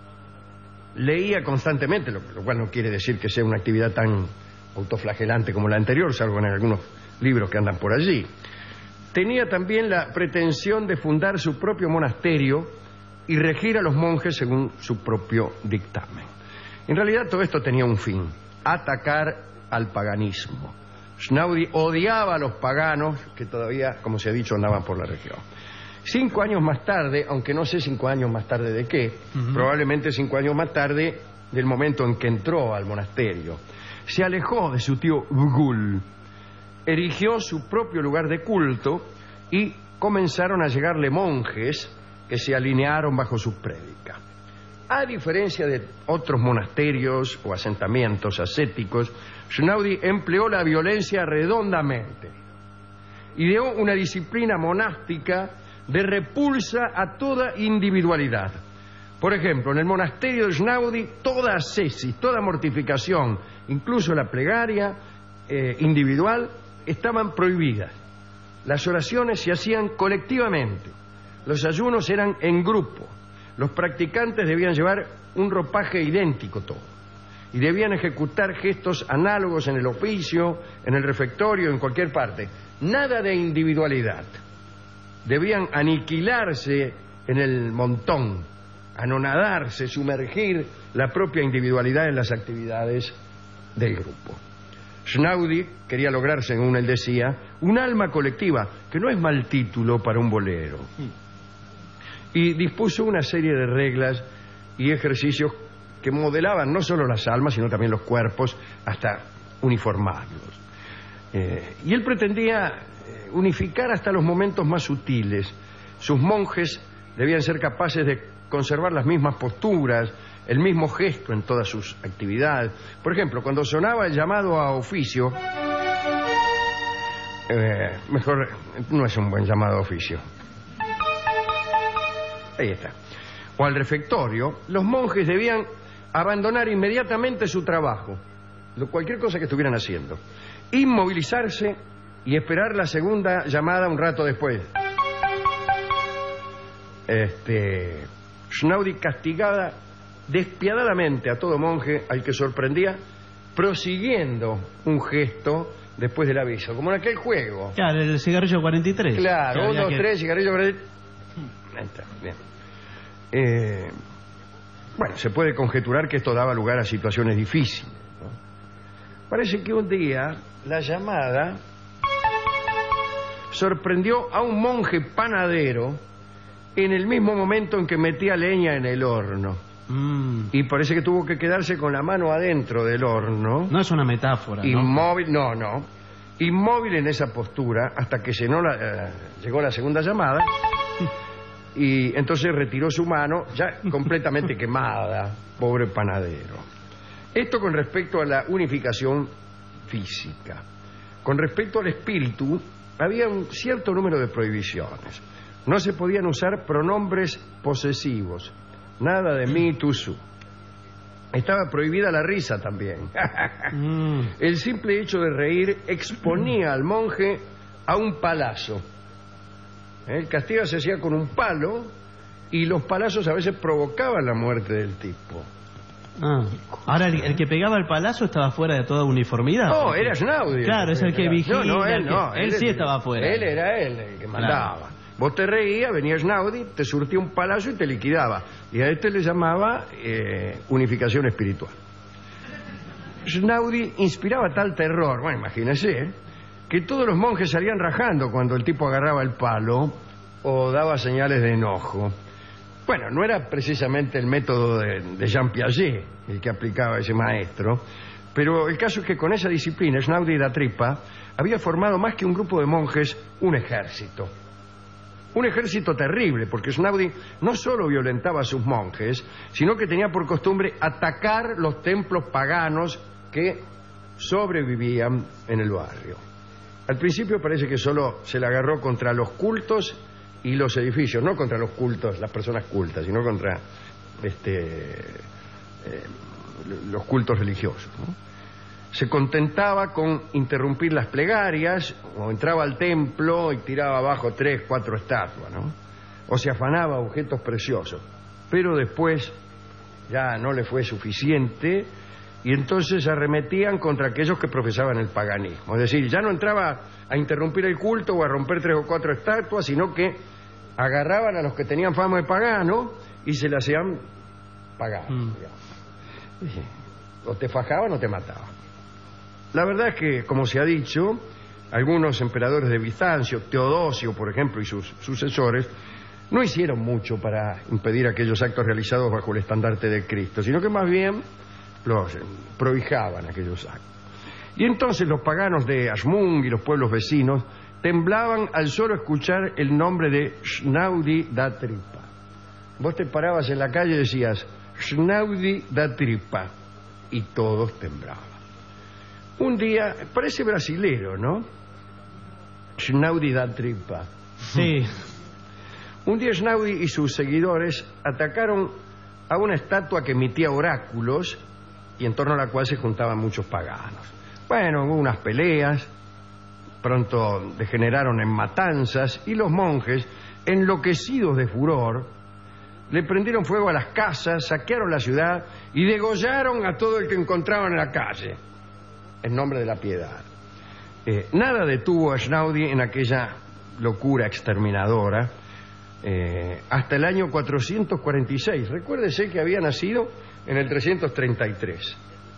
[SPEAKER 8] leía constantemente, lo, lo cual no quiere decir que sea una actividad tan autoflagelante como la anterior, salvo en algunos libros que andan por allí. Tenía también la pretensión de fundar su propio monasterio y regir a los monjes según su propio dictamen. En realidad todo esto tenía un fin: atacar al paganismo. Schnaudi odiaba a los paganos que todavía, como se ha dicho, andaban por la región. Cinco años más tarde, aunque no sé cinco años más tarde de qué, uh-huh. probablemente cinco años más tarde del momento en que entró al monasterio, se alejó de su tío Bugul, erigió su propio lugar de culto y comenzaron a llegarle monjes que se alinearon bajo sus prédicas. A diferencia de otros monasterios o asentamientos ascéticos, Schnaudi empleó la violencia redondamente. Ideó una disciplina monástica de repulsa a toda individualidad. Por ejemplo, en el monasterio de Schnaudi, toda ascesis, toda mortificación, incluso la plegaria eh, individual, estaban prohibidas. Las oraciones se hacían colectivamente. Los ayunos eran en grupo. Los practicantes debían llevar un ropaje idéntico todo. Y debían ejecutar gestos análogos en el oficio, en el refectorio, en cualquier parte. Nada de individualidad. Debían aniquilarse en el montón, anonadarse, sumergir la propia individualidad en las actividades del grupo. Schnaudi quería lograr, según él decía, un alma colectiva, que no es mal título para un bolero. Y dispuso una serie de reglas y ejercicios que modelaban no solo las almas, sino también los cuerpos, hasta uniformarlos. Eh, y él pretendía eh, unificar hasta los momentos más sutiles. Sus monjes debían ser capaces de conservar las mismas posturas, el mismo gesto en todas sus actividades. Por ejemplo, cuando sonaba el llamado a oficio, eh, mejor, no es un buen llamado a oficio. Ahí está. O al refectorio, los monjes debían abandonar inmediatamente su trabajo, cualquier cosa que estuvieran haciendo, inmovilizarse y esperar la segunda llamada un rato después. Este, Schnaudi castigaba despiadadamente a todo monje al que sorprendía prosiguiendo un gesto después del aviso, como en aquel juego.
[SPEAKER 9] Claro, el cigarrillo cuarenta y tres.
[SPEAKER 8] Claro, uno, dos, que... tres, cigarrillo cuarenta y tres. Ahí está, bien. Eh, bueno, se puede conjeturar que esto daba lugar a situaciones difíciles, ¿no? Parece que un día la llamada sorprendió a un monje panadero en el mismo momento en que metía leña en el horno. Mm. Y parece que tuvo que quedarse con la mano adentro del horno.
[SPEAKER 9] No es una metáfora, ¿no?
[SPEAKER 8] Inmóvil, no, no. Inmóvil en esa postura hasta que llenó la, eh, llegó la segunda llamada. Y entonces retiró su mano ya completamente quemada, pobre panadero. Esto con respecto a la unificación física. Con respecto al espíritu, había un cierto número de prohibiciones. No se podían usar pronombres posesivos, nada de me, tú, su. Estaba prohibida la risa también. mm. El simple hecho de reír exponía al monje a un palazo. El castigo se hacía con un palo y los palazos a veces provocaban la muerte del tipo.
[SPEAKER 9] Ah. Ahora, el, el que pegaba el palazo estaba fuera de toda uniformidad.
[SPEAKER 8] No, porque... era Schnaudi.
[SPEAKER 9] Claro, es el que vigila.
[SPEAKER 8] No, no, él no.
[SPEAKER 9] Él, él sí estaba fuera.
[SPEAKER 8] Él era él el que mandaba. Claro. Vos te reías, venía Schnaudi, te surtía un palazo y te liquidaba. Y a este le llamaba eh, unificación espiritual. Schnaudi inspiraba tal terror, bueno, imagínese, ¿eh? que todos los monjes salían rajando cuando el tipo agarraba el palo o daba señales de enojo. Bueno, no era precisamente el método de, de Jean Piaget el que aplicaba ese maestro, pero el caso es que con esa disciplina, Schnaudi da Trippa había formado más que un grupo de monjes, un ejército. Un ejército terrible, porque Schnaudi no solo violentaba a sus monjes, sino que tenía por costumbre atacar los templos paganos que sobrevivían en el barrio. Al principio parece que solo se la agarró contra los cultos y los edificios, no contra los cultos, las personas cultas, sino contra este, eh, los cultos religiosos, ¿no? Se contentaba con interrumpir las plegarias, o entraba al templo y tiraba abajo tres, cuatro estatuas, ¿no? O se afanaba objetos preciosos. Pero después ya no le fue suficiente y entonces arremetían contra aquellos que profesaban el paganismo. Es decir, ya no entraba a interrumpir el culto o a romper tres o cuatro estatuas, sino que agarraban a los que tenían fama de pagano y se le hacían paganos, mm. digamos. O te fajaban o te mataban. La verdad es que, como se ha dicho, algunos emperadores de Bizancio, Teodosio, por ejemplo, y sus sucesores, no hicieron mucho para impedir aquellos actos realizados bajo el estandarte de Cristo, sino que más bien los prohijaban aquellos actos. Y entonces los paganos de Asmung y los pueblos vecinos temblaban al solo escuchar el nombre de Schnaudi da Trippa. Vos te parabas en la calle y decías Schnaudi da Trippa y todos temblaban. Un día, parece brasilero, ¿no? Schnaudi da Trippa.
[SPEAKER 9] Sí.
[SPEAKER 8] Un día Schnaudi y sus seguidores atacaron a una estatua que emitía oráculos y en torno a la cual se juntaban muchos paganos. Bueno, hubo unas peleas, pronto degeneraron en matanzas y los monjes, enloquecidos de furor, le prendieron fuego a las casas, saquearon la ciudad y degollaron a todo el que encontraban en la calle, en nombre de la piedad. Eh, nada detuvo a Schnaudi en aquella locura exterminadora eh, hasta el año cuatrocientos cuarenta y seis. Recuérdese que había nacido en el trescientos treinta y tres.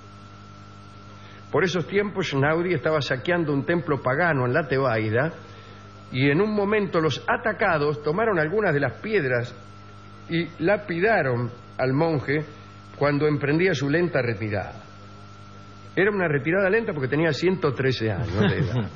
[SPEAKER 8] Por esos tiempos Schnaudi estaba saqueando un templo pagano en la Tebaida y en un momento los atacados tomaron algunas de las piedras y lapidaron al monje cuando emprendía su lenta retirada. Era una retirada lenta porque tenía ciento trece años de edad.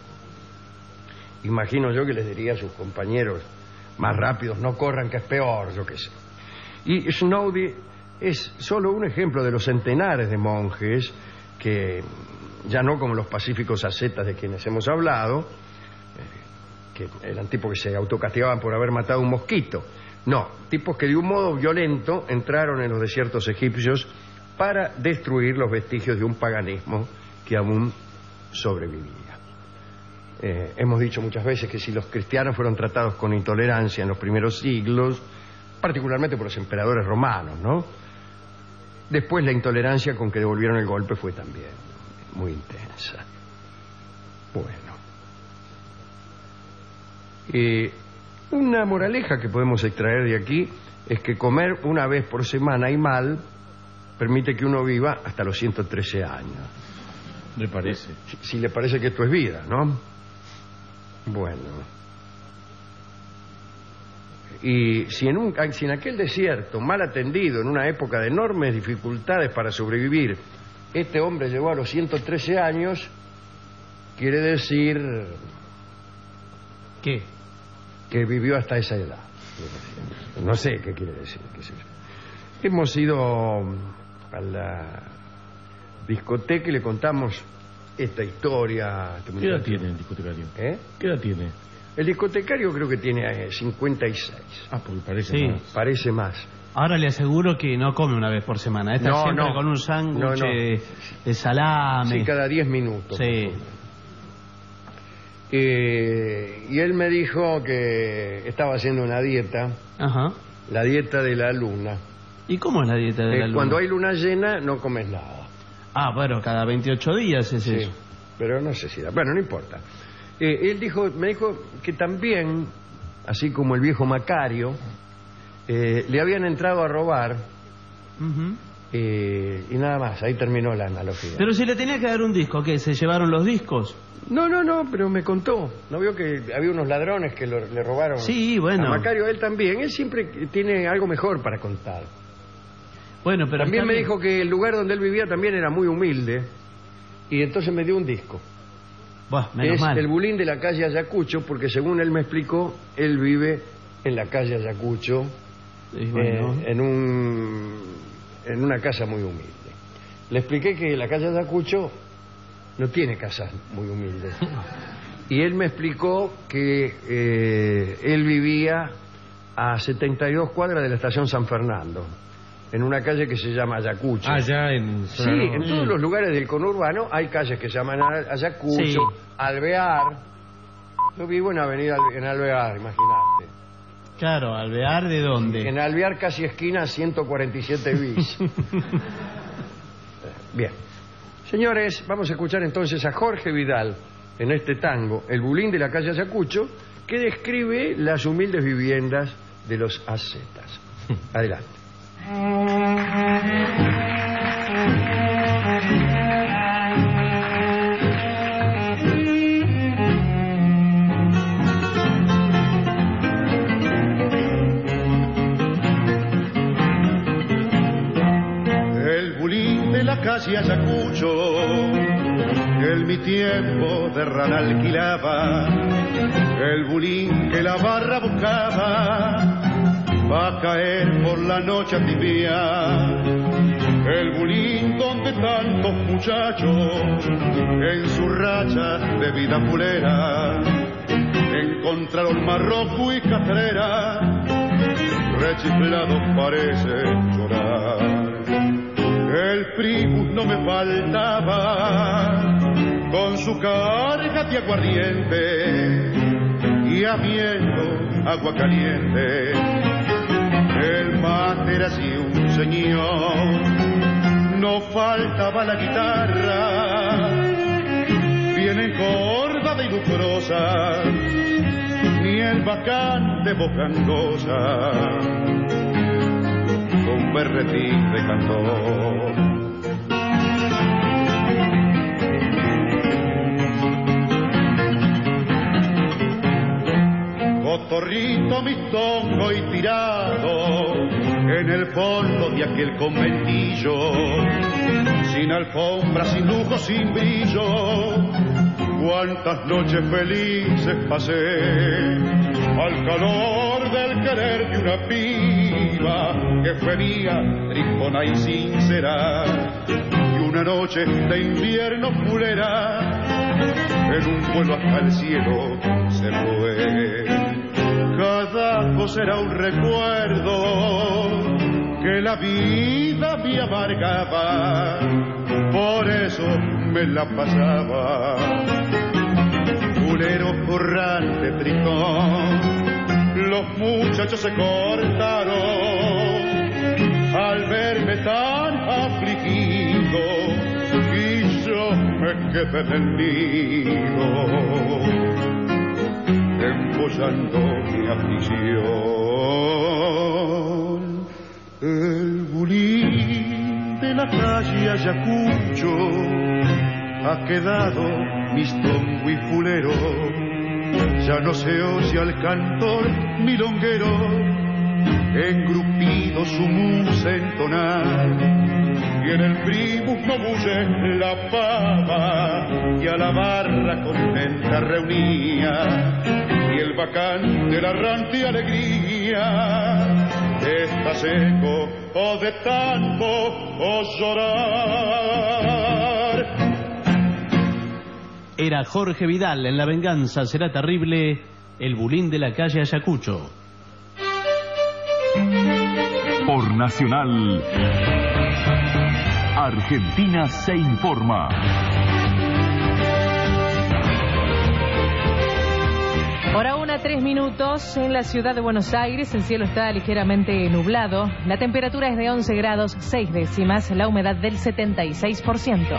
[SPEAKER 8] Imagino yo que les diría a sus compañeros más rápidos, no corran que es peor, yo qué sé. Y Schnaudi es solo un ejemplo de los centenares de monjes que, ya no como los pacíficos ascetas de quienes hemos hablado, eh, que eran tipos que se autocastigaban por haber matado un mosquito. No, tipos que de un modo violento entraron en los desiertos egipcios para destruir los vestigios de un paganismo que aún sobrevivía. Eh, hemos dicho muchas veces que si los cristianos fueron tratados con intolerancia en los primeros siglos, particularmente por los emperadores romanos, ¿no? Después la intolerancia con que devolvieron el golpe fue también muy intensa. Bueno. Eh, una moraleja que podemos extraer de aquí es que comer una vez por semana y mal permite que uno viva hasta los ciento trece años.
[SPEAKER 10] ¿Le parece?
[SPEAKER 8] Si, si le parece que esto es vida, ¿no? Bueno. Y si en, un, si en aquel desierto, mal atendido, en una época de enormes dificultades para sobrevivir, este hombre llegó a los ciento trece años, quiere decir...
[SPEAKER 9] ¿Qué?
[SPEAKER 8] Que vivió hasta esa edad. No sé qué quiere decir. Qué sé yo. Hemos ido a la discoteca y le contamos esta historia.
[SPEAKER 10] ¿Qué edad tiene el discotecario?
[SPEAKER 8] ¿Eh?
[SPEAKER 10] ¿Qué edad tiene?
[SPEAKER 8] El discotecario creo que tiene eh, cincuenta y seis.
[SPEAKER 10] Ah, porque parece
[SPEAKER 9] sí.
[SPEAKER 10] más.
[SPEAKER 8] Parece más.
[SPEAKER 9] Ahora le aseguro que no come una vez por semana. Está
[SPEAKER 8] no,
[SPEAKER 9] siempre
[SPEAKER 8] no.
[SPEAKER 9] con un sándwich
[SPEAKER 8] no, no.
[SPEAKER 9] de, de salame.
[SPEAKER 8] Sí, cada diez minutos.
[SPEAKER 9] Sí.
[SPEAKER 8] Eh, y él me dijo que estaba haciendo una dieta.
[SPEAKER 9] Ajá.
[SPEAKER 8] La dieta de la luna.
[SPEAKER 9] ¿Y cómo es la dieta de
[SPEAKER 8] eh,
[SPEAKER 9] la luna?
[SPEAKER 8] Cuando hay luna llena no comes nada.
[SPEAKER 9] Ah, bueno, cada veintiocho días es
[SPEAKER 8] sí,
[SPEAKER 9] eso.
[SPEAKER 8] Pero no sé si da. Bueno, no importa. Eh, él dijo, me dijo que también, así como el viejo Macario, eh, le habían entrado a robar.
[SPEAKER 9] Uh-huh.
[SPEAKER 8] eh, y nada más, ahí terminó la analogía.
[SPEAKER 9] Pero si le tenía que dar un disco, ¿qué? ¿Se llevaron los discos?
[SPEAKER 8] No, no, no, pero me contó. ¿No vio que había unos ladrones que lo, le robaron?
[SPEAKER 9] Sí, bueno.
[SPEAKER 8] A Macario, él también. Él siempre tiene algo mejor para contar.
[SPEAKER 9] Bueno, pero
[SPEAKER 8] también me
[SPEAKER 9] bien.
[SPEAKER 8] dijo que el lugar donde él vivía también era muy humilde. Y entonces me dio un disco.
[SPEAKER 9] Buah, menos
[SPEAKER 8] es
[SPEAKER 9] mal.
[SPEAKER 8] el Bulín de la calle Ayacucho, porque según él me explicó, él vive en la calle Ayacucho,
[SPEAKER 9] bueno.
[SPEAKER 8] eh, en un en una casa muy humilde. Le expliqué que la calle Ayacucho no tiene casas muy humildes. Y él me explicó que eh, él vivía a setenta y dos cuadras de la estación San Fernando, en una calle que se llama Ayacucho.
[SPEAKER 10] Allá en...
[SPEAKER 8] Sí, en todos los lugares del conurbano hay calles que se llaman Ayacucho,
[SPEAKER 9] Sí.
[SPEAKER 8] Alvear. Yo vivo en Avenida Alve- en Alvear, imagínate.
[SPEAKER 9] Claro, ¿Alvear de dónde?
[SPEAKER 8] En Alvear, casi esquina ciento cuarenta y siete bis. Bien. Señores, vamos a escuchar entonces a Jorge Vidal en este tango, El Bulín de la calle Ayacucho, que describe las humildes viviendas de los ascetas. Adelante.
[SPEAKER 12] El bulín de la calle Ayacucho, el mi tiempo de rana alquilaba, el bulín que la barra buscaba, va a caer por la noche tibia, el bulín donde tantos muchachos en su racha de vida fulera encontraron marroco y catrera, rechiflados parecen llorar. El primus no me faltaba con su carga de aguardiente y habiendo agua caliente. El mate era así un señor, no faltaba la guitarra, bien encordada y lucrosa, ni el bacán de voz gangosa, con berretín de cantor. Cotorrito mistongo y tirado en el fondo de aquel conventillo, sin alfombra, sin lujo, sin brillo, cuántas noches felices pasé al calor del querer de una piba que fue mía, tristona y sincera, y una noche de invierno fulera en un vuelo hasta el cielo se fue. Cada cosa era un recuerdo que la vida me amargaba, por eso me la pasaba. Fulero currante, tristón, los muchachos se cortaron al verme tan afligido y yo me quedé en el nido, embollando mi aflicción. El bulín de la calle Ayacucho ha quedado mistongo y fulero, ya no se oye al cantor milonguero engrupido su musa entonar, y en el primus no bulle la pava y a la barra contenta reunía, y el bacán de la errante alegría está seco o de tanto o llorar.
[SPEAKER 9] Era Jorge Vidal en La venganza será terrible, el bulín de la calle Ayacucho.
[SPEAKER 5] Por Nacional, Argentina se informa.
[SPEAKER 1] Hora una, tres minutos en la ciudad de Buenos Aires. El cielo está ligeramente nublado. La temperatura es de once grados seis décimas. La humedad del setenta y seis por ciento.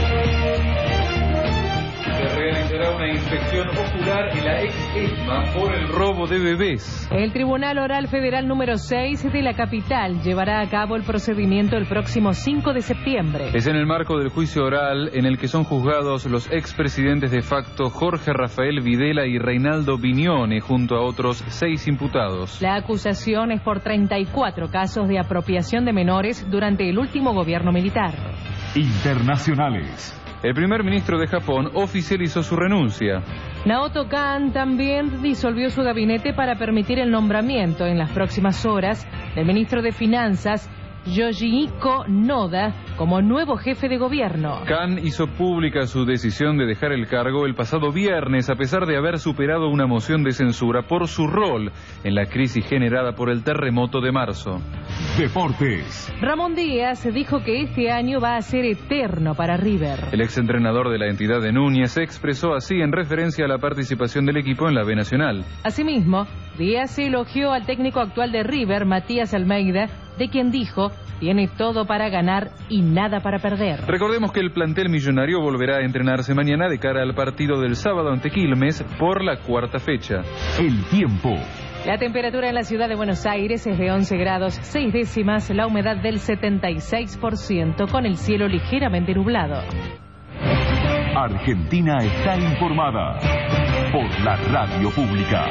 [SPEAKER 18] Se realizará una inspección ocular en la ex ESMA por el robo de bebés.
[SPEAKER 1] El Tribunal Oral Federal número seis de la capital llevará a cabo el procedimiento el próximo cinco de septiembre.
[SPEAKER 18] Es en el marco del juicio oral en el que son juzgados los expresidentes de facto Jorge Rafael Videla y Reinaldo Vignone junto a otros seis imputados.
[SPEAKER 1] La acusación es por treinta y cuatro casos de apropiación de menores durante el último gobierno militar.
[SPEAKER 5] Internacionales.
[SPEAKER 18] El primer ministro de Japón oficializó su renuncia.
[SPEAKER 1] Naoto Kan también disolvió su gabinete para permitir el nombramiento en las próximas horas del ministro de Finanzas Yoshihiko Noda como nuevo jefe de gobierno.
[SPEAKER 18] Kan hizo pública su decisión de dejar el cargo el pasado viernes a pesar de haber superado una moción de censura por su rol en la crisis generada por el terremoto de marzo.
[SPEAKER 5] Deportes.
[SPEAKER 1] Ramón Díaz dijo que este año va a ser eterno para River.
[SPEAKER 18] El exentrenador de la entidad de Núñez se expresó así en referencia a la participación del equipo en la B Nacional.
[SPEAKER 1] Asimismo, Díaz elogió al técnico actual de River, Matías Almeida, de quien dijo, tiene todo para ganar y nada para perder.
[SPEAKER 18] Recordemos que el plantel millonario volverá a entrenarse mañana de cara al partido del sábado ante Quilmes por la cuarta fecha.
[SPEAKER 5] El tiempo.
[SPEAKER 1] La temperatura en la ciudad de Buenos Aires es de once grados seis décimas, la humedad del setenta y seis por ciento, con el cielo ligeramente nublado.
[SPEAKER 5] Argentina está informada por la radio pública.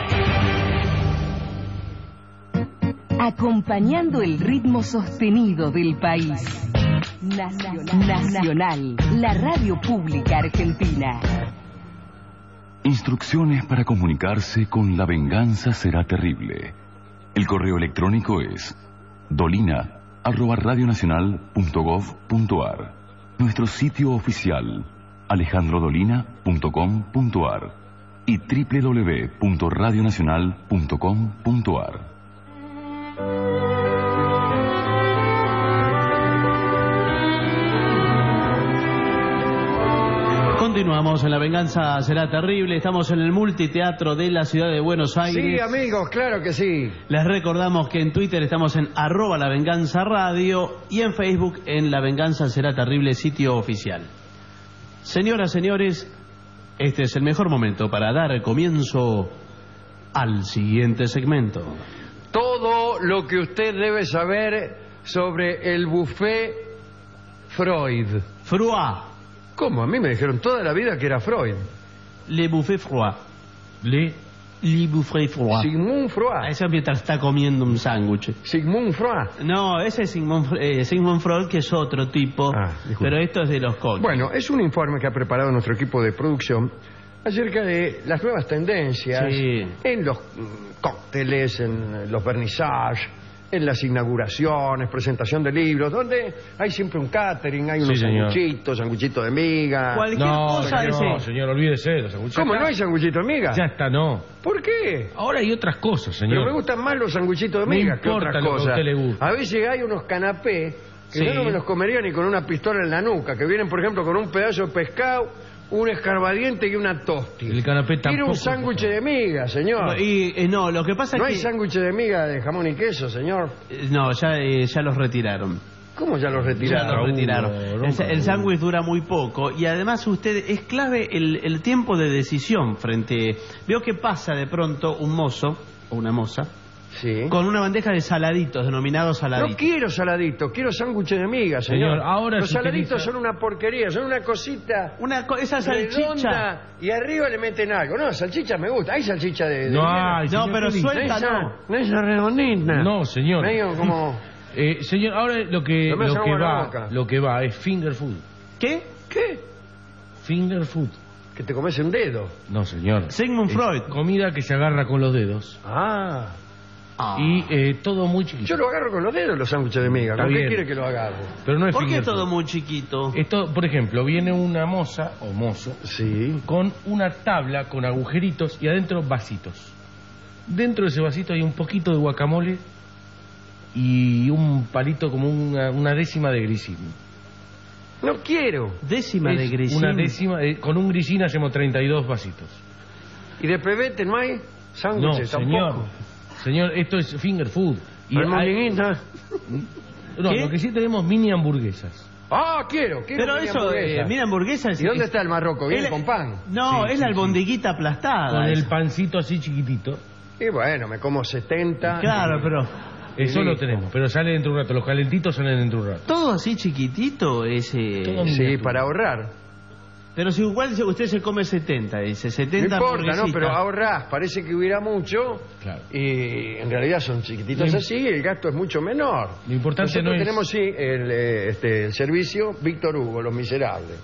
[SPEAKER 6] Acompañando el ritmo sostenido del país. Nacional, Nacional, la radio pública argentina.
[SPEAKER 5] Instrucciones para comunicarse con La Venganza Será Terrible. El correo electrónico es dolina arroba radionacional punto gov punto ar. Nuestro sitio oficial alejandro dolina punto com punto ar y doble u doble u doble u punto radionacional punto com punto ar.
[SPEAKER 9] Continuamos en La Venganza Será Terrible. Estamos en el multiteatro de la ciudad de Buenos Aires.
[SPEAKER 8] Sí, amigos, claro que sí.
[SPEAKER 9] Les recordamos que en Twitter estamos en arroba La Venganza Radio y en Facebook en La Venganza Será Terrible, sitio oficial. Señoras, señores, este es el mejor momento para dar comienzo al siguiente segmento.
[SPEAKER 8] Todo lo que usted debe saber sobre el buffet Freud.
[SPEAKER 9] Freud.
[SPEAKER 8] ¿Cómo? A mí me dijeron toda la vida que era Freud.
[SPEAKER 9] Le buffet Freud. Le, le buffet Freud.
[SPEAKER 8] Sigmund Freud.
[SPEAKER 9] Eso mientras está comiendo un sándwich.
[SPEAKER 8] Sigmund Freud.
[SPEAKER 9] No, ese es Sigmund, eh, Sigmund Freud, que es otro tipo. Ah, pero esto es de los cócteles.
[SPEAKER 8] Bueno, es un informe que ha preparado nuestro equipo de producción acerca de las nuevas tendencias sí. en los cócteles, en los vernissages, en las inauguraciones, presentación de libros, donde hay siempre un catering, hay unos sí, sanguchitos, sanguchitos de miga.
[SPEAKER 10] Cualquier no, cosa ese. No, señor, olvídese de los sanguchitos.
[SPEAKER 8] ¿Cómo no hay sanguchitos de miga?
[SPEAKER 10] Ya está, no.
[SPEAKER 8] ¿Por qué?
[SPEAKER 10] Ahora hay otras cosas, señor.
[SPEAKER 8] Pero me gustan más los sanguchitos de miga
[SPEAKER 10] no
[SPEAKER 8] que otras
[SPEAKER 10] lo
[SPEAKER 8] cosas.
[SPEAKER 10] Que a usted le gusta.
[SPEAKER 8] A veces hay unos canapés que sí. yo no me los comería ni con una pistola en la nuca, que vienen, por ejemplo, con un pedazo de pescado, un escarbadiente y una tosti.
[SPEAKER 10] El canapé tampoco.
[SPEAKER 8] Quiere un sándwich de miga, señor.
[SPEAKER 9] Y eh, no, lo que pasa
[SPEAKER 8] no
[SPEAKER 9] es
[SPEAKER 8] que... No hay sándwich de miga de jamón y queso, señor.
[SPEAKER 9] Eh, no, ya, eh, ya los retiraron.
[SPEAKER 8] ¿Cómo ya los retiraron?
[SPEAKER 9] Ya los retiraron. Uh, el el sándwich dura muy poco y además usted es clave el, el tiempo de decisión frente... Veo que pasa de pronto un mozo o una moza
[SPEAKER 8] sí.
[SPEAKER 9] con una bandeja de saladitos, denominados saladitos.
[SPEAKER 8] No quiero saladitos, quiero sándwiches de miga, señor.
[SPEAKER 10] señor ahora
[SPEAKER 8] Los saladitos
[SPEAKER 10] utiliza...
[SPEAKER 8] son una porquería, son una cosita
[SPEAKER 9] una co esa salchicha
[SPEAKER 8] y arriba le meten algo. No, salchicha me gusta, hay salchicha de... de
[SPEAKER 10] no hay,
[SPEAKER 9] no, pero suelta no.
[SPEAKER 8] No es redondita.
[SPEAKER 10] No, señor.
[SPEAKER 8] Medio como...
[SPEAKER 10] eh, señor, ahora lo que,
[SPEAKER 8] no
[SPEAKER 10] lo que va lo que va es finger food.
[SPEAKER 9] ¿Qué?
[SPEAKER 8] ¿Qué?
[SPEAKER 10] Finger food.
[SPEAKER 8] Que te comes un dedo.
[SPEAKER 10] No, señor.
[SPEAKER 9] Sigmund Freud.
[SPEAKER 10] Comida que se agarra con los dedos.
[SPEAKER 8] Ah.
[SPEAKER 10] Ah. Y eh, todo muy chiquito.
[SPEAKER 8] Yo lo agarro con los dedos los sándwiches de miga. ¿Con qué quiere que lo agarre?
[SPEAKER 10] Pero no es
[SPEAKER 9] ¿Por qué todo muy chiquito?
[SPEAKER 10] Esto, por ejemplo, viene una moza o mozo
[SPEAKER 8] sí.
[SPEAKER 10] con una tabla con agujeritos y adentro vasitos. Dentro de ese vasito hay un poquito de guacamole y un palito como una, una décima de grisín.
[SPEAKER 8] No quiero.
[SPEAKER 9] Décima
[SPEAKER 10] es
[SPEAKER 9] de grisín.
[SPEAKER 10] Una décima, eh, con un grisín hacemos treinta y dos vasitos.
[SPEAKER 8] ¿Y de pebete no hay sándwiches
[SPEAKER 10] no,
[SPEAKER 8] tampoco?
[SPEAKER 10] Señor. Señor, esto es finger food.
[SPEAKER 8] Y hay... No,
[SPEAKER 10] lo que sí tenemos mini hamburguesas.
[SPEAKER 8] Ah, quiero, quiero
[SPEAKER 9] Pero eso, hamburguesa. Eh, mini hamburguesas.
[SPEAKER 8] ¿Y dónde está el marroco? ¿Viene el... con pan?
[SPEAKER 9] No,
[SPEAKER 10] sí,
[SPEAKER 9] es
[SPEAKER 10] sí,
[SPEAKER 9] la albondiguita sí. aplastada.
[SPEAKER 10] Con
[SPEAKER 9] eso.
[SPEAKER 10] el pancito así chiquitito.
[SPEAKER 8] Y bueno, me como setenta.
[SPEAKER 9] Claro, pero...
[SPEAKER 10] Eso lo tenemos, pero sale dentro de un rato. Los calentitos salen dentro de un rato.
[SPEAKER 9] Todo así chiquitito ese...
[SPEAKER 8] Todo sí, para ahorrar.
[SPEAKER 9] Pero si igual usted se come setenta, dice, setenta
[SPEAKER 8] no importa, no, pero ahorrás, parece que hubiera mucho,
[SPEAKER 10] claro.
[SPEAKER 8] Y en realidad son chiquititos así, y el gasto es mucho menor.
[SPEAKER 10] Lo importante
[SPEAKER 8] Nosotros
[SPEAKER 10] no es...
[SPEAKER 8] tenemos, sí, el, este, el servicio Víctor Hugo, Los Miserables.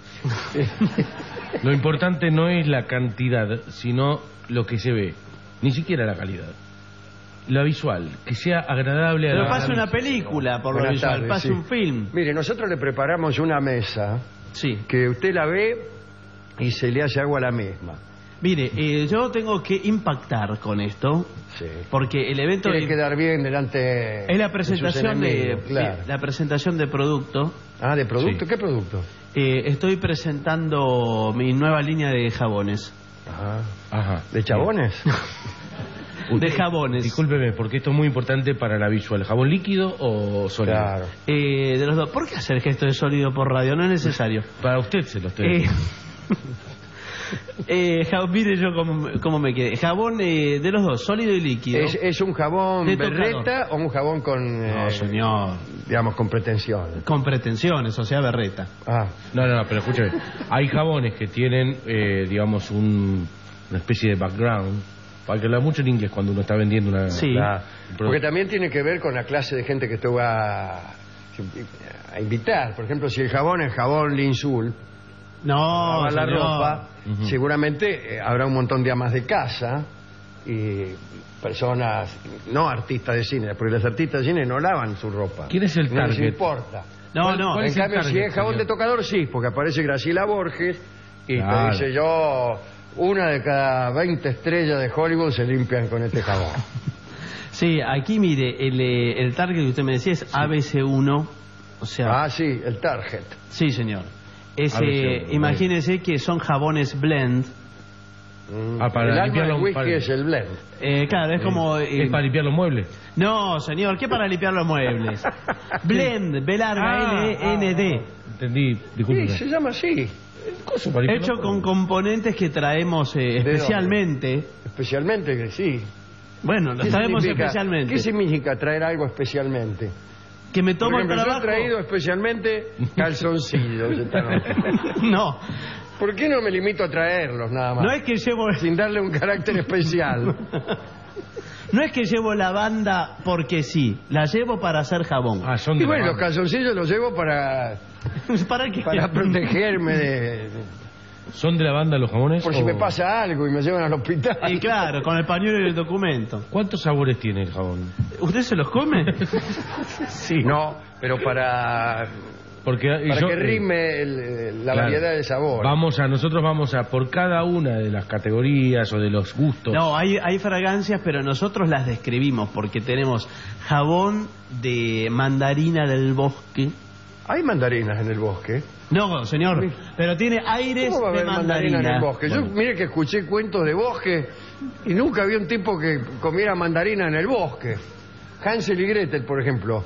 [SPEAKER 10] Lo importante no es la cantidad, sino lo que se ve, ni siquiera la calidad. la visual, que sea agradable a
[SPEAKER 9] Pero
[SPEAKER 10] la...
[SPEAKER 9] pase una película por lo
[SPEAKER 8] Buenas
[SPEAKER 9] visual,
[SPEAKER 8] tardes,
[SPEAKER 9] pase
[SPEAKER 8] sí.
[SPEAKER 9] un film.
[SPEAKER 8] Mire, nosotros le preparamos una mesa
[SPEAKER 9] Sí.
[SPEAKER 8] que usted la ve y se le hace agua a la misma.
[SPEAKER 9] Mire, eh, yo tengo que impactar con esto,
[SPEAKER 8] Sí.
[SPEAKER 9] porque el evento
[SPEAKER 8] Tiene
[SPEAKER 9] es,
[SPEAKER 8] que quedar bien delante
[SPEAKER 9] es la
[SPEAKER 8] de sus
[SPEAKER 9] presentación de,
[SPEAKER 8] enemigos, claro.
[SPEAKER 9] sí, la presentación de producto.
[SPEAKER 8] Ah, ¿de producto?
[SPEAKER 10] Sí.
[SPEAKER 8] ¿Qué producto?
[SPEAKER 9] Eh, estoy presentando mi nueva línea de jabones.
[SPEAKER 8] Ajá.
[SPEAKER 10] Ajá.
[SPEAKER 8] ¿De chabones?
[SPEAKER 9] De jabones.
[SPEAKER 10] Discúlpeme, porque esto es muy importante para la visual. ¿Jabón líquido o sólido?
[SPEAKER 8] Claro.
[SPEAKER 9] Eh, de los dos. ¿Por qué hacer gesto de sólido por radio? No es necesario.
[SPEAKER 10] Para usted se lo estoy
[SPEAKER 9] Eh,
[SPEAKER 10] diciendo.
[SPEAKER 9] eh, ja- mire yo cómo, cómo me quedé. Jabón eh, de los dos, sólido y líquido.
[SPEAKER 8] ¿Es, es un jabón
[SPEAKER 9] De
[SPEAKER 8] berreta
[SPEAKER 9] tocador.
[SPEAKER 8] o un jabón con,
[SPEAKER 9] No,
[SPEAKER 8] eh,
[SPEAKER 9] señor.
[SPEAKER 8] digamos, con pretensiones?
[SPEAKER 9] Con pretensiones, o sea, berreta.
[SPEAKER 8] Ah,
[SPEAKER 10] No, no, no, pero escúcheme. Hay jabones que tienen, eh, digamos, un, una especie de background. Para que lo mucho en inglés cuando uno está vendiendo una...
[SPEAKER 9] Sí.
[SPEAKER 8] la-
[SPEAKER 10] un
[SPEAKER 8] porque
[SPEAKER 10] producto.
[SPEAKER 8] también tiene que ver con la clase de gente que usted va a, a invitar. Por ejemplo, si el jabón es jabón Linsul,
[SPEAKER 9] No,
[SPEAKER 8] lavar la
[SPEAKER 9] señor.
[SPEAKER 8] ropa,
[SPEAKER 10] Ujú.
[SPEAKER 8] seguramente eh, habrá un montón de amas de casa y personas, no artistas de cine, porque los artistas de cine no lavan su ropa.
[SPEAKER 10] ¿Quién es el
[SPEAKER 8] No les
[SPEAKER 10] target?
[SPEAKER 8] importa.
[SPEAKER 9] No,
[SPEAKER 10] ¿Cuál-
[SPEAKER 9] no.
[SPEAKER 10] cuál
[SPEAKER 8] En
[SPEAKER 10] es el
[SPEAKER 8] cambio, si
[SPEAKER 10] target,
[SPEAKER 8] es jabón
[SPEAKER 10] señor?
[SPEAKER 8] de tocador, sí, porque aparece Graciela Borges y
[SPEAKER 10] Claro.
[SPEAKER 8] te dice yo, una de cada veinte estrellas de Hollywood se limpian con este jabón.
[SPEAKER 9] Sí, aquí mire, el, eh, el target que usted me decía es A B C uno. O sea,
[SPEAKER 8] Ah, sí, el target.
[SPEAKER 9] sí, señor. Es,
[SPEAKER 10] A B C
[SPEAKER 9] eh,
[SPEAKER 10] uno,
[SPEAKER 9] imagínese que son jabones blend.
[SPEAKER 8] Mm.
[SPEAKER 10] Ah, para
[SPEAKER 8] el alma
[SPEAKER 10] limpiar
[SPEAKER 8] del
[SPEAKER 10] los-
[SPEAKER 8] whisky
[SPEAKER 10] para-
[SPEAKER 8] es el blend.
[SPEAKER 9] Eh, claro, es como... eh,
[SPEAKER 10] ¿Es para limpiar los muebles?
[SPEAKER 9] No, señor, ¿qué para limpiar los muebles? Blend, B larga,
[SPEAKER 10] Ah,
[SPEAKER 9] L N D.
[SPEAKER 10] Entendí,
[SPEAKER 8] Sí,
[SPEAKER 10] discúlpeme.
[SPEAKER 8] se llama así.
[SPEAKER 10] Coso para limpiar
[SPEAKER 9] Hecho
[SPEAKER 10] los
[SPEAKER 9] con
[SPEAKER 10] muebles.
[SPEAKER 9] componentes que traemos eh,
[SPEAKER 8] dónde?
[SPEAKER 9] especialmente.
[SPEAKER 8] Especialmente que sí.
[SPEAKER 9] Bueno, lo
[SPEAKER 8] ¿Qué
[SPEAKER 9] traemos
[SPEAKER 8] significa-
[SPEAKER 9] especialmente.
[SPEAKER 8] ¿Qué significa traer algo especialmente?
[SPEAKER 9] Que me tomo
[SPEAKER 8] Por
[SPEAKER 9] el
[SPEAKER 8] ejemplo, yo he
[SPEAKER 9] trabajo...
[SPEAKER 8] traído especialmente calzoncillos esta noche.
[SPEAKER 9] No,
[SPEAKER 8] ¿Por qué no me limito a traerlos nada más?
[SPEAKER 9] no es que llevo...
[SPEAKER 8] Sin darle un carácter especial.
[SPEAKER 9] No es que llevo la banda porque sí, la llevo para hacer jabón.
[SPEAKER 10] Ah, son
[SPEAKER 8] Y
[SPEAKER 10] de
[SPEAKER 8] bueno,
[SPEAKER 10] la
[SPEAKER 8] los
[SPEAKER 10] banda.
[SPEAKER 8] calzoncillos los llevo para,
[SPEAKER 9] ¿Para qué?
[SPEAKER 8] para protegerme de...
[SPEAKER 10] ¿Son de la banda los jabones?
[SPEAKER 8] Por si
[SPEAKER 10] o-
[SPEAKER 8] me pasa algo y me llevan al hospital.
[SPEAKER 9] Y claro, con el pañuelo y el documento.
[SPEAKER 10] ¿Cuántos sabores tiene el jabón?
[SPEAKER 9] ¿Usted se los come?
[SPEAKER 8] Sí. No, pero para,
[SPEAKER 10] Porque eh,
[SPEAKER 8] para
[SPEAKER 10] yo,
[SPEAKER 8] que
[SPEAKER 10] eh,
[SPEAKER 8] rime el- la
[SPEAKER 10] claro,
[SPEAKER 8] variedad de sabor.
[SPEAKER 10] Vamos a, nosotros vamos a, por cada una de las categorías o de los gustos.
[SPEAKER 9] No, hay, hay fragancias, pero nosotros las describimos porque tenemos jabón de mandarina del bosque.
[SPEAKER 8] Hay mandarinas en el bosque.
[SPEAKER 9] No, señor, pero tiene aires
[SPEAKER 8] ¿Cómo va a
[SPEAKER 9] de
[SPEAKER 8] haber mandarina
[SPEAKER 9] mandarina.
[SPEAKER 8] en el bosque? Yo
[SPEAKER 10] Bueno.
[SPEAKER 8] mire que escuché cuentos de bosque y nunca había un tipo que comiera mandarina en el bosque. Hansel y Gretel, por ejemplo.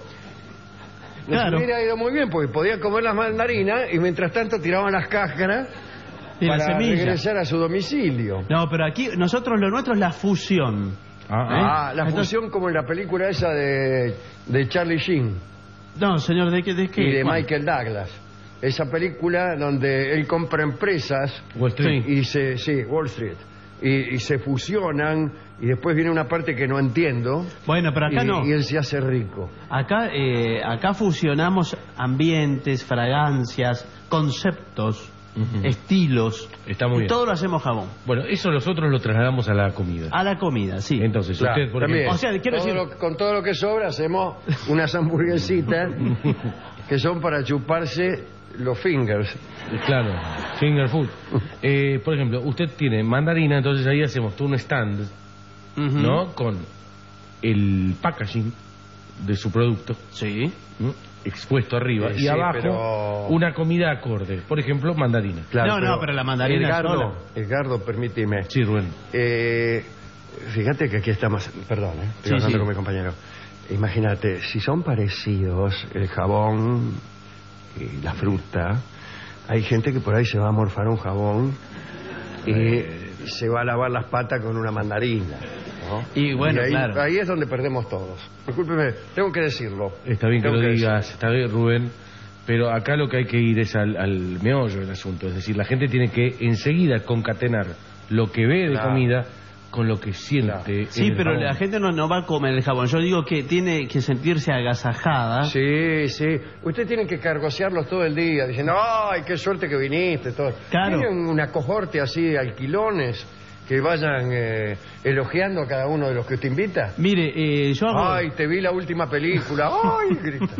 [SPEAKER 8] Les
[SPEAKER 9] Claro.
[SPEAKER 8] hubiera ido muy bien porque podían comer las mandarinas y mientras tanto tiraban las cáscaras
[SPEAKER 9] Y la
[SPEAKER 8] para
[SPEAKER 9] semilla.
[SPEAKER 8] regresar a su domicilio.
[SPEAKER 9] No, pero aquí nosotros lo nuestro es la fusión.
[SPEAKER 8] Ah,
[SPEAKER 9] ¿Eh?
[SPEAKER 8] la
[SPEAKER 9] Entonces-
[SPEAKER 8] fusión como en la película esa de, de Charlie Sheen
[SPEAKER 9] No, señor, ¿de qué? ¿De qué?
[SPEAKER 8] y de
[SPEAKER 9] ¿Cuál?
[SPEAKER 8] Michael Douglas. Esa película donde él compra empresas
[SPEAKER 10] Wall Street.
[SPEAKER 8] y se, sí, Wall Street, y, y se fusionan y después viene una parte que no entiendo.
[SPEAKER 9] Bueno, pero acá
[SPEAKER 8] y,
[SPEAKER 9] no.
[SPEAKER 8] y él se hace rico.
[SPEAKER 9] Acá, eh, acá fusionamos ambientes, fragancias, conceptos,
[SPEAKER 10] Ujú.
[SPEAKER 9] estilos.
[SPEAKER 10] Está muy
[SPEAKER 9] y
[SPEAKER 10] bien.
[SPEAKER 9] todo lo hacemos jabón.
[SPEAKER 10] Bueno, eso nosotros lo trasladamos a la comida.
[SPEAKER 9] A la comida, sí.
[SPEAKER 10] Entonces,
[SPEAKER 8] Claro,
[SPEAKER 10] usted, por
[SPEAKER 8] también.
[SPEAKER 10] ejemplo,
[SPEAKER 9] O sea, quiero
[SPEAKER 8] Todo
[SPEAKER 9] decir-
[SPEAKER 8] lo- con todo lo que sobra hacemos unas hamburguesitas que son para chuparse los fingers.
[SPEAKER 10] claro, finger food. Eh, por ejemplo, usted tiene mandarina, entonces ahí hacemos todo un stand,
[SPEAKER 9] Ujú.
[SPEAKER 10] ¿no? Con el packaging de su producto.
[SPEAKER 9] Sí.
[SPEAKER 10] ¿no? Expuesto arriba
[SPEAKER 8] Eh,
[SPEAKER 10] y
[SPEAKER 8] sí,
[SPEAKER 10] abajo
[SPEAKER 8] pero-
[SPEAKER 10] una comida acorde. Por ejemplo, mandarina.
[SPEAKER 9] No, no, pero la mandarina
[SPEAKER 8] Edgardo,
[SPEAKER 9] sola.
[SPEAKER 8] Edgardo, permíteme.
[SPEAKER 10] Sí, Rubén.
[SPEAKER 8] Eh, fíjate que aquí estamos. Perdón, ¿eh? estoy
[SPEAKER 9] Sí,
[SPEAKER 8] hablando
[SPEAKER 9] sí.
[SPEAKER 8] con mi compañero. Imagínate, si son parecidos el jabón y la fruta, hay gente que por ahí se va a morfar un jabón y se va a lavar las patas con una mandarina. ¿no?
[SPEAKER 9] Y bueno,
[SPEAKER 8] ahí,
[SPEAKER 9] claro.
[SPEAKER 8] ahí es donde perdemos todos. Discúlpeme, tengo que decirlo.
[SPEAKER 10] Está bien que
[SPEAKER 8] Tengo
[SPEAKER 10] lo
[SPEAKER 8] que
[SPEAKER 10] digas, está bien, Rubén. Pero acá lo que hay que ir es al, al meollo del asunto. Es decir, la gente tiene que enseguida concatenar lo que ve de
[SPEAKER 8] Claro.
[SPEAKER 10] comida con lo que siente.
[SPEAKER 9] Sí,
[SPEAKER 10] en el
[SPEAKER 9] pero
[SPEAKER 10] jabón.
[SPEAKER 9] la gente no, no va a comer el jabón. Yo digo que tiene que sentirse agasajada.
[SPEAKER 8] Sí, sí. Usted tiene que cargosearlos todo el día, diciendo, ¡ay, qué suerte que viniste! Todo.
[SPEAKER 9] Claro.
[SPEAKER 8] Tienen una cohorte así de alquilones que vayan eh, elogiando a cada uno de los que usted invita?
[SPEAKER 9] Mire, eh, yo hago...
[SPEAKER 8] Ay, te vi la última película. Ay, grita.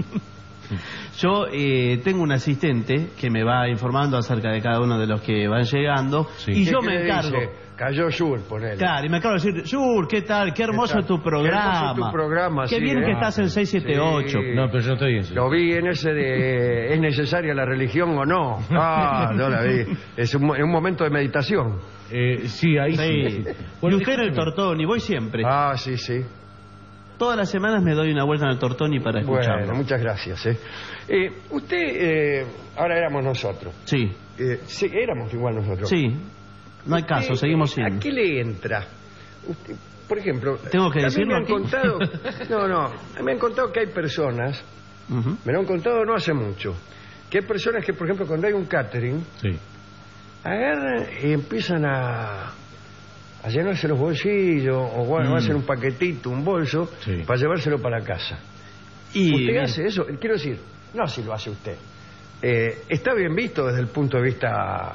[SPEAKER 9] Yo eh, tengo un asistente que me va informando acerca de cada uno de los que van llegando
[SPEAKER 8] Sí.
[SPEAKER 9] y
[SPEAKER 8] ¿Qué-
[SPEAKER 9] yo
[SPEAKER 8] qué
[SPEAKER 9] me
[SPEAKER 8] le
[SPEAKER 9] encargo.
[SPEAKER 8] dice? Cayó Yur, ponele.
[SPEAKER 9] Claro, y me acabo de decir, Yur, ¿qué tal? Qué hermoso
[SPEAKER 8] tal?
[SPEAKER 9] tu programa.
[SPEAKER 8] Qué hermoso tu programa,
[SPEAKER 9] Qué
[SPEAKER 8] sí,
[SPEAKER 9] bien
[SPEAKER 8] ¿eh?
[SPEAKER 9] que estás en seis siete ocho.
[SPEAKER 8] Sí.
[SPEAKER 10] No, pero yo no estoy en eso.
[SPEAKER 8] Lo vi en ese de ¿es necesaria la religión o no? Ah, no la vi. Es un, mo- es un momento de meditación.
[SPEAKER 10] Eh, sí, ahí sí.
[SPEAKER 9] Sí.
[SPEAKER 10] sí.
[SPEAKER 9] Y usted en el Tortoni, voy siempre.
[SPEAKER 8] Ah, sí, sí.
[SPEAKER 9] Todas las semanas me doy una vuelta en el Tortoni para escucharlo.
[SPEAKER 8] Bueno, muchas gracias. ¿eh? Eh, usted, eh, ahora éramos nosotros.
[SPEAKER 9] Sí.
[SPEAKER 8] Eh, sí, éramos igual nosotros.
[SPEAKER 9] Sí. No hay caso,
[SPEAKER 8] Usted,
[SPEAKER 9] seguimos
[SPEAKER 8] ¿A
[SPEAKER 9] siendo.
[SPEAKER 8] qué le entra? Usted, por ejemplo,
[SPEAKER 9] ¿Tengo que
[SPEAKER 8] también
[SPEAKER 9] decirlo
[SPEAKER 8] me han
[SPEAKER 9] aquí?
[SPEAKER 8] contado, no, no, me han contado que hay personas,
[SPEAKER 9] Ujú.
[SPEAKER 8] me lo han contado no hace mucho, que hay personas que, por ejemplo, cuando hay un catering,
[SPEAKER 10] Sí.
[SPEAKER 8] agarran y empiezan a, a llenarse los bolsillos, o bueno,
[SPEAKER 9] Mm.
[SPEAKER 8] hacen un paquetito, un bolso,
[SPEAKER 10] Sí.
[SPEAKER 8] para llevárselo para casa.
[SPEAKER 9] Y
[SPEAKER 8] ¿Usted
[SPEAKER 9] bien.
[SPEAKER 8] hace eso? Quiero decir, no si lo hace usted. Eh, está bien visto desde el punto de vista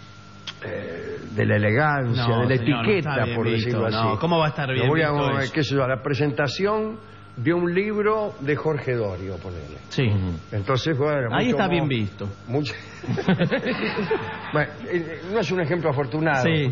[SPEAKER 8] eh, de la elegancia,
[SPEAKER 9] No,
[SPEAKER 8] de la
[SPEAKER 9] señor, no
[SPEAKER 8] etiqueta,
[SPEAKER 9] está bien
[SPEAKER 8] por
[SPEAKER 9] visto,
[SPEAKER 8] decirlo
[SPEAKER 9] no.
[SPEAKER 8] así.
[SPEAKER 9] ¿Cómo va a estar bien
[SPEAKER 8] Me voy a,
[SPEAKER 9] visto eso?
[SPEAKER 8] qué sé yo, a la presentación de un libro de Jorge Dorio, ponele.
[SPEAKER 9] Sí.
[SPEAKER 8] Entonces, bueno,
[SPEAKER 9] Ahí
[SPEAKER 8] mucho
[SPEAKER 9] está
[SPEAKER 8] mo-
[SPEAKER 9] bien visto.
[SPEAKER 8] mucho- Bueno, eh, no es un ejemplo afortunado.
[SPEAKER 9] Sí.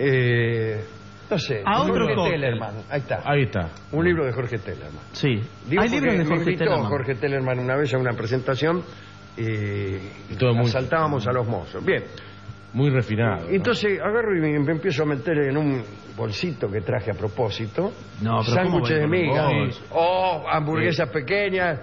[SPEAKER 8] Eh, no sé.
[SPEAKER 9] A otro
[SPEAKER 8] Jorge
[SPEAKER 9] cóctel.
[SPEAKER 8] Tellerman. Ahí está.
[SPEAKER 10] Ahí está.
[SPEAKER 8] Un libro de Jorge Tellerman.
[SPEAKER 9] Sí.
[SPEAKER 8] Digo
[SPEAKER 9] Hay
[SPEAKER 8] porque
[SPEAKER 9] libros de
[SPEAKER 8] me
[SPEAKER 9] Jorge
[SPEAKER 8] invitó
[SPEAKER 9] Tellerman.
[SPEAKER 8] Jorge Tellerman una vez a una presentación y,
[SPEAKER 10] Y todo muy-
[SPEAKER 8] asaltábamos a los mozos. Bien.
[SPEAKER 10] Muy refinado. ¿no?
[SPEAKER 8] Entonces agarro y me, me empiezo a meter en un bolsito que traje a propósito.
[SPEAKER 9] No, pero ¿cómo
[SPEAKER 8] sándwiches
[SPEAKER 9] va
[SPEAKER 8] de
[SPEAKER 9] a ir con un
[SPEAKER 8] miga.
[SPEAKER 9] bolso?
[SPEAKER 8] O hamburguesas pequeñas.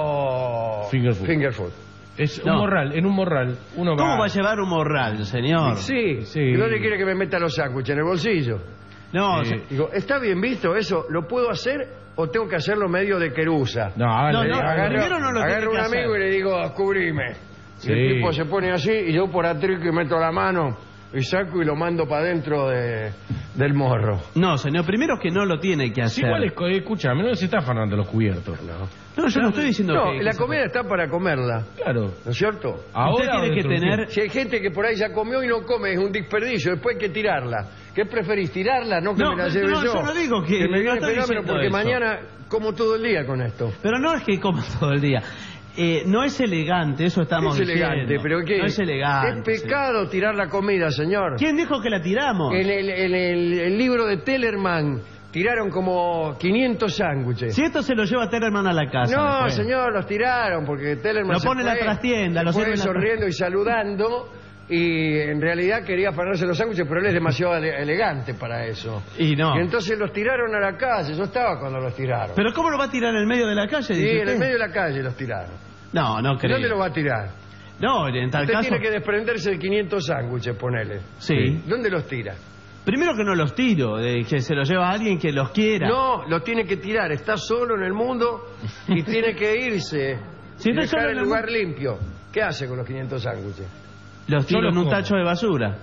[SPEAKER 8] O
[SPEAKER 10] Finger food.
[SPEAKER 8] finger food.
[SPEAKER 10] Es un
[SPEAKER 9] No.
[SPEAKER 10] morral, en un morral. Uno
[SPEAKER 9] ¿Cómo
[SPEAKER 10] va...
[SPEAKER 9] va a llevar un morral, señor?
[SPEAKER 8] Sí,
[SPEAKER 10] Sí.
[SPEAKER 8] ¿Y dónde quiere que me meta los sándwiches? ¿En el bolsillo?
[SPEAKER 9] No,
[SPEAKER 10] Eh,
[SPEAKER 9] se-
[SPEAKER 8] Digo, ¿está bien visto eso? ¿Lo puedo hacer o tengo que hacerlo medio de querusa?
[SPEAKER 10] No, hágale,
[SPEAKER 9] No, no,
[SPEAKER 10] hágale.
[SPEAKER 9] primero no lo tiene
[SPEAKER 8] agarro
[SPEAKER 9] que
[SPEAKER 8] un
[SPEAKER 9] hacer.
[SPEAKER 8] amigo y le digo, cubrime.
[SPEAKER 10] Sí.
[SPEAKER 8] Y el tipo se pone así y yo por atrás que meto la mano y saco y lo mando para adentro de, del morro.
[SPEAKER 9] no, señor, primero que no lo tiene que
[SPEAKER 10] Sí,
[SPEAKER 9] hacer.
[SPEAKER 10] igual es, co- escúchame, no se está afanando los cubiertos.
[SPEAKER 9] No, yo no estoy diciendo
[SPEAKER 8] No,
[SPEAKER 9] que...
[SPEAKER 8] la comida está para comerla,
[SPEAKER 10] Claro.
[SPEAKER 8] ¿no es cierto?
[SPEAKER 10] Ahora
[SPEAKER 9] Usted tiene
[SPEAKER 10] o
[SPEAKER 9] que
[SPEAKER 10] dentro de un
[SPEAKER 9] tener...
[SPEAKER 10] tiempo.
[SPEAKER 8] Si hay gente que por ahí ya comió y no come, es un desperdicio, después hay que tirarla. ¿Qué preferís, tirarla? No que
[SPEAKER 9] No,
[SPEAKER 8] me la
[SPEAKER 9] no,
[SPEAKER 8] lleve
[SPEAKER 9] no,
[SPEAKER 8] yo.
[SPEAKER 9] yo no digo que-
[SPEAKER 8] me
[SPEAKER 9] no
[SPEAKER 8] viene
[SPEAKER 9] estoy
[SPEAKER 8] fenómeno
[SPEAKER 9] diciendo
[SPEAKER 8] porque
[SPEAKER 9] eso.
[SPEAKER 8] mañana como todo el día con esto.
[SPEAKER 9] Pero no es que coma todo el día. Eh, no es elegante, eso estamos
[SPEAKER 8] es elegante,
[SPEAKER 9] diciendo.
[SPEAKER 8] pero ¿qué?
[SPEAKER 9] No es elegante.
[SPEAKER 8] Es pecado tirar la comida, señor.
[SPEAKER 9] ¿Quién dijo que la tiramos?
[SPEAKER 8] En el, en el- el libro de Tellerman tiraron como quinientos sándwiches.
[SPEAKER 9] Si esto se lo lleva Tellerman a la casa.
[SPEAKER 8] No,
[SPEAKER 9] después.
[SPEAKER 8] señor, los tiraron porque Tellerman
[SPEAKER 9] Lo
[SPEAKER 8] se
[SPEAKER 9] pone en la
[SPEAKER 8] fue-
[SPEAKER 9] trastienda,
[SPEAKER 8] se
[SPEAKER 9] lo
[SPEAKER 8] fue
[SPEAKER 9] sirve en la-
[SPEAKER 8] sonriendo y saludando y en realidad quería afanarse los sándwiches, pero él es demasiado ele- elegante para eso.
[SPEAKER 9] Y no.
[SPEAKER 8] Y entonces los tiraron a la calle. Yo estaba cuando los tiraron.
[SPEAKER 9] ¿Pero cómo lo va a tirar en el medio de la calle?
[SPEAKER 8] Sí,
[SPEAKER 9] dice
[SPEAKER 8] en el
[SPEAKER 9] usted?
[SPEAKER 8] medio de la calle los tiraron.
[SPEAKER 9] No, no creo.
[SPEAKER 8] ¿Dónde lo va a tirar?
[SPEAKER 9] No, en tal
[SPEAKER 8] Usted
[SPEAKER 9] caso...
[SPEAKER 8] tiene que desprenderse de quinientos sándwiches, ponele.
[SPEAKER 9] Sí.
[SPEAKER 8] ¿Dónde los tira?
[SPEAKER 9] Primero que no los tiro, de que se los lleva a alguien que los quiera.
[SPEAKER 8] No, los tiene que tirar. Está solo en el mundo y tiene que irse.
[SPEAKER 9] Si
[SPEAKER 8] y
[SPEAKER 9] no es
[SPEAKER 8] dejar
[SPEAKER 9] solo
[SPEAKER 8] el
[SPEAKER 9] en el
[SPEAKER 8] lugar
[SPEAKER 9] mundo.
[SPEAKER 8] limpio. ¿Qué hace con los quinientos sándwiches?
[SPEAKER 9] Los
[SPEAKER 10] Yo
[SPEAKER 9] tiro
[SPEAKER 10] los
[SPEAKER 9] en un
[SPEAKER 10] como.
[SPEAKER 9] tacho de basura.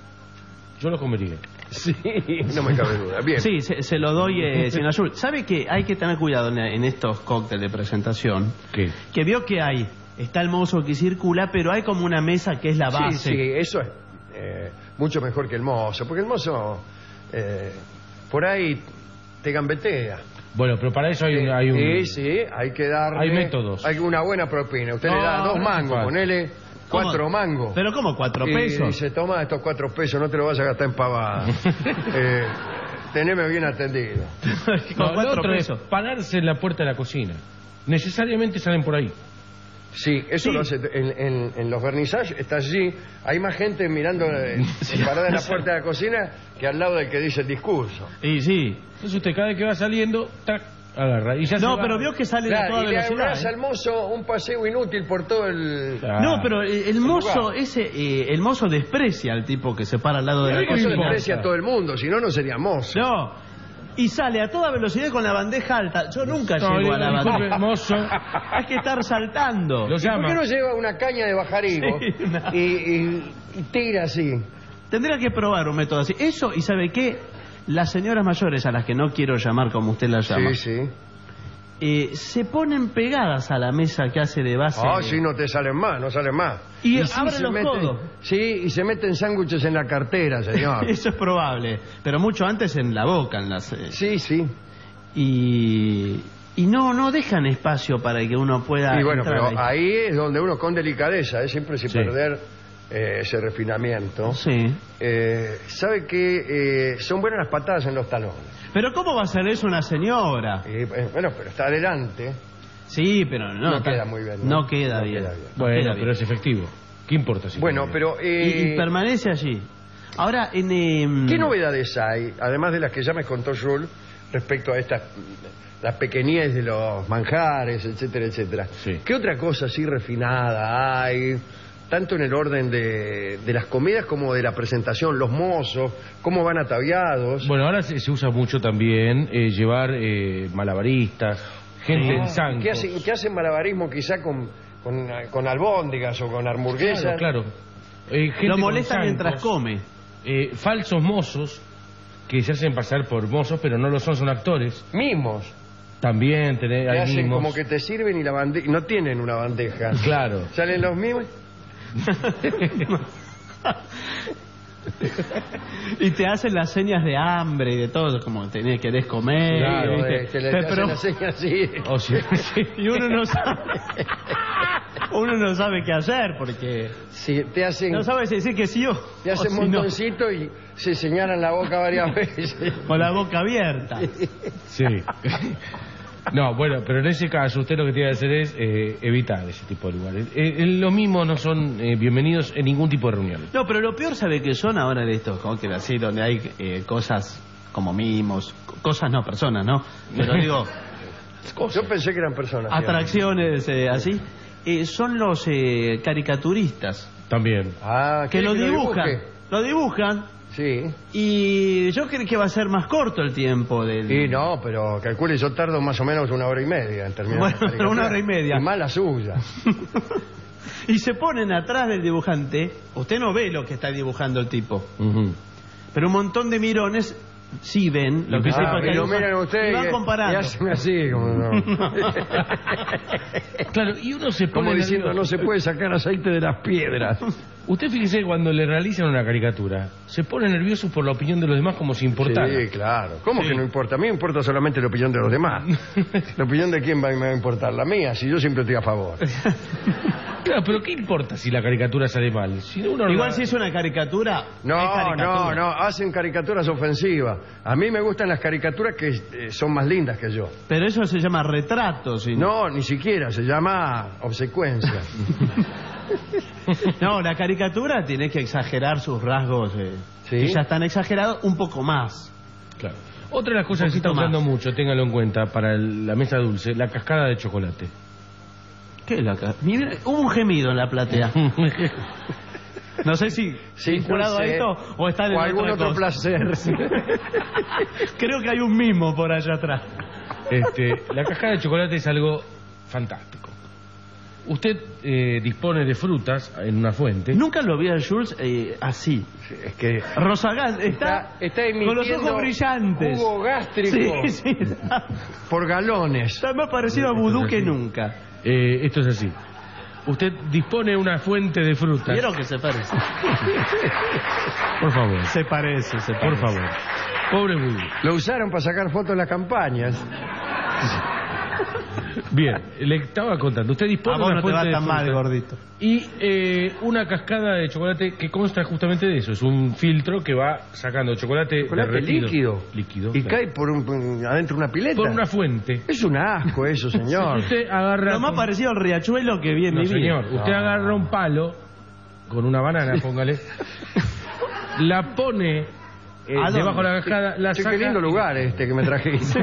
[SPEAKER 10] Yo lo comería.
[SPEAKER 8] Sí, no me cabe duda. Bien.
[SPEAKER 9] Sí, se, se lo doy eh, sin azul. ¿Sabe que hay que tener cuidado en, en estos cócteles de presentación?
[SPEAKER 10] ¿Qué?
[SPEAKER 9] Que vio que hay, está el mozo que circula, pero hay como una mesa que es la base.
[SPEAKER 8] Sí, sí, eso es eh, mucho mejor que el mozo. Porque el mozo, eh, por ahí, te gambetea.
[SPEAKER 10] Bueno, pero para eso hay un... Hay un...
[SPEAKER 8] Sí, sí, hay que darle...
[SPEAKER 10] Hay métodos.
[SPEAKER 8] Hay una buena propina. Usted le da
[SPEAKER 10] No,
[SPEAKER 8] dos
[SPEAKER 10] no
[SPEAKER 8] mangos,
[SPEAKER 10] hace falta.
[SPEAKER 8] ponele
[SPEAKER 9] ¿Cómo?
[SPEAKER 8] cuatro mangos.
[SPEAKER 9] ¿Pero cómo cuatro
[SPEAKER 8] Y
[SPEAKER 9] pesos?
[SPEAKER 8] dice, toma estos cuatro pesos, no te lo vas a gastar en pavada. eh, teneme bien atendido.
[SPEAKER 10] No,
[SPEAKER 9] Con
[SPEAKER 10] lo
[SPEAKER 9] cuatro
[SPEAKER 10] otro es
[SPEAKER 9] pesos.
[SPEAKER 10] pararse en la puerta de la cocina. Necesariamente salen por ahí.
[SPEAKER 8] Sí, eso
[SPEAKER 9] Sí.
[SPEAKER 8] lo hace en, en- en los vernizajes, está allí, hay más gente mirando eh, parada en la puerta de la cocina que al lado del que dice el discurso.
[SPEAKER 9] Y sí.
[SPEAKER 10] Entonces usted cada vez que va saliendo, tac, agarra. Y ya se
[SPEAKER 9] No,
[SPEAKER 10] va.
[SPEAKER 9] pero vio que sale a
[SPEAKER 8] Claro,
[SPEAKER 9] toda
[SPEAKER 8] y le
[SPEAKER 9] velocidad.
[SPEAKER 8] agarrás
[SPEAKER 9] ¿eh?
[SPEAKER 8] al mozo un paseo inútil por todo el...
[SPEAKER 10] Ah.
[SPEAKER 9] No, pero el, el mozo,
[SPEAKER 8] lugar.
[SPEAKER 9] ese, eh, el mozo desprecia al tipo que se para al lado de la
[SPEAKER 8] Eso
[SPEAKER 9] cocina.
[SPEAKER 8] desprecia a todo el mundo, si no, no sería mozo.
[SPEAKER 9] No. Y sale a toda velocidad con la bandeja alta. Yo nunca
[SPEAKER 10] No,
[SPEAKER 9] llego a la
[SPEAKER 10] disculpe,
[SPEAKER 9] bandeja.
[SPEAKER 10] mozo.
[SPEAKER 9] Hay que estar saltando.
[SPEAKER 10] Lo
[SPEAKER 8] ¿Y por
[SPEAKER 10] llama.
[SPEAKER 8] qué no lleva una caña de bajar higo
[SPEAKER 9] Sí, una-
[SPEAKER 8] y, y- y tira así?
[SPEAKER 9] Tendría que probar un método así. Eso, y ¿sabe qué? Las señoras mayores, a las que no quiero llamar como usted las llama,
[SPEAKER 8] Sí, sí.
[SPEAKER 9] eh, se ponen pegadas a la mesa que hace de base.
[SPEAKER 8] Ah, si no te salen más, no salen más.
[SPEAKER 9] Y,
[SPEAKER 8] sí
[SPEAKER 9] abren
[SPEAKER 8] se
[SPEAKER 9] los
[SPEAKER 8] meten-
[SPEAKER 9] codos.
[SPEAKER 8] Sí, y se meten sándwiches en la cartera, señor.
[SPEAKER 9] Eso es probable. Pero mucho antes en la boca. En las, eh,
[SPEAKER 8] Sí, sí.
[SPEAKER 9] Y, y no no dejan espacio para que uno pueda
[SPEAKER 8] Y bueno,
[SPEAKER 9] entrar
[SPEAKER 8] pero
[SPEAKER 9] ahí.
[SPEAKER 8] ahí es donde uno con delicadeza, ¿eh? Siempre sin
[SPEAKER 9] Sí.
[SPEAKER 8] perder eh, ese refinamiento.
[SPEAKER 9] Sí.
[SPEAKER 8] Eh, sabe que eh, son buenas las patadas en los talones.
[SPEAKER 9] Pero ¿cómo va a ser eso una señora?
[SPEAKER 8] Y, eh, bueno, pero está adelante.
[SPEAKER 9] Sí, pero no,
[SPEAKER 8] No
[SPEAKER 9] está-
[SPEAKER 8] queda muy bien,
[SPEAKER 9] No,
[SPEAKER 8] ¿no?
[SPEAKER 9] queda,
[SPEAKER 8] No
[SPEAKER 9] bien.
[SPEAKER 8] queda bien.
[SPEAKER 9] No
[SPEAKER 10] Bueno,
[SPEAKER 9] queda
[SPEAKER 10] pero
[SPEAKER 9] bien.
[SPEAKER 10] es efectivo. ¿Qué importa si
[SPEAKER 8] Bueno,
[SPEAKER 10] queda
[SPEAKER 8] pero...
[SPEAKER 9] Y,
[SPEAKER 8] Eh,
[SPEAKER 9] y permanece allí. Ahora, en... em,
[SPEAKER 8] ¿qué novedades hay, además de las que ya me contó Jules, respecto a estas, la pequeñez de los manjares, etcétera, etcétera?
[SPEAKER 10] Sí.
[SPEAKER 8] ¿Qué otra cosa así refinada hay, tanto en el orden de, de las comidas como de la presentación, los mozos, cómo van ataviados?
[SPEAKER 10] Bueno, ahora se, se usa mucho también eh, llevar eh, malabaristas, gente en
[SPEAKER 8] Ah,
[SPEAKER 10] zancos.
[SPEAKER 8] ¿Qué hacen, qué hacen malabarismo quizá con, con, con albóndigas o con hamburguesas?
[SPEAKER 10] Claro, claro. Eh, gente
[SPEAKER 9] Lo
[SPEAKER 10] con
[SPEAKER 9] molesta
[SPEAKER 10] zancos,
[SPEAKER 9] mientras come.
[SPEAKER 10] eh, falsos mozos que se hacen pasar por mozos, pero no lo son, son actores.
[SPEAKER 8] Mimos.
[SPEAKER 10] También tenés,
[SPEAKER 8] Que
[SPEAKER 10] hay
[SPEAKER 8] hacen
[SPEAKER 10] mimos.
[SPEAKER 8] como que te sirven y la bandeja, no tienen una bandeja.
[SPEAKER 10] Claro.
[SPEAKER 8] Salen los mimos.
[SPEAKER 9] Y te hacen las señas de hambre y de todo, como tenés, querés comer.
[SPEAKER 10] Claro,
[SPEAKER 9] ¿viste?
[SPEAKER 8] eh, que le te hacen
[SPEAKER 9] Pero-
[SPEAKER 8] la seña así.
[SPEAKER 10] O sea, sí.
[SPEAKER 9] y uno no sabe. Uno no sabe qué hacer porque
[SPEAKER 8] Sí, te hacen,
[SPEAKER 9] no sabe si decir que sí o,
[SPEAKER 8] te hacen
[SPEAKER 9] o si no,
[SPEAKER 8] montoncito y se señalan la boca varias veces.
[SPEAKER 9] con la boca abierta.
[SPEAKER 10] Sí. No, bueno, pero en ese caso usted lo que tiene que hacer es eh, evitar ese tipo de lugares. Eh, eh, los mismos no son eh, bienvenidos en ningún tipo de reunión.
[SPEAKER 9] No, pero lo peor sabe que son ahora de estos que así donde hay eh, cosas como mimos, co- cosas no, personas, ¿no? Pero digo,
[SPEAKER 8] Yo pensé que eran personas.
[SPEAKER 9] atracciones eh, así, eh, son los eh, caricaturistas
[SPEAKER 10] También.
[SPEAKER 8] Ah,
[SPEAKER 9] que
[SPEAKER 8] ¿quiere
[SPEAKER 9] lo
[SPEAKER 8] que
[SPEAKER 9] dibujan,
[SPEAKER 8] dibuje?
[SPEAKER 9] lo dibujan
[SPEAKER 8] Sí.
[SPEAKER 9] y yo creo que va a ser más corto el tiempo del...
[SPEAKER 8] Y no, pero calcule, yo tardo más o menos una hora y media en terminar.
[SPEAKER 9] Bueno,
[SPEAKER 8] la
[SPEAKER 9] pero una
[SPEAKER 8] caricatura.
[SPEAKER 9] hora y media.
[SPEAKER 8] Y más la suya.
[SPEAKER 9] Y se ponen atrás del dibujante, usted no ve lo que está dibujando el tipo,
[SPEAKER 10] Ujú.
[SPEAKER 9] pero un montón de mirones sí ven lo que
[SPEAKER 10] Ah,
[SPEAKER 9] el tipo
[SPEAKER 8] Ah,
[SPEAKER 9] está
[SPEAKER 8] y lo
[SPEAKER 9] dibujando,
[SPEAKER 8] miran ustedes
[SPEAKER 9] y van
[SPEAKER 8] y-
[SPEAKER 9] comparando.
[SPEAKER 8] y hacen así, como, no.
[SPEAKER 10] Claro, y uno se pone
[SPEAKER 8] Como diciendo,
[SPEAKER 10] nervioso.
[SPEAKER 8] no se puede sacar aceite de las piedras.
[SPEAKER 10] Usted fíjese cuando le realizan una caricatura, se pone nervioso por la opinión de los demás como si importara.
[SPEAKER 8] Sí, claro. ¿Cómo
[SPEAKER 10] Sí.
[SPEAKER 8] que no importa? A mí me importa solamente la opinión de los demás. ¿La opinión de quién va, me va a importar? La mía, si yo siempre estoy a favor.
[SPEAKER 10] Claro, pero ¿qué importa si la caricatura sale mal? Si uno
[SPEAKER 9] Igual
[SPEAKER 10] la-
[SPEAKER 9] si es una caricatura,
[SPEAKER 8] No,
[SPEAKER 9] es caricatura.
[SPEAKER 8] no, no, hacen caricaturas ofensivas. A mí me gustan las caricaturas que eh, son más lindas que yo.
[SPEAKER 9] Pero eso se llama retrato, ¿sí?
[SPEAKER 8] No, ni siquiera, se llama obsecuencia.
[SPEAKER 9] No, la caricatura tiene que exagerar sus rasgos, eh,
[SPEAKER 8] Sí.
[SPEAKER 9] que ya están exagerados, un poco más.
[SPEAKER 10] Claro. Otra de las cosas que se está
[SPEAKER 9] poquito
[SPEAKER 10] usando
[SPEAKER 9] más.
[SPEAKER 10] mucho, téngalo en cuenta, para el- la mesa dulce, la cascada de chocolate.
[SPEAKER 9] ¿Qué es la ca- Mira, hubo un gemido en la platea. No sé si
[SPEAKER 8] Sí,
[SPEAKER 9] vinculado
[SPEAKER 8] no sé.
[SPEAKER 9] a esto o está en
[SPEAKER 8] O algún
[SPEAKER 9] otra
[SPEAKER 8] otro
[SPEAKER 9] cosa.
[SPEAKER 8] placer.
[SPEAKER 9] Creo que hay un mimo por allá atrás.
[SPEAKER 10] Este, la cascada de chocolate es algo fantástico. Usted eh, dispone de frutas en una fuente.
[SPEAKER 9] Nunca lo vi a Jules eh, así.
[SPEAKER 8] Es que
[SPEAKER 9] Rosagas está,
[SPEAKER 8] está, está
[SPEAKER 9] con los
[SPEAKER 8] emitiendo
[SPEAKER 9] ojos brillantes.
[SPEAKER 8] jugo gástrico
[SPEAKER 9] Sí, sí. Está,
[SPEAKER 8] por galones.
[SPEAKER 9] está más parecido a vudú que nunca.
[SPEAKER 10] Eh, esto es así. Usted dispone de una fuente de frutas.
[SPEAKER 9] ¿Vieron que se parece?
[SPEAKER 10] Por favor,
[SPEAKER 9] Se parece, se parece.
[SPEAKER 10] por favor. Pobre Vudú.
[SPEAKER 8] Lo usaron para sacar fotos en las campañas.
[SPEAKER 10] Bien, le estaba contando. Usted dispone
[SPEAKER 9] A
[SPEAKER 10] de
[SPEAKER 9] vos
[SPEAKER 10] una
[SPEAKER 9] no te
[SPEAKER 10] fuente
[SPEAKER 9] va
[SPEAKER 10] de
[SPEAKER 9] tan mal,
[SPEAKER 10] frutas
[SPEAKER 9] gordito.
[SPEAKER 10] y eh, una cascada de chocolate que consta justamente de eso. Es un filtro que va sacando chocolate,
[SPEAKER 8] Chocolate
[SPEAKER 10] derretido.
[SPEAKER 8] líquido.
[SPEAKER 10] Líquido.
[SPEAKER 8] Y
[SPEAKER 10] claro.
[SPEAKER 8] cae por un, por- adentro de una pileta.
[SPEAKER 10] Por una fuente.
[SPEAKER 8] Es un asco eso, señor.
[SPEAKER 10] Usted agarra...
[SPEAKER 9] Lo más
[SPEAKER 10] con-
[SPEAKER 9] parecido al riachuelo que vi en
[SPEAKER 10] No,
[SPEAKER 9] mi vida.
[SPEAKER 10] señor. Usted
[SPEAKER 8] No.
[SPEAKER 10] agarra un palo con una banana, póngale. La pone eh,
[SPEAKER 9] ¿A dónde?
[SPEAKER 10] debajo de la cascada, la
[SPEAKER 8] Che,
[SPEAKER 10] saca...
[SPEAKER 8] qué lindo lugar este que me trajiste.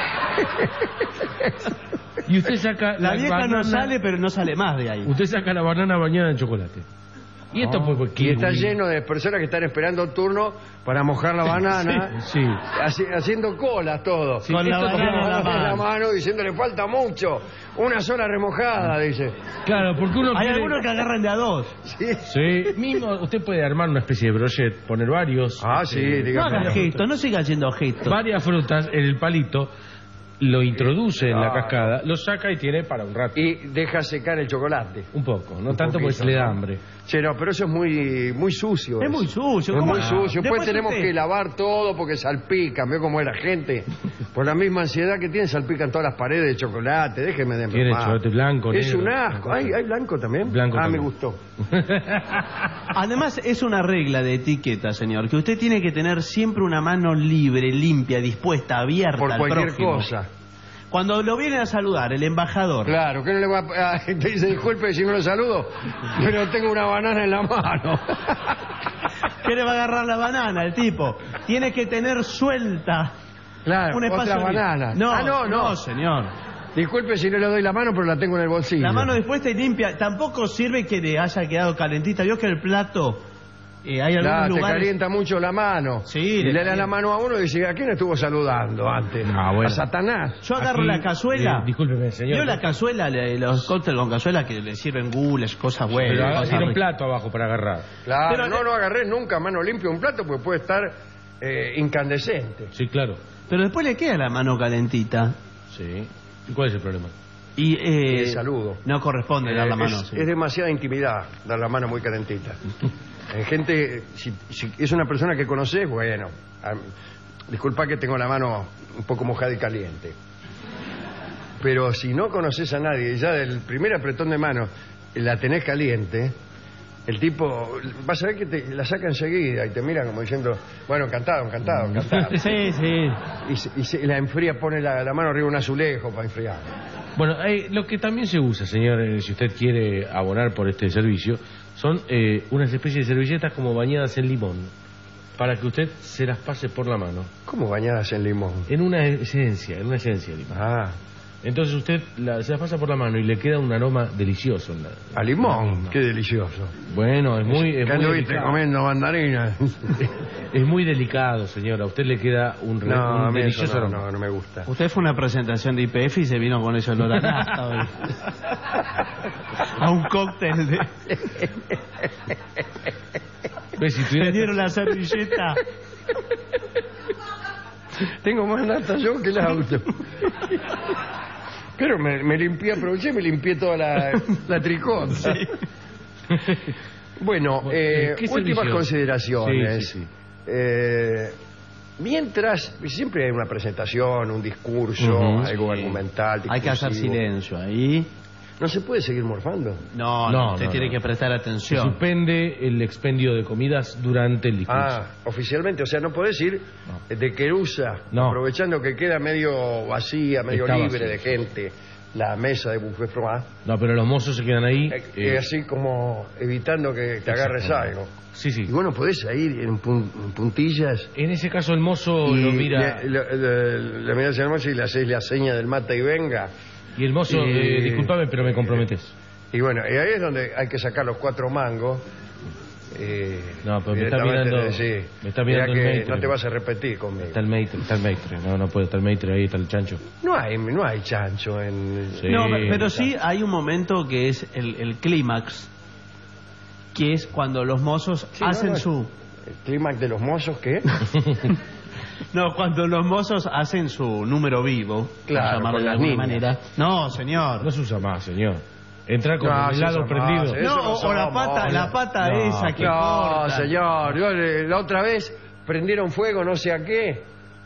[SPEAKER 10] Y usted saca
[SPEAKER 9] La vieja
[SPEAKER 10] banana,
[SPEAKER 9] no sale, pero no sale más de ahí.
[SPEAKER 10] Usted saca la banana bañada en chocolate. Y esto
[SPEAKER 8] Oh,
[SPEAKER 10] pues, pues,
[SPEAKER 8] y está
[SPEAKER 10] kiwi.
[SPEAKER 8] lleno de personas que están esperando turno para mojar la banana,
[SPEAKER 10] Sí.
[SPEAKER 8] haci- haciendo colas todo.
[SPEAKER 10] Sí,
[SPEAKER 9] Con la
[SPEAKER 10] esto
[SPEAKER 9] banana
[SPEAKER 10] como-
[SPEAKER 9] en la
[SPEAKER 8] en la
[SPEAKER 9] mano.
[SPEAKER 8] mano diciéndole falta mucho, una sola remojada, dice.
[SPEAKER 10] Claro, porque uno
[SPEAKER 9] Hay
[SPEAKER 10] quiere-
[SPEAKER 9] algunos que agarran de a dos.
[SPEAKER 8] Sí.
[SPEAKER 10] Sí, mismo usted puede armar una especie de brochet, poner varios...
[SPEAKER 8] Ah, sí,
[SPEAKER 10] eh,
[SPEAKER 9] No
[SPEAKER 8] dígame.
[SPEAKER 9] haga gestos, no siga haciendo gestos.
[SPEAKER 10] varias frutas en el palito, lo introduce en la cascada, lo saca y tiene para un rato.
[SPEAKER 8] Y deja secar el chocolate.
[SPEAKER 10] Un poco, no
[SPEAKER 8] Un
[SPEAKER 10] tanto
[SPEAKER 8] poquito,
[SPEAKER 10] porque le da
[SPEAKER 8] ¿no?
[SPEAKER 10] hambre.
[SPEAKER 8] Sí, no, pero eso es muy muy sucio.
[SPEAKER 9] Es
[SPEAKER 8] eso.
[SPEAKER 9] muy sucio.
[SPEAKER 8] Es
[SPEAKER 9] ¿cómo?
[SPEAKER 8] muy sucio. Después,
[SPEAKER 9] Después
[SPEAKER 8] tenemos
[SPEAKER 9] usted-
[SPEAKER 8] que lavar todo porque salpica. ¿Ve cómo es la gente? Por la misma ansiedad que tiene, salpican todas las paredes de chocolate. Déjeme de
[SPEAKER 10] Tiene
[SPEAKER 8] mamar.
[SPEAKER 10] chocolate blanco,
[SPEAKER 8] Es
[SPEAKER 10] negro.
[SPEAKER 8] un asco. ¿Hay, ¿Hay blanco también?
[SPEAKER 10] Blanco
[SPEAKER 8] ah,
[SPEAKER 10] también.
[SPEAKER 8] me gustó.
[SPEAKER 9] Además, es una regla de etiqueta, señor, que usted tiene que tener siempre una mano libre, limpia, dispuesta, abierta
[SPEAKER 8] Por
[SPEAKER 9] al
[SPEAKER 8] cualquier
[SPEAKER 9] prójimo.
[SPEAKER 8] cosa.
[SPEAKER 9] Cuando lo viene a saludar el embajador.
[SPEAKER 8] Claro, que no le va a... ah, te dice, disculpe si no lo saludo, pero tengo una banana en la mano.
[SPEAKER 9] ¿Qué le va a agarrar la banana el tipo? Tiene que tener suelta
[SPEAKER 8] Claro,
[SPEAKER 9] un espacio
[SPEAKER 8] otra
[SPEAKER 9] libre.
[SPEAKER 8] banana.
[SPEAKER 9] No,
[SPEAKER 8] Ah, no, no.
[SPEAKER 9] no, señor.
[SPEAKER 8] Disculpe si no le doy la mano, pero la tengo en el bolsillo.
[SPEAKER 9] La mano dispuesta y limpia. Tampoco sirve que le haya quedado calentita. Vio que el plato... eh, hay algunos
[SPEAKER 8] Claro, te
[SPEAKER 9] lugares...
[SPEAKER 8] calienta mucho la mano.
[SPEAKER 9] Sí,
[SPEAKER 8] y
[SPEAKER 9] le
[SPEAKER 8] le da
[SPEAKER 9] calienta.
[SPEAKER 8] la mano a uno y dice, ¿a quién estuvo saludando antes?
[SPEAKER 10] Ah, bueno.
[SPEAKER 8] A Satanás.
[SPEAKER 9] Yo agarro
[SPEAKER 10] Aquí,
[SPEAKER 9] la cazuela.
[SPEAKER 10] eh, discúlpeme, señor.
[SPEAKER 9] ¿Vio la cazuela? le- los cócteles con cazuela que le sirven gules, cosas buenas.
[SPEAKER 10] Pero haga-
[SPEAKER 9] cosas
[SPEAKER 10] tiene un
[SPEAKER 9] ricas.
[SPEAKER 10] plato abajo para agarrar.
[SPEAKER 8] Claro,
[SPEAKER 9] Pero-
[SPEAKER 8] no, no agarré nunca a mano limpia un plato porque puede estar eh, incandescente.
[SPEAKER 10] Sí, claro.
[SPEAKER 9] Pero después le queda la mano calentita.
[SPEAKER 10] Sí. ¿Y cuál es el problema?
[SPEAKER 9] Y eh,
[SPEAKER 8] Eh, saludo.
[SPEAKER 9] no corresponde dar la
[SPEAKER 8] Eh,
[SPEAKER 9] mano.
[SPEAKER 8] es,
[SPEAKER 9] sí.
[SPEAKER 8] es demasiada intimidad dar la mano muy calentita. En gente, si, si es una persona que conoces, bueno, am, disculpa que tengo la mano un poco mojada y caliente. Pero si no conoces a nadie y ya del primer apretón de mano la tenés caliente, el tipo, vas a ver que te la saca enseguida y te mira como diciendo, bueno, encantado, encantado, encantado.
[SPEAKER 9] Sí, sí.
[SPEAKER 8] Y, se- y se- la enfría, pone la, la mano arriba de un azulejo para enfriar.
[SPEAKER 10] Bueno, eh, lo que también se usa, señor, eh, si usted quiere abonar por este servicio, son eh, unas especies de servilletas como bañadas en limón, para que usted se las pase por la mano.
[SPEAKER 8] ¿Cómo bañadas en limón?
[SPEAKER 10] En una esencia, en una esencia de limón.
[SPEAKER 8] Ah,
[SPEAKER 10] Entonces usted la- se las pasa por la mano y le queda un aroma delicioso. En la,
[SPEAKER 8] a limón, qué delicioso.
[SPEAKER 10] Bueno, es muy, es
[SPEAKER 8] ¿Qué
[SPEAKER 10] muy
[SPEAKER 8] anduviste
[SPEAKER 10] delicado.
[SPEAKER 8] comiendo mandarinas?
[SPEAKER 10] Es muy delicado, señor. A usted le queda un, re-
[SPEAKER 8] No,
[SPEAKER 10] un
[SPEAKER 8] a mí eso
[SPEAKER 10] delicioso
[SPEAKER 8] no,
[SPEAKER 10] aroma.
[SPEAKER 8] no, no me gusta.
[SPEAKER 9] Usted fue a una presentación de I P F y se vino con ese olor a nafta hoy. A un cóctel de...
[SPEAKER 10] ¿Ves? Si tuviera-
[SPEAKER 9] Le dieron la servilleta.
[SPEAKER 8] Tengo más nata yo que el auto. Pero me, me limpié, aproveché y me limpié toda la, la tricota. Bueno, eh,
[SPEAKER 10] ¿qué
[SPEAKER 8] últimas
[SPEAKER 10] servicio?
[SPEAKER 8] consideraciones.
[SPEAKER 10] Sí, sí, sí.
[SPEAKER 8] Eh, mientras, siempre hay una presentación, un discurso,
[SPEAKER 9] Ujú,
[SPEAKER 8] algo
[SPEAKER 9] sí.
[SPEAKER 8] argumental.
[SPEAKER 9] Hay que hacer
[SPEAKER 8] discursivo.
[SPEAKER 9] silencio ahí.
[SPEAKER 8] ¿No se puede seguir morfando?
[SPEAKER 9] No, no,
[SPEAKER 10] No,
[SPEAKER 9] usted
[SPEAKER 10] no,
[SPEAKER 9] tiene
[SPEAKER 10] no.
[SPEAKER 9] que prestar
[SPEAKER 10] Se
[SPEAKER 9] atención.
[SPEAKER 10] suspende el expendio de comidas durante el discurso.
[SPEAKER 8] Ah, oficialmente, o sea, no podés ir de querusa,
[SPEAKER 10] No.
[SPEAKER 8] aprovechando que queda medio vacía, medio
[SPEAKER 10] Está
[SPEAKER 8] libre
[SPEAKER 10] vacío.
[SPEAKER 8] de gente, la mesa de buffet froid,
[SPEAKER 10] No, pero los mozos se quedan ahí.
[SPEAKER 8] eh,
[SPEAKER 10] eh,
[SPEAKER 8] eh, así como evitando que te agarres
[SPEAKER 10] exactamente.
[SPEAKER 8] algo.
[SPEAKER 10] Sí, sí.
[SPEAKER 8] Y bueno, podés ir en, pun- en puntillas
[SPEAKER 10] En ese caso el mozo
[SPEAKER 8] y
[SPEAKER 10] lo mira.
[SPEAKER 8] le, le- le- le mirás al mozo y le haces la seña del mata y venga.
[SPEAKER 10] Y el mozo,
[SPEAKER 8] y-
[SPEAKER 10] eh, discúlpame, pero me comprometes.
[SPEAKER 8] Y bueno, y ahí es donde hay que sacar los cuatro mangos. eh,
[SPEAKER 10] No, pero me está
[SPEAKER 8] directamente
[SPEAKER 10] mirando-
[SPEAKER 8] le decís,
[SPEAKER 10] me está
[SPEAKER 8] mirá
[SPEAKER 10] mirando el
[SPEAKER 8] que
[SPEAKER 10] maestro.
[SPEAKER 8] no te vas a repetir conmigo.
[SPEAKER 10] Está el maitre, está el maitre. No, no puede estar el maitre, ahí está el chancho.
[SPEAKER 8] No hay, no hay chancho en...
[SPEAKER 10] Sí.
[SPEAKER 9] No, pe- pero sí hay un momento que es el, el clímax, que es cuando los mozos
[SPEAKER 8] Sí,
[SPEAKER 9] hacen
[SPEAKER 8] no, no.
[SPEAKER 9] su...
[SPEAKER 8] ¿El clímax de los mozos qué?
[SPEAKER 9] No, cuando los mozos hacen su número vivo, por
[SPEAKER 8] Claro,
[SPEAKER 9] llamarlo
[SPEAKER 8] con
[SPEAKER 9] de
[SPEAKER 8] las
[SPEAKER 9] alguna
[SPEAKER 8] niñas.
[SPEAKER 9] manera. No, señor.
[SPEAKER 10] No se usa más, señor. Entrar con
[SPEAKER 8] No,
[SPEAKER 10] el
[SPEAKER 8] se
[SPEAKER 10] helado
[SPEAKER 8] usa más,
[SPEAKER 10] prendido.
[SPEAKER 8] eso
[SPEAKER 9] No,
[SPEAKER 8] no
[SPEAKER 9] o, o la
[SPEAKER 8] somos,
[SPEAKER 9] pata, la pata
[SPEAKER 10] no.
[SPEAKER 9] esa que
[SPEAKER 8] No,
[SPEAKER 9] corta.
[SPEAKER 8] señor, yo, eh, la otra vez prendieron fuego no sé a qué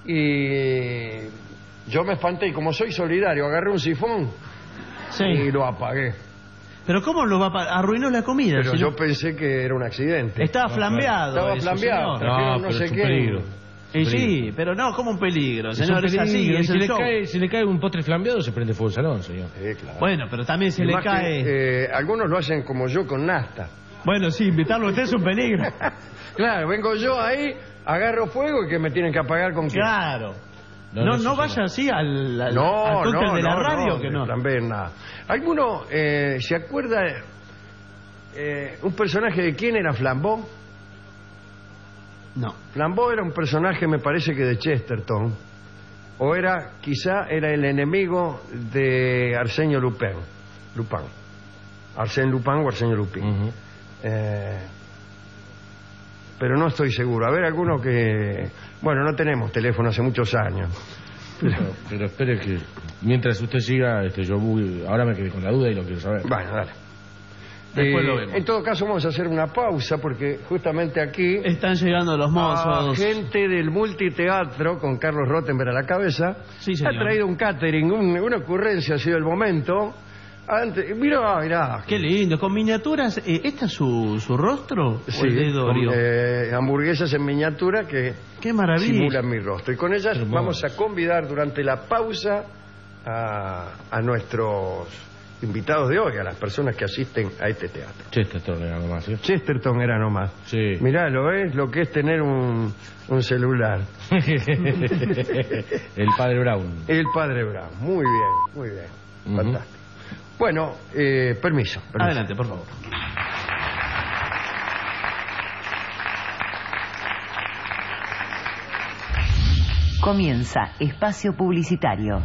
[SPEAKER 8] y yo me espanté y como soy solidario agarré un sifón
[SPEAKER 9] Sí.
[SPEAKER 8] y lo apagué.
[SPEAKER 9] Pero ¿cómo lo va a pa- arruinó la comida?
[SPEAKER 8] Pero
[SPEAKER 9] si
[SPEAKER 8] yo
[SPEAKER 9] no-
[SPEAKER 8] pensé que era un accidente.
[SPEAKER 9] Estaba flambeado.
[SPEAKER 8] Estaba
[SPEAKER 9] eso,
[SPEAKER 8] flambeado.
[SPEAKER 9] señor.
[SPEAKER 8] Trajeron
[SPEAKER 10] No,
[SPEAKER 8] no
[SPEAKER 10] pero
[SPEAKER 8] sé
[SPEAKER 10] es un
[SPEAKER 8] quién.
[SPEAKER 10] peligro.
[SPEAKER 9] Y sí, pero no, como un peligro,
[SPEAKER 10] Es un
[SPEAKER 9] señor, es, así,
[SPEAKER 10] peligro. Y
[SPEAKER 9] es
[SPEAKER 10] si
[SPEAKER 9] el
[SPEAKER 10] le,
[SPEAKER 9] show.
[SPEAKER 10] cae, si le cae un postre flambeado, se prende fuego el salón, señor.
[SPEAKER 8] Sí, claro.
[SPEAKER 9] Bueno, pero también se
[SPEAKER 8] Y
[SPEAKER 9] le
[SPEAKER 8] más que,
[SPEAKER 9] cae...
[SPEAKER 8] eh, algunos lo hacen como yo con nafta.
[SPEAKER 9] Bueno, sí, invitarlo a usted es un peligro.
[SPEAKER 8] Claro, vengo yo ahí, agarro fuego y que me tienen que apagar con qué.
[SPEAKER 9] Claro.
[SPEAKER 10] No,
[SPEAKER 9] No,
[SPEAKER 10] no
[SPEAKER 9] no,
[SPEAKER 10] se
[SPEAKER 9] vaya
[SPEAKER 10] llama.
[SPEAKER 9] así al, al,
[SPEAKER 8] No,
[SPEAKER 9] al cóctel
[SPEAKER 8] no,
[SPEAKER 9] de la
[SPEAKER 8] no,
[SPEAKER 9] radio,
[SPEAKER 8] no,
[SPEAKER 9] que
[SPEAKER 8] de
[SPEAKER 9] no.
[SPEAKER 8] flambé nada. ¿Alguno eh, se acuerda eh, un personaje de quién era Flambeau?
[SPEAKER 9] No.
[SPEAKER 8] Flambeau era un personaje, me parece que de Chesterton, o era, quizá era el enemigo de Arsenio Lupin. Lupin. Arsène Lupin o Arsenio Lupin.
[SPEAKER 10] Ujú.
[SPEAKER 8] Eh, pero no estoy seguro. A ver, alguno que... Bueno, no tenemos teléfono hace muchos años.
[SPEAKER 10] Pero, pero espere que mientras usted siga, este, yo voy, ahora me quedé con la duda y lo quiero saber.
[SPEAKER 8] Bueno, dale.
[SPEAKER 9] Después
[SPEAKER 8] Eh,
[SPEAKER 9] lo vemos.
[SPEAKER 8] En todo caso vamos a hacer una pausa porque justamente aquí
[SPEAKER 9] Están llegando los
[SPEAKER 8] a
[SPEAKER 9] mozos.
[SPEAKER 8] gente del multiteatro con Carlos Rottenberg a la cabeza
[SPEAKER 9] Sí,
[SPEAKER 8] ha
[SPEAKER 9] señor.
[SPEAKER 8] traído un catering, un- una ocurrencia, ha sido el momento. Antes, mirá, mirá.
[SPEAKER 9] Qué lindo, con miniaturas. Eh, ¿Este es su, su rostro? ¿O
[SPEAKER 8] Sí,
[SPEAKER 9] el de
[SPEAKER 8] con,
[SPEAKER 9] Dorio?
[SPEAKER 8] eh, hamburguesas en miniatura que
[SPEAKER 9] Qué maravilla.
[SPEAKER 8] simulan mi rostro. Y con ellas
[SPEAKER 10] Hermoso.
[SPEAKER 8] vamos a convidar durante la pausa a, a nuestros invitados de hoy, a las personas que asisten a este teatro.
[SPEAKER 10] Chesterton era nomás, ¿sí?
[SPEAKER 8] Chesterton era nomás.
[SPEAKER 10] Sí.
[SPEAKER 8] Mirá, ¿lo ves? Lo que es tener un, un celular.
[SPEAKER 10] El padre Brown.
[SPEAKER 8] El padre Brown. Muy bien, muy bien.
[SPEAKER 10] Ujú.
[SPEAKER 8] Fantástico. Bueno, eh, permiso, permiso.
[SPEAKER 9] Adelante, por favor.
[SPEAKER 6] Comienza espacio publicitario.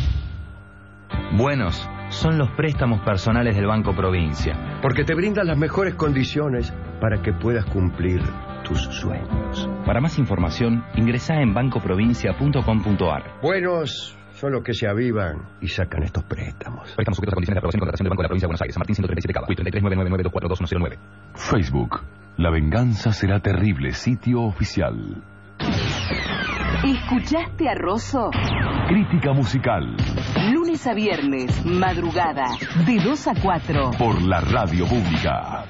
[SPEAKER 15] Buenos son los préstamos personales del Banco Provincia.
[SPEAKER 8] Porque te brindan las mejores condiciones para que puedas cumplir tus sueños.
[SPEAKER 15] Para más información, ingresá en banco provincia punto com punto ar.
[SPEAKER 8] Buenos son los que se avivan y sacan estos préstamos.
[SPEAKER 15] Préstamos sujetos a condiciones de aprobación y contratación del Banco de la Provincia de Buenos Aires. San Martín ciento treinta y siete Cava. treinta y tres nueve nueve nueve dos cuatro dos uno cero nueve.
[SPEAKER 5] Facebook. La venganza será terrible. Sitio oficial.
[SPEAKER 6] ¿Escuchaste a Rosso?
[SPEAKER 5] Crítica musical.
[SPEAKER 6] Lunes a viernes, madrugada, de dos a cuatro.
[SPEAKER 5] Por la radio pública.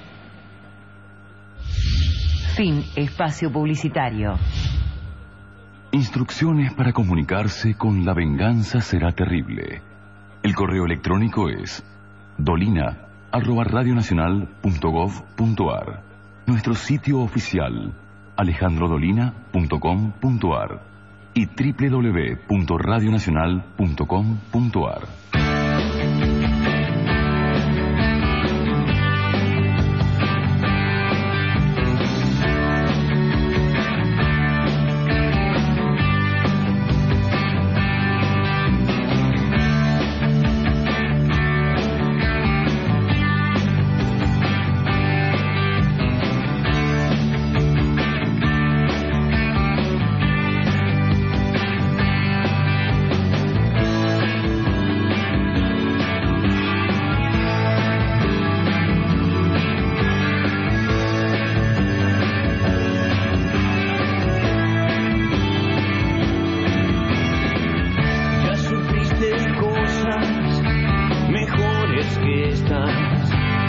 [SPEAKER 6] Fin espacio publicitario.
[SPEAKER 5] Instrucciones para comunicarse con La venganza será terrible. El correo electrónico es dolina arroba radionacional punto gov punto ar. Nuestro sitio oficial alejandro dolina punto com punto ar y doble u doble u doble u punto radionacional punto com punto ar.
[SPEAKER 19] Ya sufriste cosas mejores que estas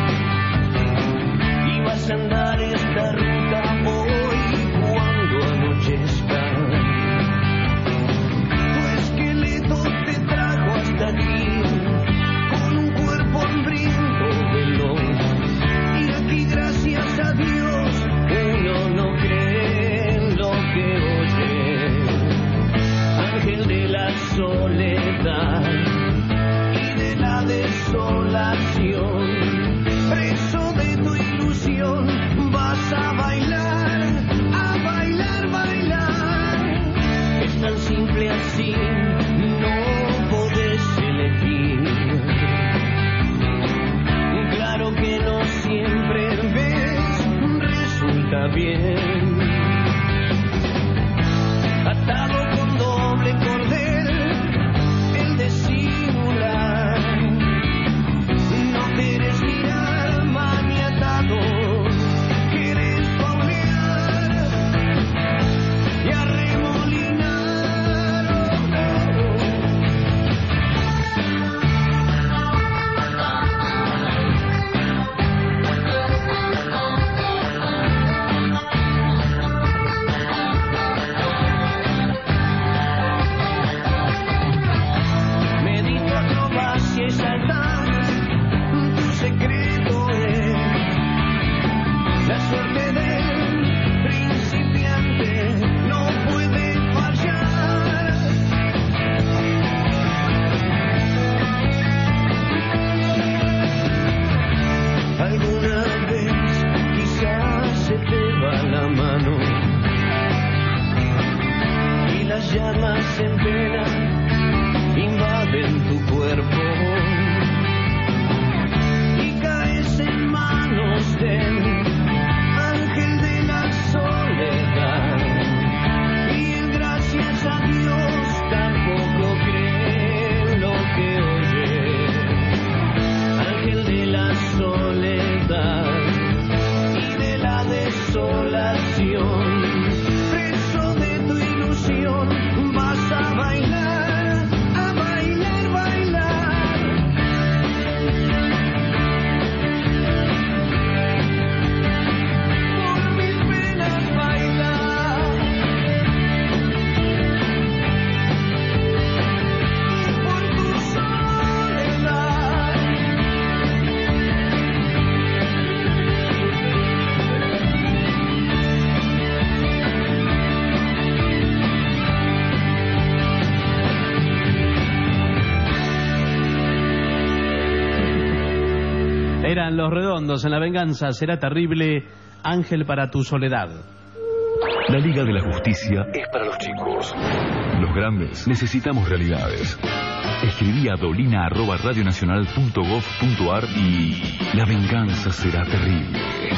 [SPEAKER 19] y vas a andar esta ruta hoy cuando anochezca. Tu esqueleto te trajo hasta aquí con un cuerpo hambriento veloz y aquí gracias a Dios uno no cree en lo que oye. Ángel de la soledad y de la desolación, preso de tu ilusión, vas a bailar, a bailar, bailar. Es tan simple así, no podés elegir. Claro que no siempre ves, resulta bien. Atado con doble cordel, el de simular. No quieres mirar maniatado, quieres paulear y arremolinar.
[SPEAKER 9] Eran Los Redondos en La Venganza Será Terrible, Ángel para tu soledad.
[SPEAKER 5] La Liga de la Justicia es para los chicos. Los grandes necesitamos realidades. Escribí a dolina arroba radionacional punto gob punto ar y La Venganza Será Terrible.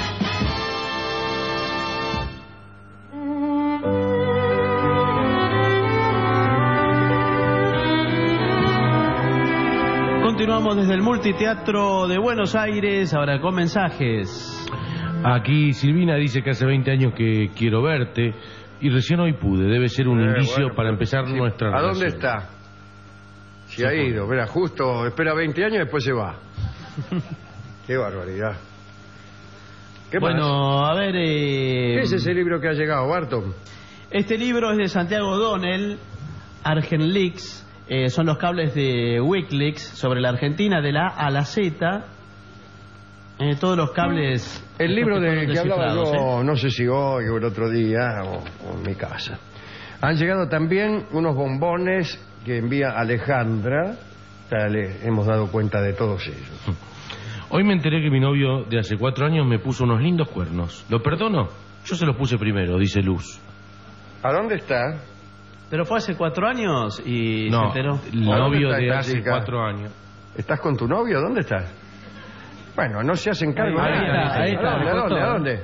[SPEAKER 9] Continuamos desde el Multiteatro de Buenos Aires, ahora con mensajes.
[SPEAKER 10] Aquí Silvina dice que hace veinte años que quiero verte y recién hoy pude. Debe ser un
[SPEAKER 8] Eh,
[SPEAKER 10] indicio
[SPEAKER 8] bueno,
[SPEAKER 10] para
[SPEAKER 8] pero
[SPEAKER 10] empezar
[SPEAKER 8] sí.
[SPEAKER 10] nuestra
[SPEAKER 8] ¿A
[SPEAKER 10] relación.
[SPEAKER 8] dónde está? Si ha ido, mira, justo espera veinte años y después se va. Qué barbaridad. ¿Qué
[SPEAKER 9] Bueno,
[SPEAKER 8] más?
[SPEAKER 9] a ver... Eh,
[SPEAKER 8] ¿Qué es ese libro que ha llegado, Barton?
[SPEAKER 9] Este libro es de Santiago Donel, Argenleaks. Eh, son los cables de Wikileaks sobre la Argentina, de la A a la Z. Eh, todos los cables...
[SPEAKER 8] El libro de
[SPEAKER 9] fueron
[SPEAKER 8] que hablaba yo,
[SPEAKER 9] descifrados, ¿eh?
[SPEAKER 8] no sé si hoy o el otro día, o, o en mi casa. Han llegado también unos bombones que envía Alejandra. Ya le hemos dado cuenta de todos ellos.
[SPEAKER 10] Hoy me enteré que mi novio de hace cuatro años me puso unos lindos cuernos. ¿Lo perdono? Yo se los puse primero, dice Luz.
[SPEAKER 8] ¿A dónde está?
[SPEAKER 9] Pero fue hace cuatro años y
[SPEAKER 10] No,
[SPEAKER 9] se enteró.
[SPEAKER 10] el
[SPEAKER 8] ¿A dónde
[SPEAKER 10] novio
[SPEAKER 8] está
[SPEAKER 10] de
[SPEAKER 8] esta
[SPEAKER 10] hace
[SPEAKER 8] chica?
[SPEAKER 10] cuatro años.
[SPEAKER 8] ¿Estás con tu novio? ¿Dónde estás? Bueno, no se hacen cargo.
[SPEAKER 10] Ahí
[SPEAKER 8] de
[SPEAKER 10] está,
[SPEAKER 8] nada.
[SPEAKER 10] ahí está,
[SPEAKER 8] ¿A dónde? ¿A dónde? ¿A dónde?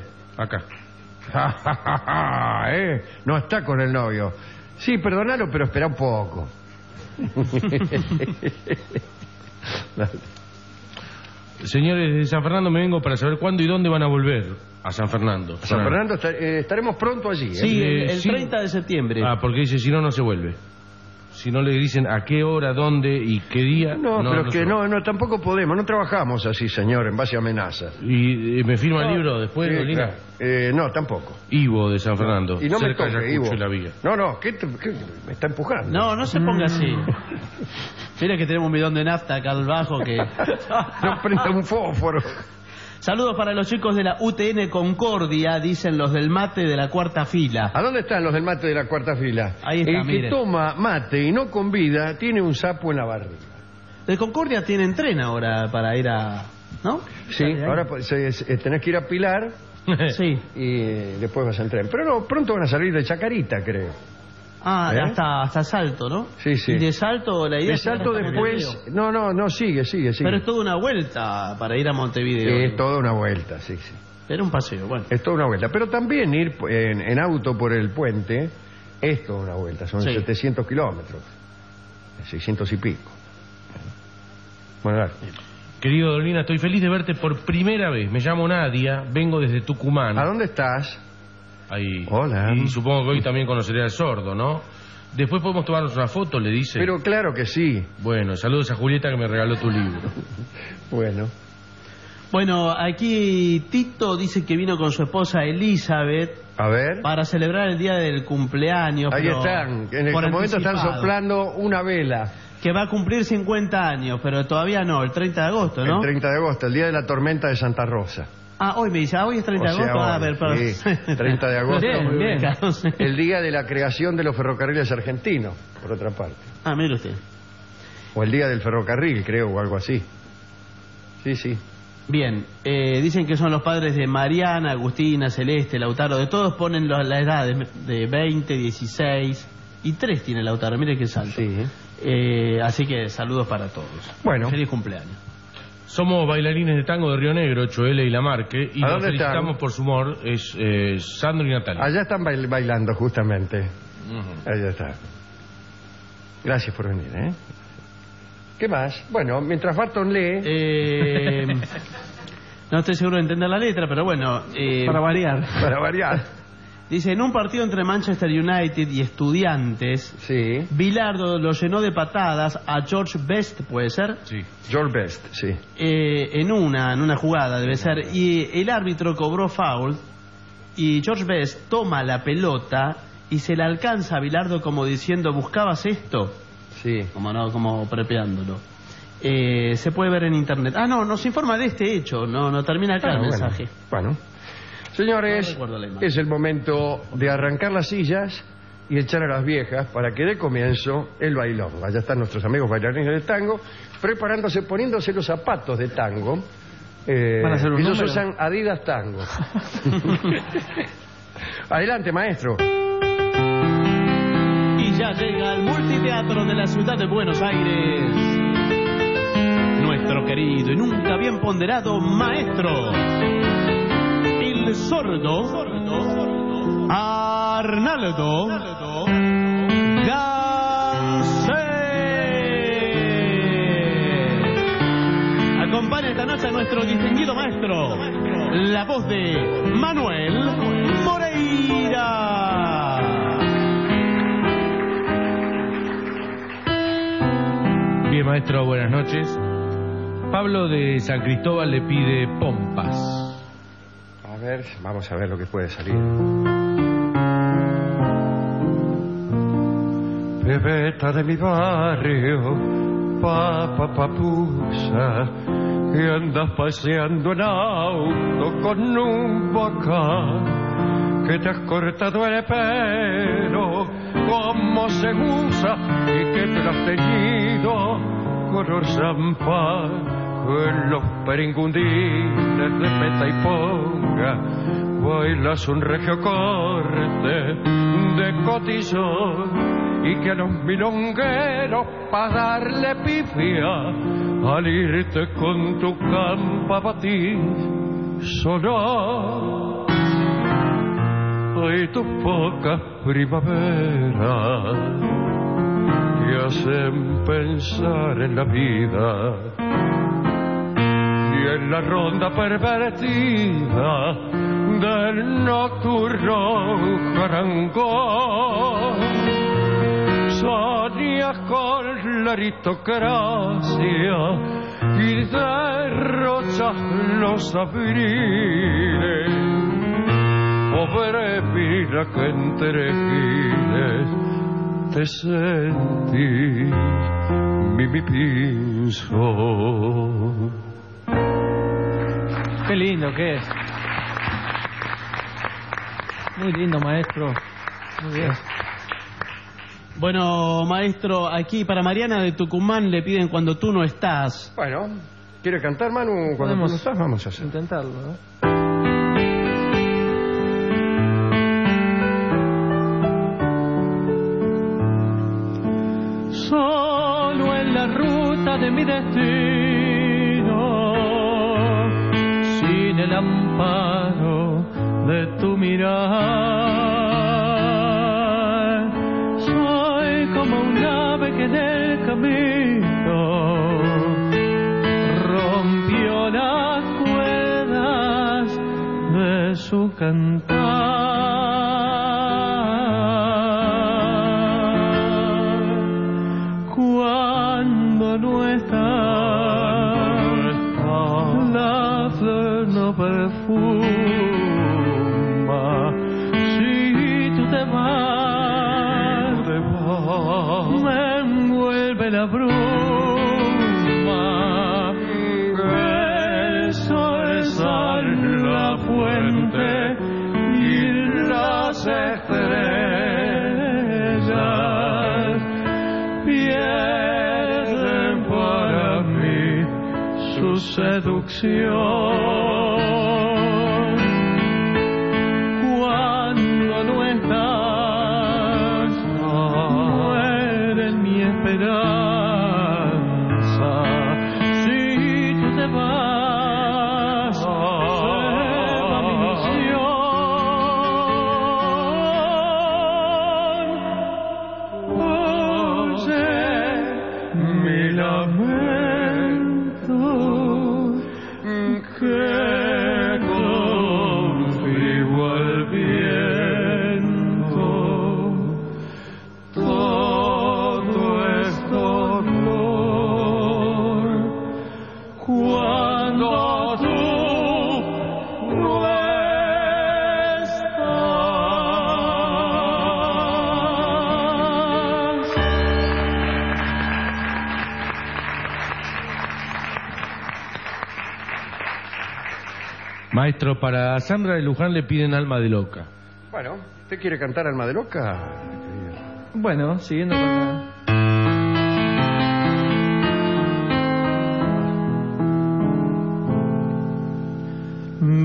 [SPEAKER 10] Acá.
[SPEAKER 8] ¿Eh? No está con el novio. Sí, perdonalo, pero espera un poco.
[SPEAKER 10] Señores de San Fernando, me vengo para saber cuándo y dónde van a volver a San Fernando.
[SPEAKER 8] San Fernando, está- eh, estaremos pronto allí. ¿eh?
[SPEAKER 9] Sí, el, el
[SPEAKER 10] sí.
[SPEAKER 9] treinta de septiembre.
[SPEAKER 10] Ah, porque dice, si no, no se vuelve. Si no le dicen a qué hora, dónde y qué día...
[SPEAKER 8] No, pero
[SPEAKER 10] se
[SPEAKER 8] que
[SPEAKER 10] va.
[SPEAKER 8] no, no, tampoco podemos, no trabajamos así, señor, en base a amenazas.
[SPEAKER 10] ¿Y eh, me firma el
[SPEAKER 8] No,
[SPEAKER 10] libro después,
[SPEAKER 8] sí,
[SPEAKER 10] Dolina?
[SPEAKER 8] claro. Eh, no, tampoco.
[SPEAKER 10] Ivo de San Fernando.
[SPEAKER 8] Y no me
[SPEAKER 10] cerca de
[SPEAKER 8] toque,
[SPEAKER 10] Ayacucho
[SPEAKER 8] Ivo.
[SPEAKER 10] y la vía.
[SPEAKER 8] No, no, ¿qué, te- qué- me está empujando?
[SPEAKER 9] No, no se ponga así. Mira que tenemos un bidón de nafta acá al bajo que...
[SPEAKER 8] No prenda un fósforo.
[SPEAKER 9] Saludos para los chicos de la U T N Concordia, dicen los del mate de la cuarta fila.
[SPEAKER 8] ¿A dónde están los del mate de la cuarta fila?
[SPEAKER 9] Ahí está,
[SPEAKER 8] El que
[SPEAKER 9] mire.
[SPEAKER 8] toma mate y no convida tiene un sapo en la barriga.
[SPEAKER 9] De Concordia tienen tren ahora para ir a... ¿No?
[SPEAKER 8] Sí,
[SPEAKER 9] Dale, ahí.
[SPEAKER 8] ahora pues, eh, eh, tenés que ir a Pilar
[SPEAKER 9] Sí.
[SPEAKER 8] y eh, después vas a entrar. Pero no, pronto van a salir de Chacarita, creo.
[SPEAKER 9] Ah,
[SPEAKER 8] ¿Eh?
[SPEAKER 9] hasta, hasta Salto, ¿no?
[SPEAKER 8] Sí, sí.
[SPEAKER 9] Y de Salto la idea
[SPEAKER 8] De
[SPEAKER 9] es ir
[SPEAKER 8] salto
[SPEAKER 9] hasta
[SPEAKER 8] después...
[SPEAKER 9] Montevideo.
[SPEAKER 8] No, no, no, sigue, sigue, sigue.
[SPEAKER 9] Pero es toda una vuelta para ir a Montevideo.
[SPEAKER 8] Es toda una vuelta, sí, sí.
[SPEAKER 9] Era un paseo, bueno.
[SPEAKER 8] Es toda una vuelta. Pero también ir en, en auto por el puente es toda una vuelta. Son
[SPEAKER 9] Sí.
[SPEAKER 8] setecientos kilómetros. seiscientos y pico. Bueno, dale.
[SPEAKER 10] Querido Dolina, estoy feliz de verte por primera vez. Me llamo Nadia, vengo desde Tucumán.
[SPEAKER 8] ¿A dónde estás?
[SPEAKER 10] Ahí.
[SPEAKER 8] Hola.
[SPEAKER 10] Y supongo que hoy también conoceré al sordo, ¿no? Después podemos tomarnos una foto, le dice.
[SPEAKER 8] Pero claro que sí.
[SPEAKER 10] Bueno, saludos a Julieta que me regaló tu libro.
[SPEAKER 8] Bueno.
[SPEAKER 9] Bueno, aquí Tito dice que vino con su esposa Elizabeth
[SPEAKER 8] A ver.
[SPEAKER 9] para celebrar el día del cumpleaños.
[SPEAKER 8] Ahí
[SPEAKER 9] pero
[SPEAKER 8] están. En este
[SPEAKER 9] por
[SPEAKER 8] momento están
[SPEAKER 9] anticipado.
[SPEAKER 8] soplando una vela.
[SPEAKER 9] Que va a cumplir cincuenta años, pero todavía no, el treinta de agosto, ¿no?
[SPEAKER 8] El treinta de agosto, el día de la tormenta de Santa Rosa.
[SPEAKER 9] Ah, hoy me dice, ah, hoy es treinta
[SPEAKER 8] O
[SPEAKER 9] de
[SPEAKER 8] sea,
[SPEAKER 9] agosto. Ah, a
[SPEAKER 8] hoy,
[SPEAKER 9] ver, perdón.
[SPEAKER 8] sí, treinta de agosto.
[SPEAKER 9] Bien, bien. Claro, sí.
[SPEAKER 8] El día de la creación de los ferrocarriles argentinos, por otra parte.
[SPEAKER 9] Ah, mire usted.
[SPEAKER 8] O el día del ferrocarril, creo, o algo así. Sí, sí.
[SPEAKER 9] Bien, eh, dicen que son los padres de Mariana, Agustina, Celeste, Lautaro, de todos ponen lo- la edad de, de veinte, dieciséis y tres tiene Lautaro, mire qué salto.
[SPEAKER 8] Sí.
[SPEAKER 9] Eh, así que saludos para todos.
[SPEAKER 8] Bueno.
[SPEAKER 9] Feliz cumpleaños.
[SPEAKER 10] Somos bailarines de tango de Río Negro, Choela y Lamarque, y
[SPEAKER 8] ¿A
[SPEAKER 10] nos
[SPEAKER 8] dónde
[SPEAKER 10] felicitamos
[SPEAKER 8] están?
[SPEAKER 10] por su humor. Es eh, Sandro y Natalia.
[SPEAKER 8] Allá están bail- bailando, justamente.
[SPEAKER 10] Ujú.
[SPEAKER 8] Allá está. Gracias por venir, ¿eh? ¿Qué más? Bueno, mientras Barton lee...
[SPEAKER 9] Eh, no estoy seguro de entender la letra, pero bueno. eh,
[SPEAKER 20] Para variar.
[SPEAKER 8] Para variar.
[SPEAKER 9] Dice, en un partido entre Manchester United y Estudiantes,
[SPEAKER 8] Sí.
[SPEAKER 9] Bilardo lo llenó de patadas a George Best, ¿puede ser?
[SPEAKER 10] Sí.
[SPEAKER 8] George Best, sí.
[SPEAKER 9] Eh, en una, en una jugada debe ser, y el árbitro cobró foul y George Best toma la pelota y se la alcanza a Bilardo como diciendo, ¿buscabas esto?
[SPEAKER 8] Sí.
[SPEAKER 9] Como no, como prepeándolo. Eh, se puede ver en internet. Ah, no, nos informa de este hecho, no, no termina acá
[SPEAKER 8] Ah,
[SPEAKER 9] el
[SPEAKER 8] bueno.
[SPEAKER 9] mensaje.
[SPEAKER 8] Bueno. Señores,
[SPEAKER 9] No recuerdo la imagen.
[SPEAKER 8] es el momento de arrancar las sillas y echar a las viejas para que dé comienzo el bailongo. Allá están nuestros amigos bailarines de tango, preparándose, poniéndose los zapatos de tango Eh,
[SPEAKER 9] Van a hacer un
[SPEAKER 8] ellos
[SPEAKER 9] número.
[SPEAKER 8] usan Adidas Tango. Adelante, maestro.
[SPEAKER 9] Y ya llega al multiteatro de la ciudad de Buenos Aires nuestro querido y nunca bien ponderado maestro, el sordo Arnaldo Gansé. Acompaña esta noche a nuestro distinguido maestro, la voz de Manuel Moreira.
[SPEAKER 10] Bien, maestro, buenas noches. Pablo de San Cristóbal le pide pompas.
[SPEAKER 8] A ver, vamos a ver lo que puede salir.
[SPEAKER 20] Bebeta de mi barrio, papa papusa, que andas paseando en auto con un bacán, que te has cortado el pelo como se usa y que te lo has teñido color champán. En los peringundines de peta y ponga bailas un regio corte de cotillón, y que a los milongueros pa' darle pifia al irte con tu campa batir solo. Hay tus pocas primaveras que hacen pensar en la vida y en la ronda pervertida del nocturno jarangón. Soñas con la aristocracia y derrochas los abriles. Pobre vida que entre giles te sentís mi, mi pinzo.
[SPEAKER 21] Qué lindo que es. Muy lindo, maestro. Muy bien.
[SPEAKER 9] Bueno, maestro, aquí para Mariana de Tucumán le piden Cuando tú no estás.
[SPEAKER 8] Bueno, ¿quiere cantar, Manu? Cuando tú no estás, vamos a hacer.
[SPEAKER 21] Intentarlo, ¿no?
[SPEAKER 17] Solo en la ruta de mi destino, sin el amparo de tu mirar, soy como un ave que en el camino rompió las cuerdas de su cantar. Cuando no estás, la flor no perfuma. Si tú te vas, me envuelve la bruma. El sol sale la fuente y las estrellas pierden para mí su seducción. Cuando no estás, muere mi esperanza. Si tú te vas, se va mi ilusión. Oye mi lamento, que confío al viento. Todo es dolor cuando tú no estás.
[SPEAKER 10] Maestro, para Sandra de Luján le piden Alma de Loca.
[SPEAKER 8] Bueno, ¿usted quiere cantar Alma de Loca?
[SPEAKER 21] Bueno, siguiendo con la...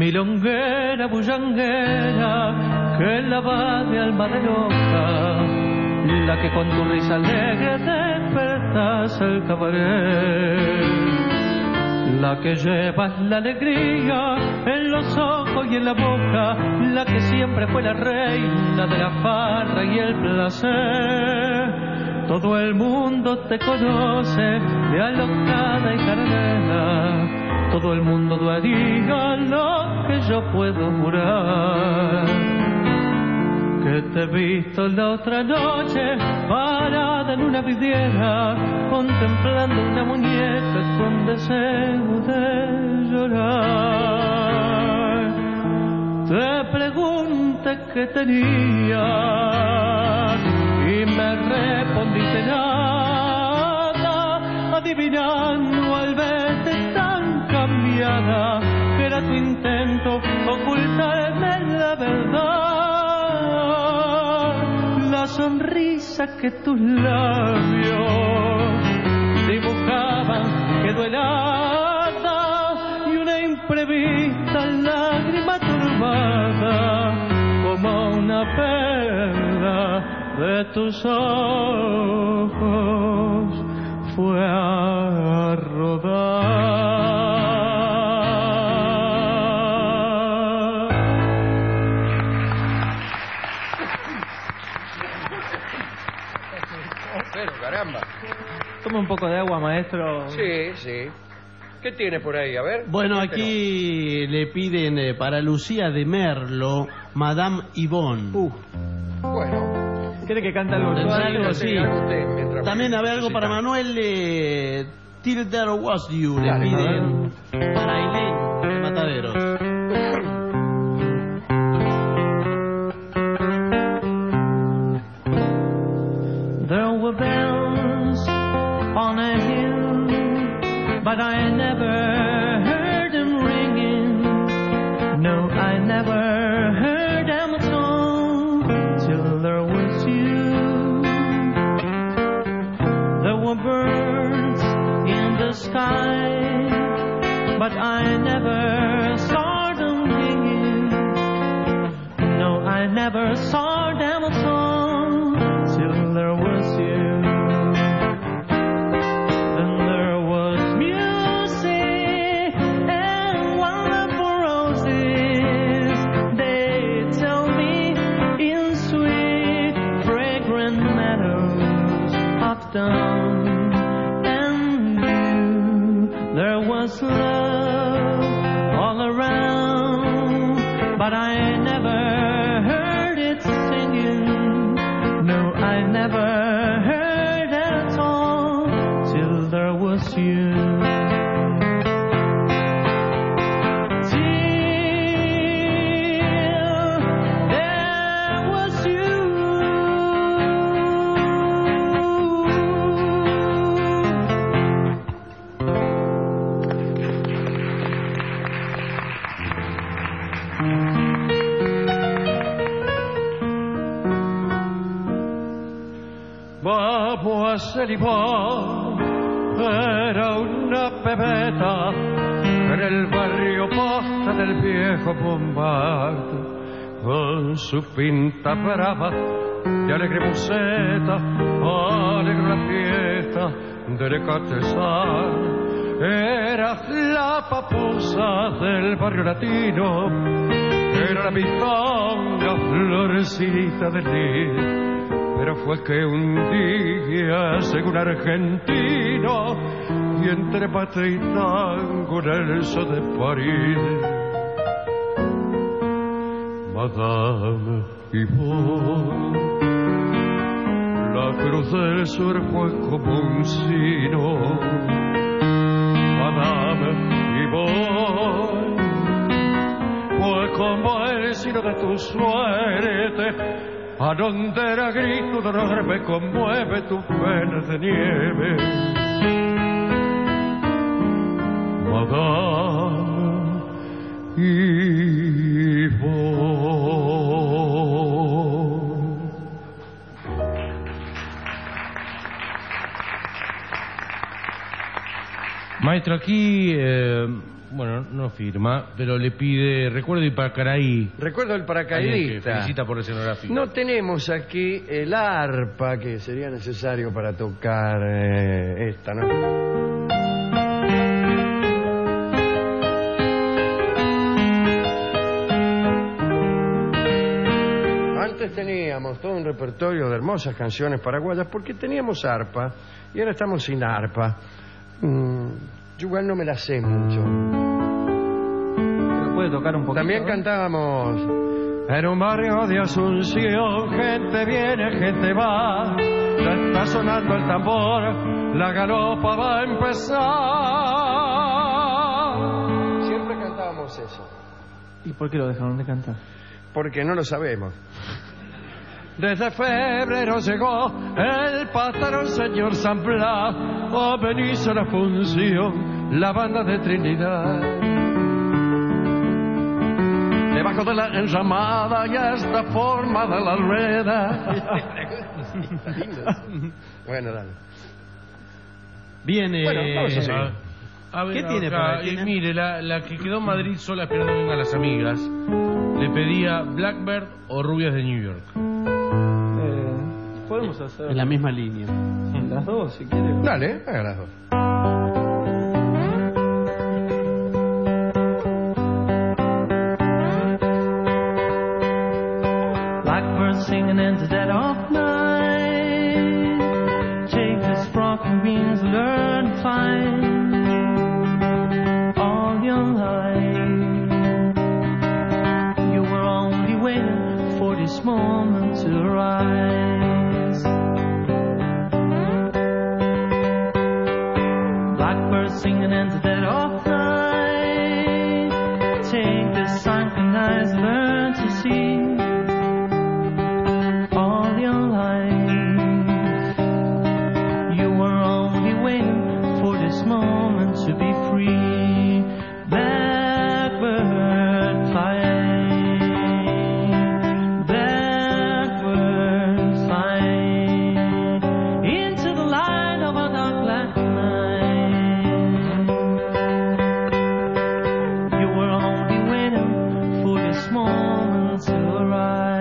[SPEAKER 17] milonguera bullanguera que la va de alma de loca, la que con tu risa alegre despertas el cabaret, la que llevas la alegría en los ojos y en la boca, la que siempre fue la reina de la farra y el placer. Todo el mundo te conoce de alocada y carnera, todo el mundo daría lo que yo puedo jurar. Que te he visto la otra noche parada en una vidriera, contemplando una muñeca con deseo de llorar. Te pregunté qué tenías y me respondiste nada, adivinando al verte tan cambiada que era tu intento ocultarme la verdad. La sonrisa que tus labios dibujaban quedó helada y una imprevista lágrima turbada como una perla de tus ojos fue a rodar.
[SPEAKER 8] Pero caramba.
[SPEAKER 21] Toma un poco de agua, maestro.
[SPEAKER 8] Sí, sí. ¿Qué tiene por ahí? A ver.
[SPEAKER 9] Bueno, aquí le piden eh, para Lucía de Merlo, Madame Yvonne.
[SPEAKER 21] Uh.
[SPEAKER 8] Bueno.
[SPEAKER 21] ¿Quiere que cante algo?
[SPEAKER 9] Algo, sí.
[SPEAKER 8] Usted,
[SPEAKER 9] También a ver algo para Manuel eh, Till There Was You. Le
[SPEAKER 8] Dale,
[SPEAKER 9] piden para Ailén de Mataderos.
[SPEAKER 17] There were bells on a hill, but I never heard them ringing. No, I never heard them at all till there was you. There were birds in the sky, but I never saw them winging. No, I never saw them at all till there was you. Then there was music and wonderful roses. They tell me in sweet, fragrant meadows of dawn. And you, there was love all around, but I never heard it singing. No, I never heard at all till there was you. Till there was you.
[SPEAKER 20] Vamos a Celibán, era una pebeta en el barrio posta del viejo Bombard, con su pinta brava de alegre museta, alegró la fiesta del Catezal. Era la papusa del barrio latino, era la pitonga florecita del día. Pero fue que un día, según argentino, y entre pate y tango en el sol de París, Madame Yvonne, la cruz del sur fue como un sino. Madame Yvonne, fue como el sino de tu suerte. A donde era grito de dolor me conmueve tu pena de nieve. Madame Yvonne.
[SPEAKER 10] Maestro, aquí, eh, bueno, no firma, pero le pide recuerdo y paracaí.
[SPEAKER 8] Recuerdo el paracaidista.
[SPEAKER 10] Felicita por la escenografía.
[SPEAKER 8] No tenemos aquí el arpa que sería necesario para tocar eh, esta, ¿no? Antes teníamos todo un repertorio de hermosas canciones paraguayas porque teníamos arpa y ahora estamos sin arpa. Mm, yo igual no me la sé mucho.
[SPEAKER 21] ¿Pero puede tocar un poquito?
[SPEAKER 8] También
[SPEAKER 21] ¿no?
[SPEAKER 8] cantábamos.
[SPEAKER 20] En un barrio de Asunción, gente viene, gente va. Ya está sonando el tambor, la galopa va a empezar.
[SPEAKER 8] Siempre cantábamos eso.
[SPEAKER 21] ¿Y por qué lo dejaron de cantar?
[SPEAKER 8] Porque no lo sabemos.
[SPEAKER 20] Desde febrero llegó el patrón señor San Blas a venirse a la función, la banda de Trinidad. Debajo de la enramada ya está formada la rueda.
[SPEAKER 8] Bueno, dale.
[SPEAKER 9] Viene.
[SPEAKER 8] Bueno, vamos a seguir.
[SPEAKER 10] A ver,
[SPEAKER 9] ¿Qué tiene
[SPEAKER 10] acá,
[SPEAKER 9] para
[SPEAKER 10] eh,
[SPEAKER 9] tiene?
[SPEAKER 10] mire, la, la que quedó en Madrid sola esperando que vengan las amigas, le pedía Blackbird o Rubias de New York.
[SPEAKER 21] Eh, podemos hacer...
[SPEAKER 9] En la misma línea.
[SPEAKER 21] Las dos, si quieres.
[SPEAKER 8] Dale, haga las dos.
[SPEAKER 17] Blackbird singing in the dead of night. Take this frock and wings, learn to fly. All your life, you were only waiting for this moment to rise. Blackbird singing in the dead of night. Take this sunken eyes, learn to see. All your life, you were only waiting for this moment to be free. Blackbird flying, blackbird flying into the light of a dark black night. You were only waiting for this moment to arise.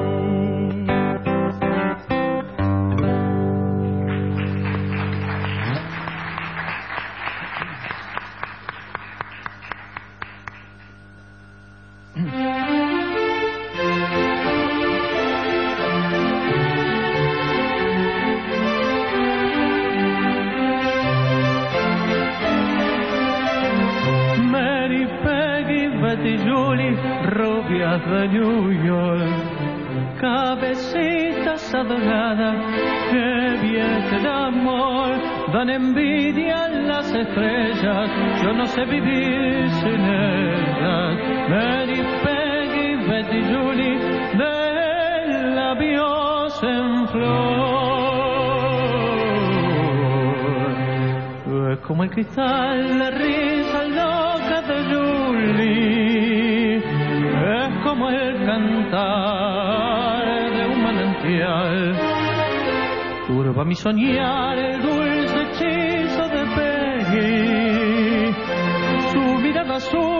[SPEAKER 17] Mary, Peggy, Betty, Julie, rubias de New York, cabecitas adoradas que viaje de amor, dan envidia a las estrellas, yo no sé vivir sin ellas. Mary, Peggy, Betty, Julie, de labios en flor. Es como el cristal, la risa loca de Julie, es como el cantar de un manantial. Turba mi soñar el dulce hechizo de Peggy, su mirada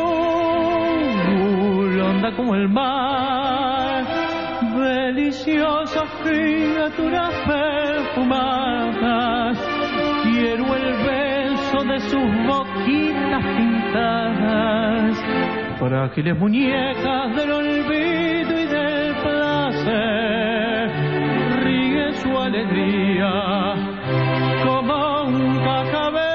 [SPEAKER 17] azul, honda como el mar, deliciosas criaturas perfumadas. Quiero el beso de sus boquitas pintadas, frágiles muñecas del olvido y del placer. Ríe su alegría como un cascabel.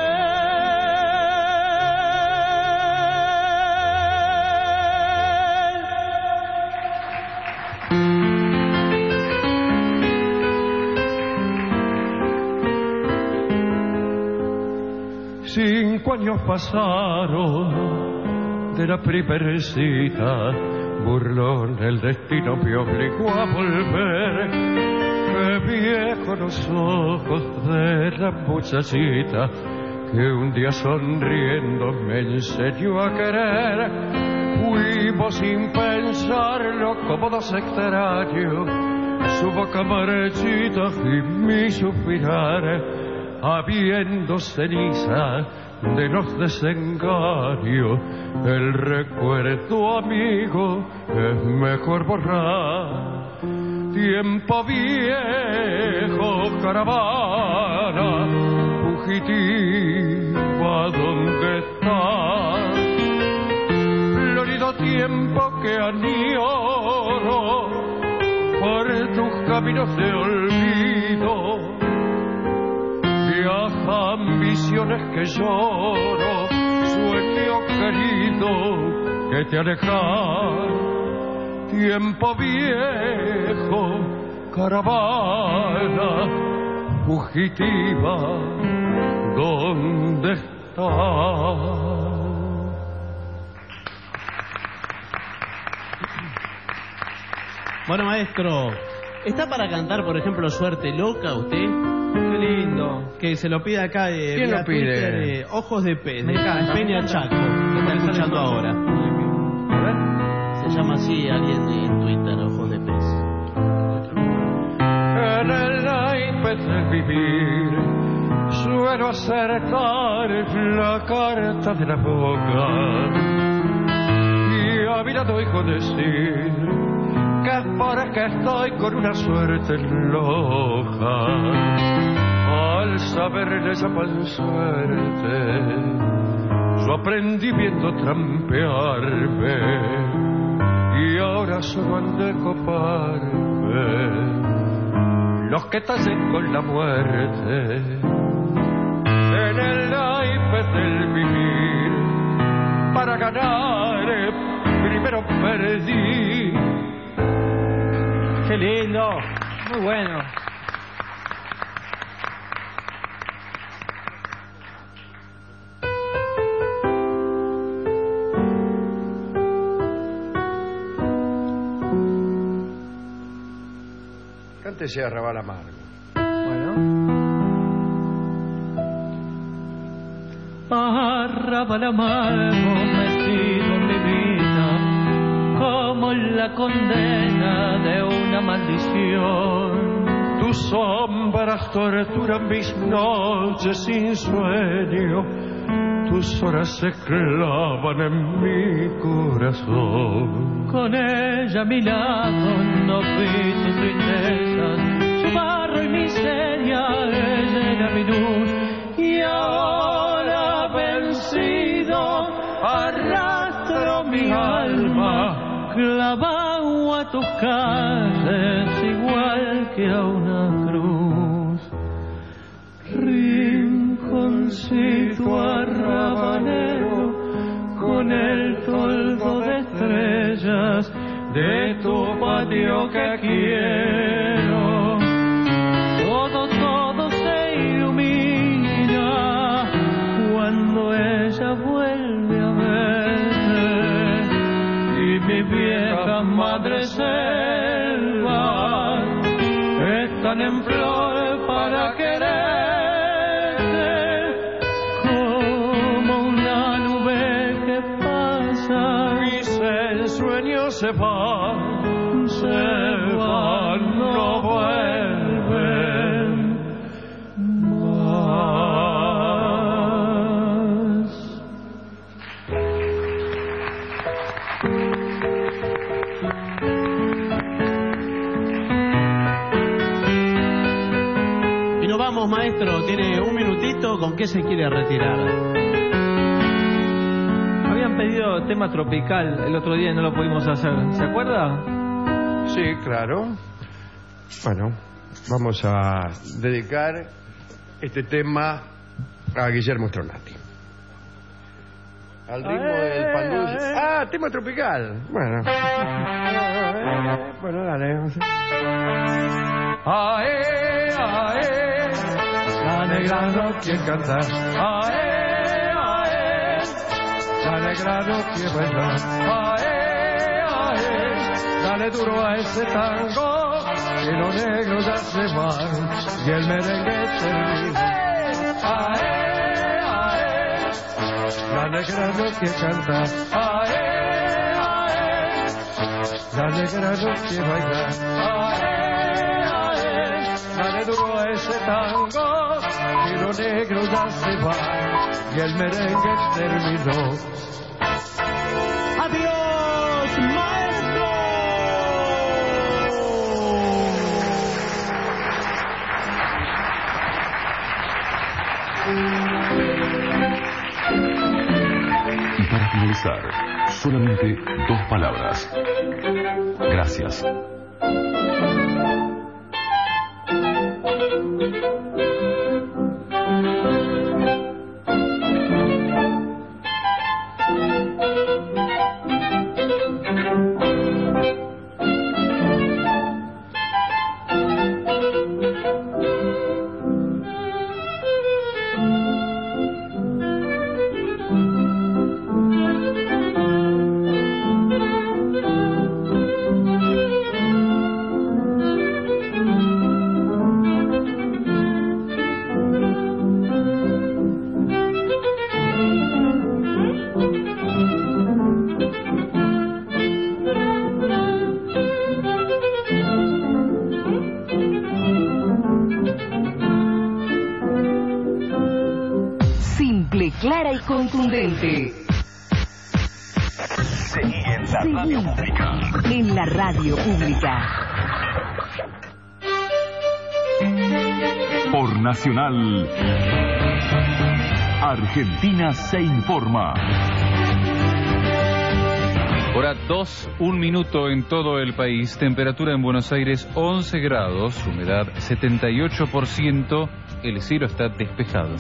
[SPEAKER 20] Cinco años pasaron de la primera cita, burlón el destino me obligó a volver. Qué viejos los ojos de la muchachita que un día sonriendo me enseñó a querer. Fuimos sin pensarlo como dos extraños, su boca marchita y mi suspirar. habiendo ceniza de los desengaños, el recuerdo amigo es mejor borrar. Tiempo viejo, caravana fugitiva, ¿dónde estás? Florido tiempo que añoro por tus caminos de olvido. Viajan visiones que lloro, sueño querido que te alejas. Tiempo viejo, caravana fugitiva, ¿dónde estás?
[SPEAKER 9] Bueno, maestro, ¿está para cantar, por ejemplo, Suerte Loca usted?
[SPEAKER 21] Qué lindo.
[SPEAKER 9] Que se lo pide acá de
[SPEAKER 8] ¿Quién lo pide?
[SPEAKER 9] Twitter, eh, Ojos de Pez,
[SPEAKER 21] Me
[SPEAKER 9] de
[SPEAKER 21] encanta.
[SPEAKER 9] Peña Chaco, que está escuchando ahora.
[SPEAKER 21] A ver.
[SPEAKER 9] Se llama así alguien en Twitter, Ojos de Pez.
[SPEAKER 20] En el naipe del vivir suelo acertar la carta de la boca y a mi lado oigo decir que es porque estoy con una suerte loca. Al saber de esa mal suerte yo aprendí viendo trampearme y ahora solo han de coparme los que tallen con la muerte. En el naipe del vivir para ganar primero perdí.
[SPEAKER 21] Qué lindo. Muy bueno.
[SPEAKER 8] Cántese Arrabal Amargo.
[SPEAKER 21] Bueno.
[SPEAKER 17] Arrabal amargo metido en mi vida, como la condena de una maldición.
[SPEAKER 20] Tus sombras torturan mis noches sin sueño, tus horas se clavan en mi corazón.
[SPEAKER 17] Con ella a mi lado no vi tus tristezas, su barro y miseria, ella era mi luz. Y ahora vencido arrastro mi alma clavado a tus calles igual que a una cruz. Rinconcito arrabalero con el toldo de estrellas de tu patio que quiero. Todo, todo se ilumina cuando ella vuelve a verte y mis viejas madres selvas están en flor para quererte.
[SPEAKER 20] Se van, se van, no vuelven más.
[SPEAKER 9] Y nos vamos, maestro, tiene un minutito, ¿con qué se quiere retirar?
[SPEAKER 21] Habían pedido tema tropical el otro día y no lo pudimos hacer. ¿Se acuerda?
[SPEAKER 8] Sí, claro. Bueno, vamos a dedicar este tema a Guillermo Stronati. Al ritmo del pan dulce. Ah, tema tropical. Bueno. Bueno, dale.
[SPEAKER 20] Ae, ae, la negra no quiere cantar. Ae, ae, la negra no quiere bailar. Ae, ae, dale duro a ese tango, que los negros ya se van y el merengue termina. Ae, ae, la negra no quiere cantar. Ae, ae, la negra no quiere bailar. Ae, ae, dale duro a ese tango, sombrero negro ya se va y el merengue terminó.
[SPEAKER 9] ¡Adiós, maestro!
[SPEAKER 5] Y para finalizar, solamente dos palabras. Gracias.
[SPEAKER 6] Clara y contundente.
[SPEAKER 5] Seguí en la
[SPEAKER 6] Seguí
[SPEAKER 5] radio pública.
[SPEAKER 6] En la radio pública.
[SPEAKER 5] Por Nacional, Argentina se informa.
[SPEAKER 18] Hora dos, un minuto en todo el país. Temperatura en Buenos Aires once grados, humedad setenta y ocho por ciento. El cielo está despejado.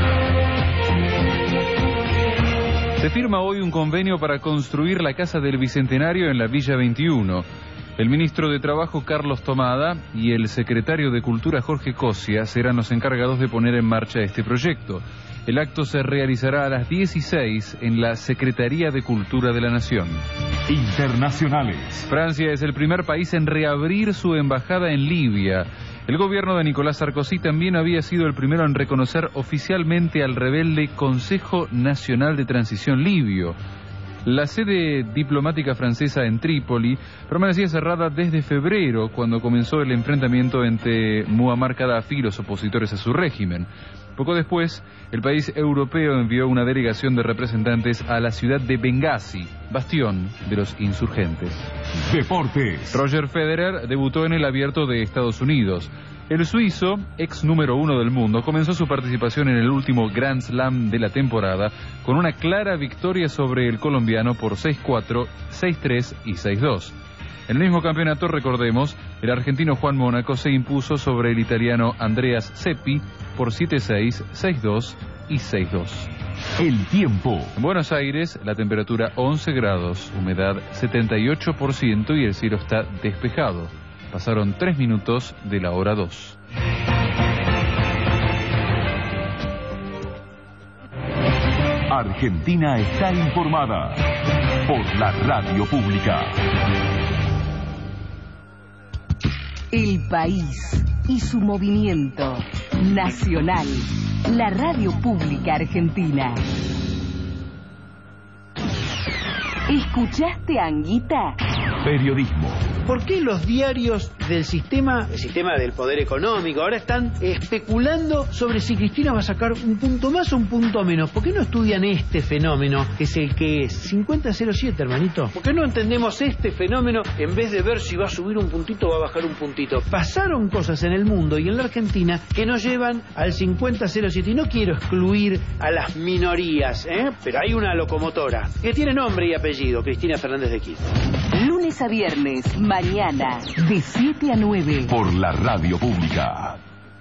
[SPEAKER 18] Se firma hoy un convenio para construir la Casa del Bicentenario en la Villa veintiuno. El ministro de Trabajo, Carlos Tomada, y el secretario de Cultura, Jorge Cosia, serán los encargados de poner en marcha este proyecto. El acto se realizará a las dieciséis en la Secretaría de Cultura de la Nación.
[SPEAKER 5] Internacionales.
[SPEAKER 18] Francia es el primer país en reabrir su embajada en Libia. El gobierno de Nicolás Sarkozy también había sido el primero en reconocer oficialmente al rebelde Consejo Nacional de Transición Libio. La sede diplomática francesa en Trípoli permanecía cerrada desde febrero, cuando comenzó el enfrentamiento entre Muammar Gaddafi y los opositores a su régimen. Poco después, el país europeo envió una delegación de representantes a la ciudad de Benghazi, bastión de los insurgentes.
[SPEAKER 5] Deportes.
[SPEAKER 18] Roger Federer debutó en el Abierto de Estados Unidos. El suizo, ex número uno del mundo, comenzó su participación en el último Grand Slam de la temporada con una clara victoria sobre el colombiano por seis cuatro, seis tres y seis dos. En el mismo campeonato, recordemos, el argentino Juan Mónaco se impuso sobre el italiano Andreas Seppi por siete seis, seis dos y seis dos.
[SPEAKER 5] El tiempo.
[SPEAKER 18] En Buenos Aires, la temperatura once grados, humedad setenta y ocho por ciento y el cielo está despejado. Pasaron tres minutos de la hora dos.
[SPEAKER 5] Argentina está informada por la radio pública.
[SPEAKER 6] El país y su movimiento nacional. La radio pública argentina. ¿Escuchaste, Anguita?
[SPEAKER 5] Periodismo.
[SPEAKER 9] ¿Por qué los diarios del sistema, el sistema del poder económico, ahora están especulando sobre si Cristina va a sacar un punto más o un punto menos? ¿Por qué no estudian este fenómeno, que es el que es cincuenta cero siete, hermanito? ¿Por qué no entendemos este fenómeno en vez de ver si va a subir un puntito o va a bajar un puntito? Pasaron cosas en el mundo y en la Argentina que nos llevan al cincuenta cero siete. Y no quiero excluir a las minorías, ¿eh? Pero hay una locomotora que tiene nombre y apellido, Cristina Fernández de Kirchner.
[SPEAKER 6] Lunes a viernes, mañana, de siete a nueve.
[SPEAKER 5] Por la radio pública.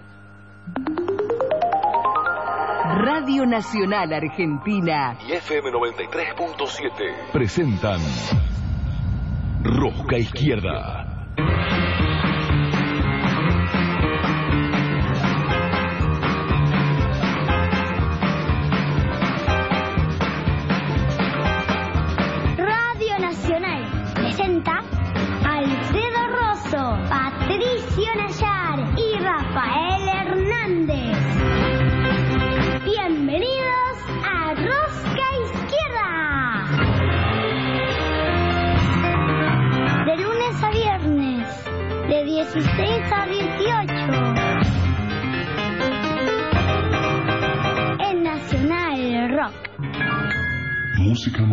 [SPEAKER 6] Radio Nacional Argentina
[SPEAKER 5] Y F M noventa y tres punto siete presentan Rosca Izquierda.
[SPEAKER 3] Radio Nacional presenta Alfredo Rosso, Patricio Nayar y Rafael Hernández. Bienvenidos a Rosca Izquierda. De lunes a viernes, de dieciséis a dieciocho.
[SPEAKER 4] música